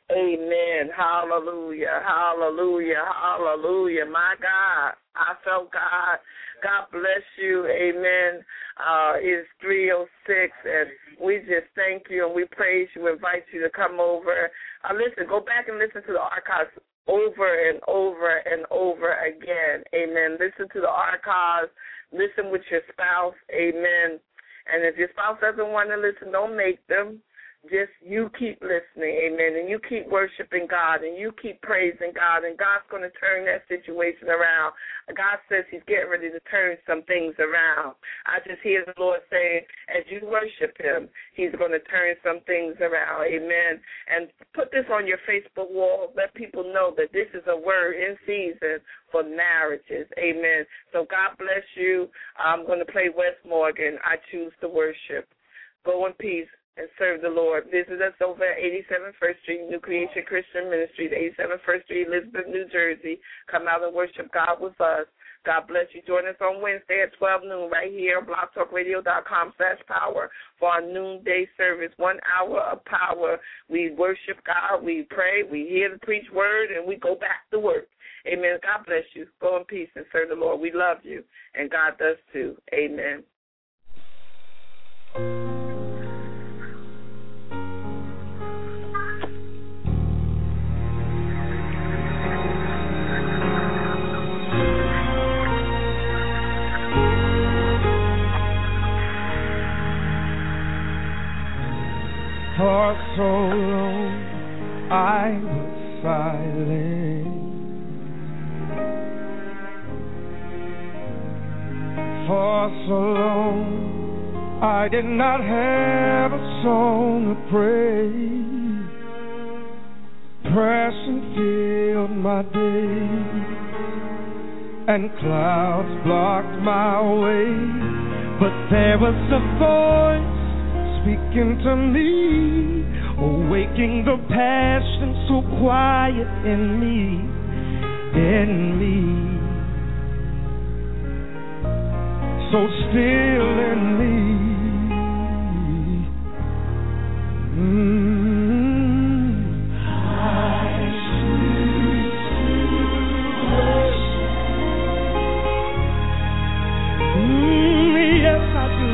Amen. Hallelujah. Hallelujah. Hallelujah. My God, I felt God. God bless you. Amen. Uh, it's three oh six, and we just thank you and we praise you, invite you to come over. Uh, listen, go back and listen to the archives over and over and over again. Amen. Listen to the archives. Listen with your spouse. Amen. And if your spouse doesn't want to listen, don't make them. Just you keep listening, amen, and you keep worshiping God, and you keep praising God, and God's going to turn that situation around. God says he's getting ready to turn some things around. I just hear the Lord saying, as you worship him, he's going to turn some things around, amen. And put this on your Facebook wall. Let people know that this is a word in season for marriages, amen. So God bless you. I'm going to play Wes Morgan, I Choose to Worship. Go in peace and serve the Lord. Visit us over at eighty-seven First Street, New Creation Christian Ministries, eighty-seven First Street, Elizabeth, New Jersey. Come out and worship God with us. God bless you. Join us on Wednesday at twelve noon right here on blogtalkradio.com slash power for our noonday service. One hour of power. We worship God. We pray. We hear the preach word, and we go back to work. Amen. God bless you. Go in peace and serve the Lord. We love you, and God does too. Amen. For so long I was silent. For so long I did not have a song to praise. Depression filled my days, and clouds blocked my way. But there was a voice speaking to me, awaking the passion so quiet in me, in me. so still in me. Mm. I choose to worship. Mm, yes, I do.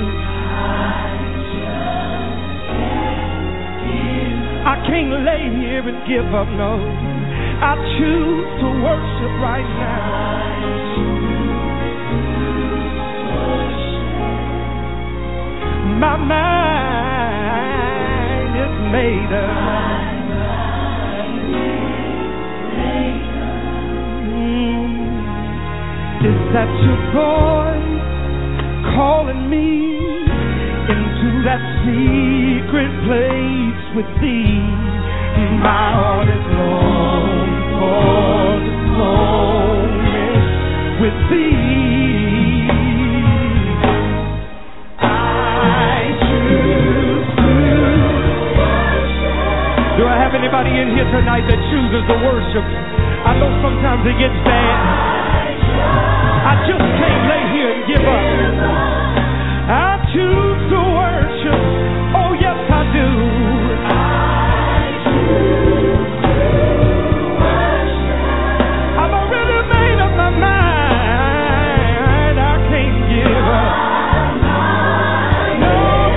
I can't lay here and give up, no. I choose to worship right now. My mind is made up. Mm. Is that your voice calling me into that secret place with thee? My heart is long for this moment with thee. I choose to worship. Do I have anybody in here tonight that chooses to worship? I know sometimes it gets bad. I just can't lay here and give up. I choose to worship. Oh, yes, I do. I've already made up my mind. I can't give up. No,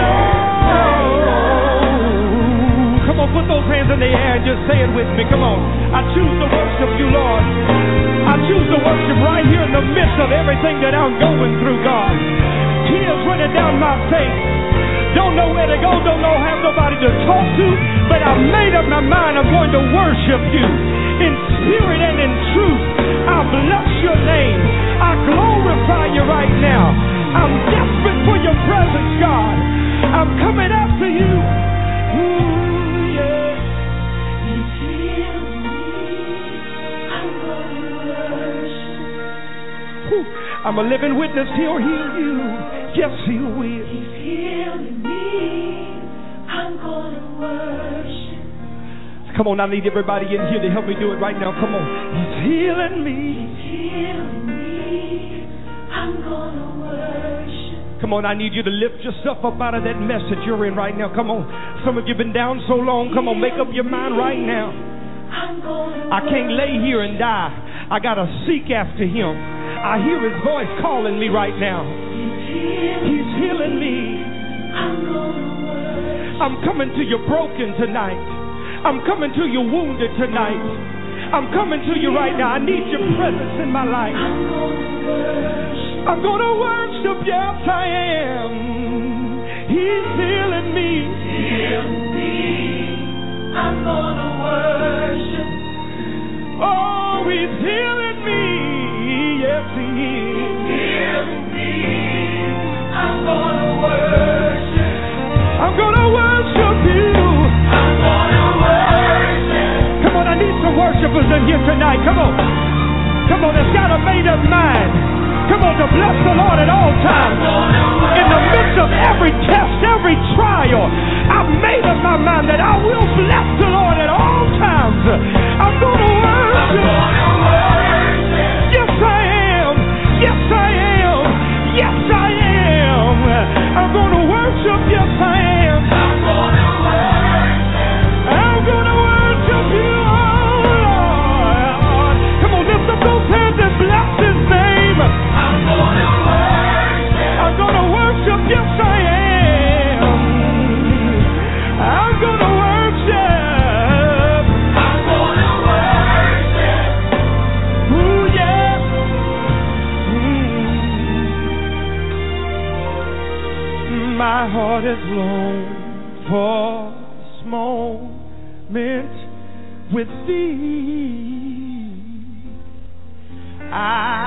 no. Come on, put those hands in the air and just say it with me. Come on. I choose to worship you, Lord. I choose to worship right here in the midst of everything that I'm going through, God. Tears running down my face. Don't know where to go, don't know have nobody to talk to, but I made up my mind I'm going to worship you in spirit and in truth. I bless your name. I glorify you right now. I'm desperate for your presence, God. I'm coming after you. Ooh, yeah. He's healing me. I'm going to worship. Ooh, I'm a living witness. He'll heal you. Yes, he will. He's healing me. I'm gonna worship. Come on, I need everybody in here to help me do it right now. Come on. He's healing me. He's healing me. I'm gonna worship. Come on, I need you to lift yourself up out of that mess that you're in right now. Come on. Some of you have been down so long. Come on, make up your mind right now. I'm gonna I can't lay here and die. I gotta seek after him. I hear his voice calling me right now. He's healing me. I'm coming to you broken tonight. I'm coming to you wounded tonight. I'm coming to you right now. I need your presence in my life. I'm going to worship. Yes, I am. He's healing me. Healing me. I'm going to worship. Oh, he's healing me. Yes, he is. Healing me. I'm gonna worship. I'm gonna worship you. I'm gonna worship. Come on, I need some worshipers in here tonight. Come on. Come on, it's got a made up mind. Come on, to bless the Lord at all times. In the midst of every test, every trial, I've made up my mind that I will bless the Lord at all times. I'm gonna worship. I'm gonna worship. Yes, I am. Yes, I am. Yes, I am. I'm gonna worship. Yes, I am. I'm gonna worship. I'm gonna worship you, oh Lord. Come on, lift up those hands and bless his name. I'm gonna worship. I'm gonna worship. Yes, I am. I'm gonna worship. I'm gonna worship. Ooh, yeah. Mm. My heart is long for this moment with thee. I